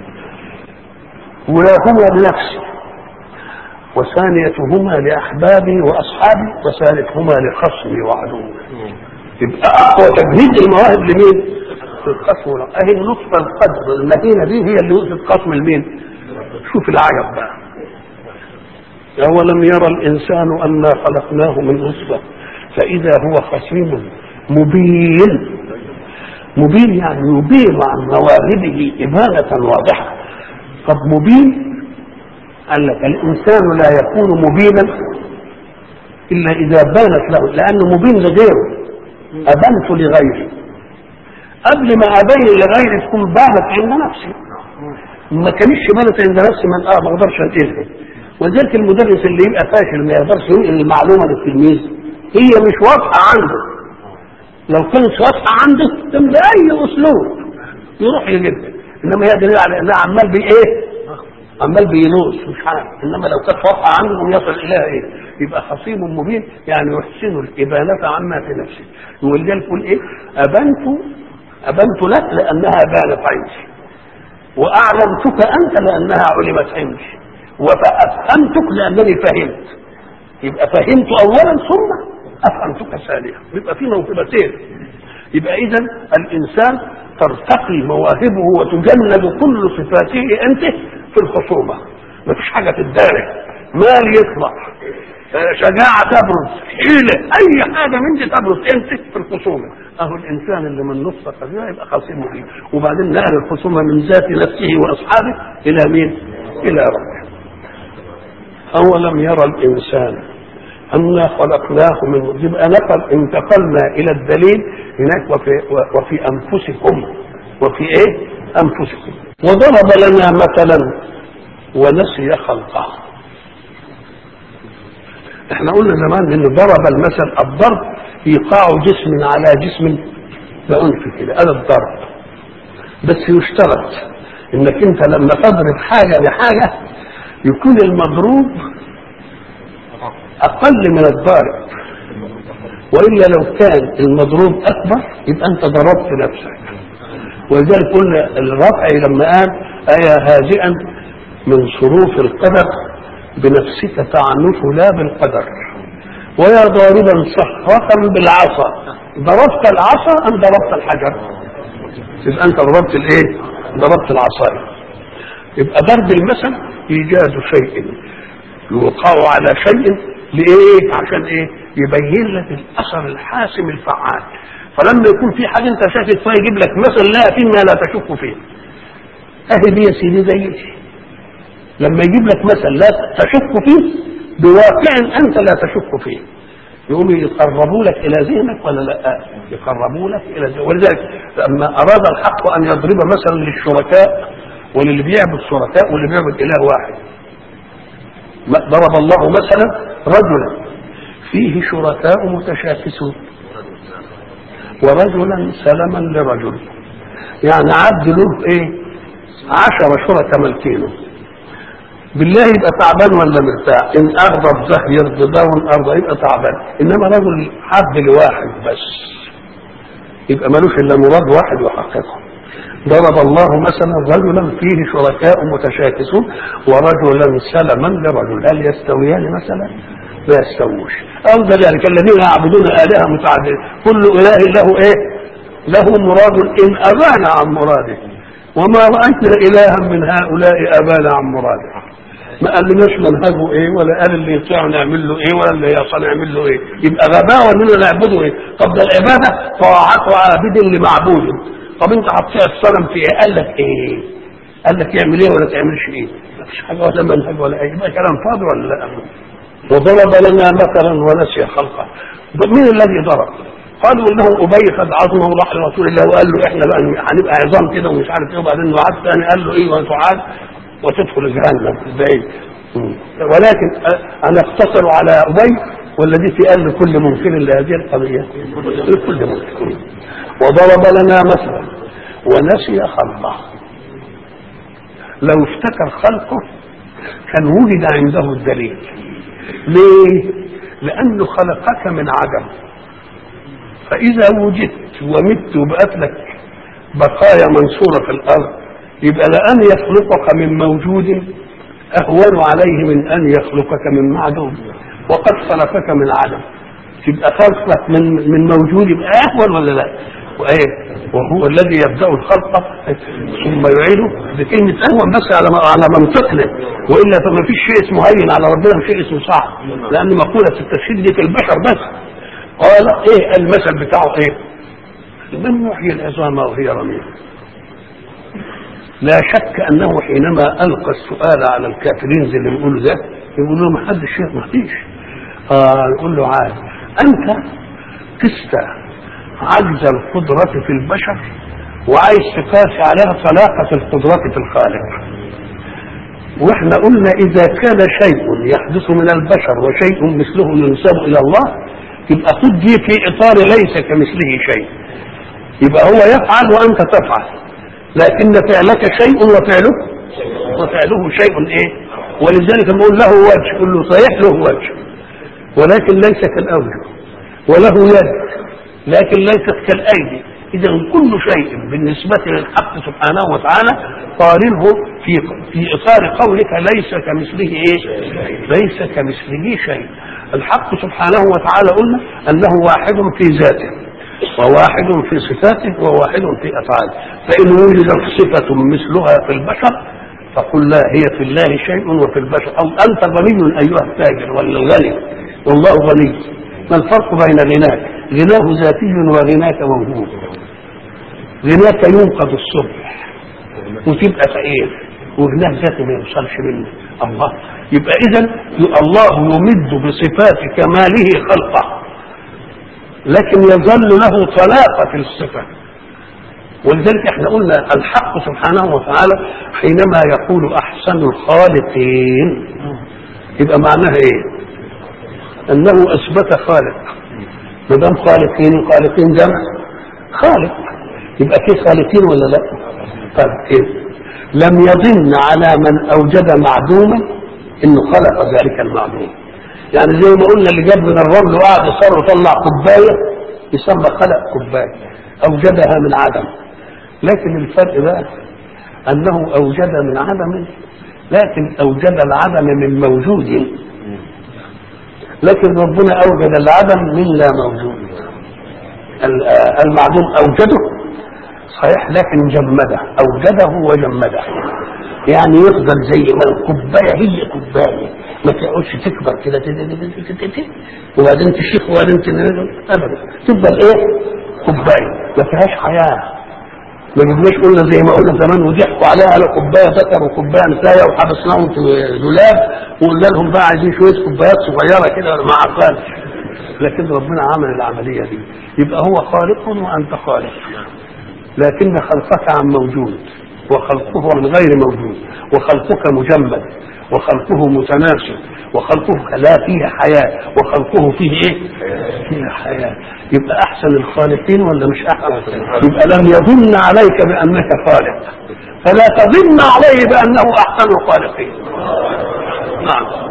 أولاهما لنفسي، وثانيتهما لأحبابي وأصحابي، وثالثهما لخصمي وعدوي. يبقى أقوى تجهيز المواهب لمين؟ للخصم. أهي النطفة القدر المدينة دي هي اللي وقفت خصم لمين؟ شوف العجب بقى. أولم يرى الإنسان أنا خلقناه من نطفة فإذا هو خصيم مبين. مبين يعني يبين عن مواهبه إبانة واضحة. طب مبين قال لك الإنسان لا يكون مبينا إلا إذا بانت له، لأنه مبين لغيره. أبنت لغيري، قبل ما أبين لغيري تكون بانت عند نفسي. ما كانش بانت عند نفسي من آه ما أقدرش أنقلها. وذلك المدرس اللي يبقى فاشل ما يقدرش ينقل المعلومة للتلميذ، هي مش واضحة عنده. لو كانت واضحة عنده كان بأي أسلوب يروح يجيبها، إنما هي دليل على إنها عمال بإيه؟ عمال بينوش مش عارف. إنما لو كانت واضحة عنده يصل إليها إيه؟ يبقى خصيم مبين يعني يحسن الإبانة عما في نفسه. ولذلك يقول إيه؟ أبنت أبنت لك لأنها بانت عندي، وأعلمتك أنت لأنها علمت عندي، وفأفهمتك لأنني فهمت. يبقى فهمت أولا ثم أفهمتك ثانيا، يبقى في موهبتين. يبقى إذا الإنسان ترتقي مواهبه وتجنب كل صفاته أنت في الخصومة. ما فيش حاجة تدارك، مال يطلع، شجاعة تبرز، حيلة، أي حاجة من دي تبرز أنت في الخصومة. أهو الإنسان اللي من نصف قبيلة يبقى خصيم فيه. وبعدين نقل الخصومة من ذات نفسه وأصحابه إلى مين؟ إلى ربه. أولم يرى الإنسان أنا خلقناه من، يبقى نقل انتقلنا إلى الدليل هناك وفي, وفي أنفسكم، وفي إيه؟ أنفسكم. وضرب لنا مثلا ونسي خلقه. احنا قلنا زمان ان ضرب المثل الضرب ايقاع جسم على جسم بعنف كده، هذا الضرب. بس يشترط انك انت لما تضرب حاجه بحاجه يكون المضروب اقل من الضارب، والا لو كان المضروب اكبر يبقى انت ضربت نفسك. ولذلك قلنا الرفع لما قال ايا هازئا من صروف القدر بنفسك تعنف لا بالقدر، ويا ضاربا صخرة بالعصا ضربت العصا ام ضربت الحجر؟ يبقى انت ضربت الايه؟ ضربت العصايه. يبقى ضرب المثل ايجاد شيء يوقع على شيء لايه؟ عشان ايه؟ يبين لك الاثر الحاسم الفعال. فلما يكون في حاجه انت شاكك فيها يجيب لك مثل لا فيما لا تشك فيه. اهي دي يا سيدي زي لما يجيب لك مثل لا تشك فيه بواقع انت لا تشك فيه، يقوم يقربوا لك الى ذهنك ولا لا؟ يقربوا لك الى ذهنك. ولذلك لما اراد الحق ان يضرب مثلا للشركاء وللي بيعبد شركاء واللي بيعبد اله واحد، ضرب الله مثلا رجلا فيه شركاء متشاكسون ورجلا سلما لرجل. يعني عبد له ايه عشرة شركاء ملكينه بالله يبقى تعبان ولا مرتاح؟ ان اغضب ده يرضى ده وان ارضى يبقى تعبان. انما رجل عبد لواحد بس يبقى ملوش الا مراد واحد يحققه. ضرب الله مثلا رجلا فيه شركاء متشاكسون ورجلا سلما لرجل، هل يستويان مثلا؟ لا يستووش. او ذلك الذين يعبدون الهه متعدده كل اله له ايه؟ له مراد ان ابان عن مراده، وما راينا الها من هؤلاء ابان عن مراده. ما قالناش منهجه ايه ولا قال اللي يطيعه نعمل له ايه ولا اللي يعصى نعمل له ايه. يبقى غباوه اننا نعبده ايه؟ طب ده العباده طاعه عابد لمعبود. طب انت هتطيع الصنم في ايه؟ قال لك ايه؟ قال لك يعمل ايه ولا تعملش ايه؟ مفيش حاجه ولا منهج ولا ايه. يبقى كلام فاضي ولا لا؟ وضرب لنا مثلا ونسي خلقه. مين الذي ضرب؟ قالوا انه ابي قد عظمه وراح لرسول الله وقال له احنا بقى هنبقى عظام كده ومش عارف ايه، وبعدين وعد ثاني قال له ايه وتعاد وتدخل جهنم ازاي؟ ولكن انا اقتصر على ابي والذي في قلب كل ممكن لهذه القضيه كل ممكن. وضرب لنا مثلا ونسي خلقه. لو افتكر خلقه كان وجد عنده الدليل. ليه؟ لانه خلقك من عدم، فاذا وجدت ومت وبقت لك بقايا منصوره في الارض يبقى لأن يخلقك من موجود أهون عليه من أن يخلقك من معدوم، وقد خلقك من عدم تبقى خلقك من من موجود يبقى أهون ولا لا؟ وإيه؟ وهو الذي يبدأ الخلق ثم يعيده بكلمة أهون بس على على منطقنا، وإلا فما فيش شيء اسمه هين على ربنا وشيء اسمه صعب، لأن مقولة التشهيد دي في البشر بس. قال إيه المثل بتاعه إيه؟ من يحيي العظام وهي رميم. لا شك انه حينما القى السؤال على الكافرين زي اللي بيقولوا ده يقول لهم ما حدش شيء ما فيش. اه يقول له عاد انت قست عجز القدرة في البشر وعايز تقاسي عليها طلاقة القدرة في الخالق. واحنا قلنا اذا كان شيء يحدث من البشر وشيء مثله ينسب الى الله يبقى خد دي في اطار ليس كمثله شيء، يبقى هو يفعل وانت تفعل، لكن فعلك شيء وفعله وفعله شيء ايه. ولذلك نقول له وجه، قل له صحيح له وجه ولكن ليس كالاوجه، وله يد لكن ليست كالايدي. اذا كل شيء بالنسبه للحق سبحانه وتعالى قارنه في في اطار قولك ليس كمثله ايه؟ ليس كمثله شيء. الحق سبحانه وتعالى قلنا انه واحد في ذاته وواحد في صفاته وواحد في افعاله، فان وجدت صفه مثلها في البشر فقل لا هي في الله شيء وفي البشر. او انت غني ايها التاجر ولا الغني والله غني، ما الفرق بين غناك؟ غناه ذاتي وغناك موهوب. غناك ينقذ الصبح وتبقى فقير، وغناه ذاتي ما يوصلش منه. الله يبقى اذا الله يمد بصفات كماله خلقه لكن يظل له طلاقة في الصفة. ولذلك احنا قلنا الحق سبحانه وتعالى حينما يقول احسن الخالقين يبقى معناها ايه؟ انه اثبت خالق. ما دام خالقين خالقين جمع خالق يبقى في خالقين ولا لا؟ طيب ايه؟ لم يظن على من اوجد معدوما انه خلق ذلك المعدوم. يعني زي ما قلنا اللي جاب من الرمل وقعد يصر وطلع كوبايه يسمى خلق كوبايه، اوجدها من عدم. لكن الفرق بقى انه اوجد من عدم لكن اوجد العدم من موجود، لكن ربنا اوجد العدم من لا موجود. المعدوم اوجده صحيح لكن جمده، اوجده وجمده. يعني يفضل زي ما الكوبايه هي كوبايه ما تقعدش تكبر كده وبعدين تشيخ وبعدين ابدا تفضل ايه؟ كوبايه ما فيهاش حياه. ما جبناش قلنا زي ما قلنا زمان وضحكوا عليها على كوبايه ذكر وكوبايه نسايه وحبسناهم في دولاب وقلنا لهم بقى عايزين شويه كوبايات صغيره كده مع عقال. لكن ربنا عمل العمليه دي. يبقى هو خالق وانت خالق، لكن خلقك عن موجود وخلقه من غير موجود، وخلقك مجمد وخلقه متناسق وخلقه لا فيه حياة وخلقه فيه ايه؟ فيه حياة. يبقى احسن الخالقين ولا مش احسن؟ يبقى لم يظن عليك بانك خالق فلا تظن عليه بانه احسن الخالقين. نعم.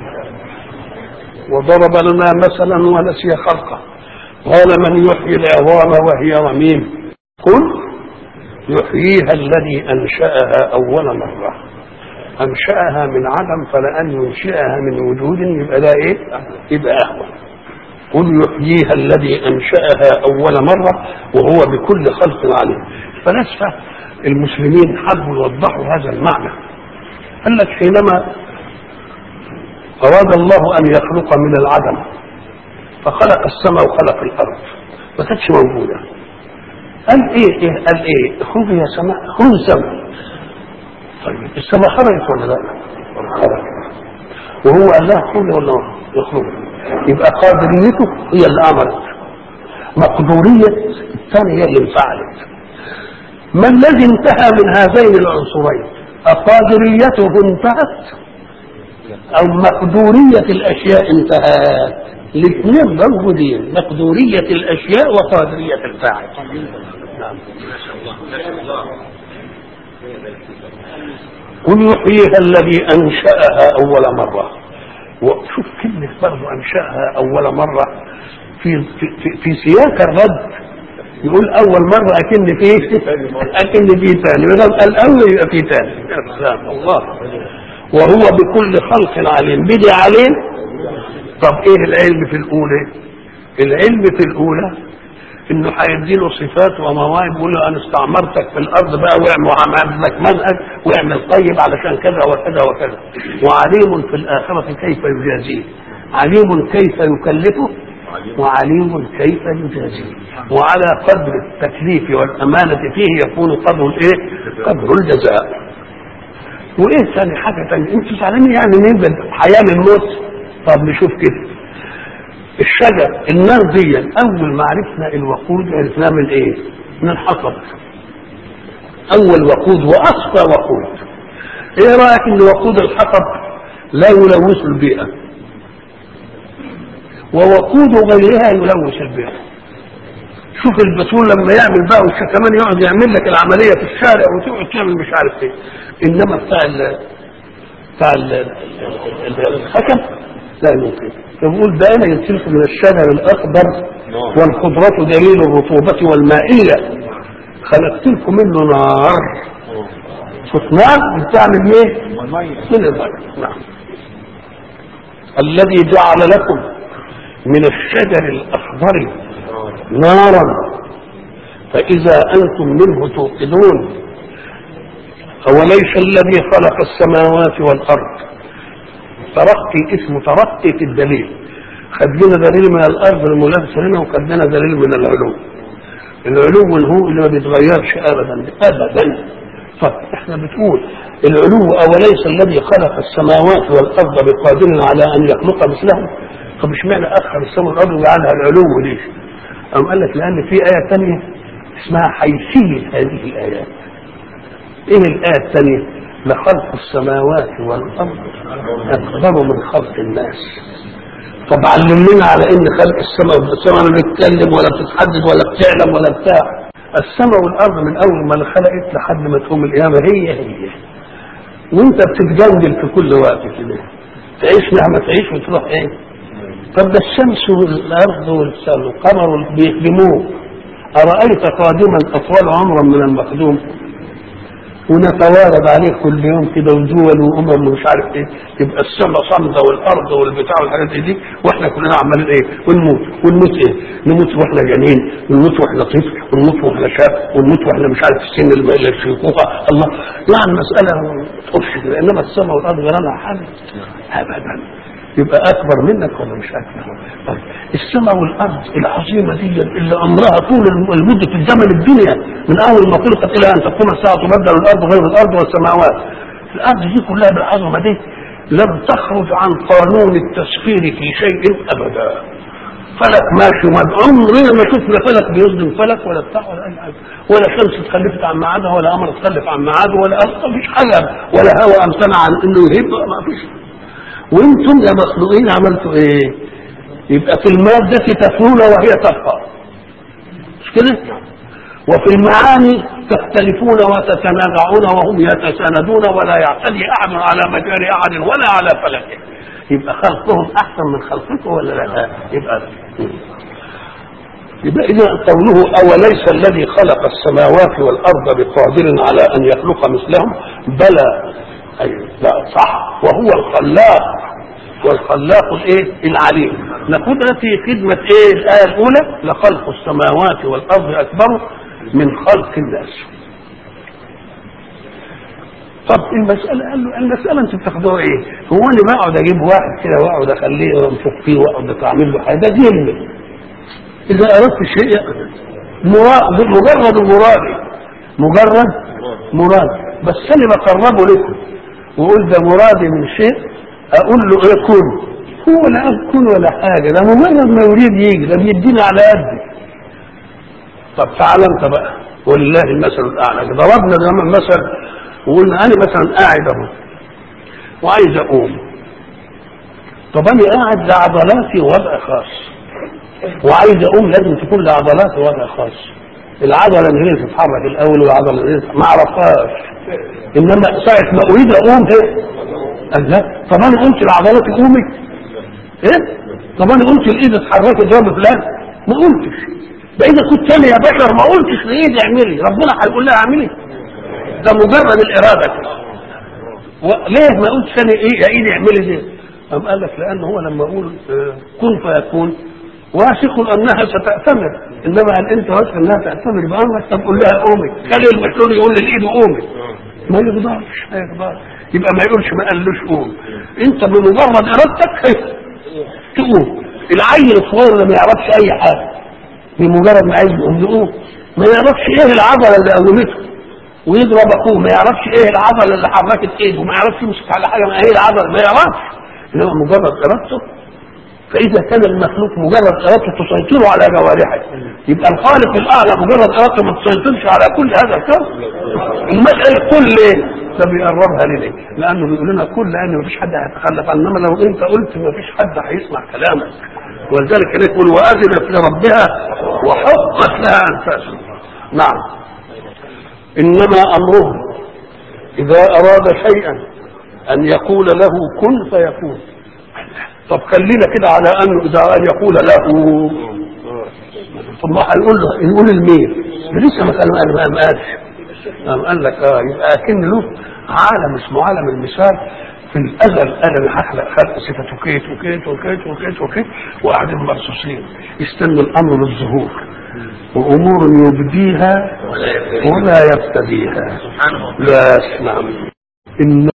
وضرب لنا مثلا ونسي خلقه قال من يحيي العظام وهي رميم قل يحييها الذي انشأها اول مرة. انشأها من عدم فلأن ينشئها من وجود يبقى ده ايه؟ يبقى اهون. قل يحييها الذي انشأها اول مرة وهو بكل خلق عليم. فلسفة المسلمين حبوا يوضحوا هذا المعنى. قال لك حينما أراد الله أن يخلق من العدم فخلق السماء وخلق الأرض ما كانتش موجودة. قال إيه إيه قال إيه اخرجي يا سماء اخرجي السماء. طيب السماء خرجت ولا لا؟ خرجت. وهو قال لها اخرجي ولا اخرجي؟ يبقى قادريته هي اللي أمرت مقدورية الثانية هي اللي انفعلت. ما الذي انتهى من هذين العنصرين؟ أقادريته انتهت او مقدورية الاشياء انتهت؟ الاثنين موجودين مقدورية الاشياء وقادرية الفاعل. نعم. قل يحييها الذي انشأها اول مرة. وشوف كلمة برضه انشأها اول مرة في في في سياق الرد يقول اول مرة اكن فيه اكن فيه ثاني الاول يبقى فيه ثاني. الله. وهو بكل خلق عليم. بدي عليم. طب ايه العلم في الاولى؟ العلم في الاولى انه هيديله صفات ومواهب يقول له انا استعمرتك في الارض بقى واعمل لك منهج واعمل طيب علشان كذا وكذا وكذا. وعليم في الاخره كيف يجازيه. عليم كيف يكلفه وعليم كيف يجازيه. وعلى قدر التكليف والامانه فيه يكون قدر الايه؟ قدر الجزاء. وايه ثاني حاجه ثانيه؟ انتوا زعلانين يعني ننزل حياه من الموت؟ طب نشوف كده الشجر النار دي اول ما عرفنا الوقود عرفناه من ايه؟ من الحطب. اول وقود واصفى وقود. ايه رايك ان وقود الحطب لا يلوث البيئه ووقود غيرها يلوث البيئه؟ شوف البترول لما يعمل بقى كمان يقعد يعمل لك العمليه في الشارع وتقعد تعمل مش عارف ايه. انما بتاع ال بتاع الحكم لا يمكن. يقول ده انا ينسلك من الشجر الاخضر والخضرة دليل الرطوبة والمائية خلقت لكم منه نار. شوف نار بتعمل ايه؟ من الماء. نعم. الذي جعل لكم من الشجر الاخضر نارا فاذا انتم منه توقدون. أوليس الذي خلق السماوات والأرض. ترقي اسمه ترقي في الدليل. خد لنا دليل من الأرض الملابسة هنا وخد لنا دليل من العلو. العلو الهو اللي ما بيتغيرش أبدا أبدا. طب احنا بتقول العلو أوليس الذي خلق السماوات والأرض بقادر على أن يخلق مثلهم. طب اشمعنى أخر السماء والأرض وجعلها العلو ليش؟ أم قال لك لأن في آية ثانية اسمها حيثية هذه الآيات. ايه الآية الثانية؟ لخلق السماوات والأرض أكبر من خلق الناس. طب علمنا على ان خلق السماء والسماء ما بتتكلم ولا بتتحدد ولا بتعلم ولا بتاع. السماء والأرض من أول ما خلقت لحد ما تقوم القيامة هي هي. وانت بتتجندل في كل وقت كده تعيش مهما تعيش وتروح ايه. طب ده الشمس والأرض والقمر بيخدموه. أرأيت قادما أطول عمرا من المخدوم؟ ونتوارد عليه كل يوم كده ودول وامم ومش عارف ايه. يبقى السماء صامده والارض والبتاع والحاجات دي واحنا كلنا عمالين ايه؟ ونموت ونموت ايه؟ نموت واحنا جنين ونموت واحنا طفل ونموت واحنا شاب ونموت واحنا مش عارف في سن الشيخوخه. الله يعني مساله ما تقولش كده. انما السماء والارض غيرنا حاجه ابدا. يبقى اكبر منك ولا مش اكبر؟ طيب السماء والارض العظيمه دي اللي امرها طول المده الزمن الدنيا من اول ما خلقت الى ان تقوم الساعه تبدل الارض غير الارض والسماوات. الارض دي كلها بالعظمه دي لم تخرج عن قانون التسخير في شيء ابدا. فلك ماشي عمرنا ما شفنا فلك بيصدم فلك ولا بتاع ولا اي حاجه. ولا شمس اتخلفت عن ميعادها ولا قمر اتخلف عن ميعاده ولا ما فيش حاجه، ولا هواء امتنع عن انه يهب، ما فيش. وانتم يا مخلوقين عملتوا ايه؟ يبقى في الماده تفنون وهي تبقى، مش كده؟ وفي المعاني تختلفون وتتنازعون وهم يتساندون ولا يعتدي احد على مجال احد ولا على فلكه. يبقى خلقهم احسن من خلقكم ولا لا؟ يبقى يبقى اذا قوله اوليس الذي خلق السماوات والارض بقادر على ان يخلق مثلهم؟ بلى، اي لا صح، وهو الخلاق، والخلاق الايه؟ العليم. نقول في خدمه ايه الايه الاولى؟ لخلق السماوات والارض اكبر من خلق الناس. طب المساله، قال له المساله انتوا بتاخدوها ايه؟ هو انا بقعد اجيب واحد كده واقعد اخليه وانفخ فيه واقعد اعمل له حاجه؟ ده جن. اذا اردت شيء مراد، مجرد مراد، مجرد مراد، بس انا بقربه لكم واقول ده مرادي من شيء، اقول له ايه؟ كن. هو لا قال كن ولا حاجه، ده مجرد ما يريد يجي، ده بيدينا على قد. طب تعال انت بقى، ولله المثل الاعلى. ضربنا زمان مثل وقلنا انا مثلا قاعد اهو وعايز اقوم، طب انا قاعد لعضلاتي وضع خاص، وعايز اقوم لازم تكون لعضلاتي وضع خاص. العضله اللي هي تتحرك الاول والعضله اللي ما اعرفهاش، انما ساعه ما اريد اقوم ايه؟ قال لا. طب انا قلت لعضلاتي قومي ايه؟ طب انا قلت الايد اتحركت ضرب فلان؟ ما قلتش. فاذا كنت انا يا بشر ما قلتش لايدي اعملي، ربنا هيقول لها اعملي؟ ده مجرد الاراده. ليه ما قلتش انا ايه يا ايدي اعملي دي؟ قام قال لك لان هو لما اقول كن فيكون واثق انها ستأتمر، انما هل انت واثق انها تأتمر بامرك؟ طب قول لها قومي، خلي المسؤول يقول للايد قومي، ما يقدرش، ما يقدرش. يبقى ما يقولش ما قالوش قوم، انت بمجرد ارادتك تقوم. العيل الصغير اللي ما يعرفش اي حاجه بمجرد ما عايز يقوم يقوم، ما يعرفش ايه العضله اللي قومته، ويضرب اخوه ما يعرفش ايه العضله اللي حركت ايده، وما يعرفش يمسك على حاجه ما هي العضله، ما يعرفش، انما مجرد ارادته. فاذا كان المخلوق مجرد ارادته تسيطر على جوارحه، يبقى الخالق الاعلى مجرد ارادته ما تسيطرش على كل هذا الكون. المساله كل ايه؟ ده بيقربها ليه؟ لانه بيقول لنا كل، لان مفيش حد هيتخلف، انما لو انت قلت مفيش حد هيسمع كلامك. ولذلك يقول واذنت لربها وحقت لها انفاسها. نعم. انما امره اذا اراد شيئا ان يقول له كن فيكون. طب خلينا كده على انه اذا ان يقول له، ثم هنقول له نقول المين؟ لسه ما قال ما قالش. قال لك اه يبقى اكن له عالم اسمه عالم المثال في الازل. انا هخلق خلق صفته كيت وكيت وكيت وكيت وكيت وقاعدين مرصوصين يستنوا الامر للظهور، وامور يبديها ولا يبتديها. لا نعم.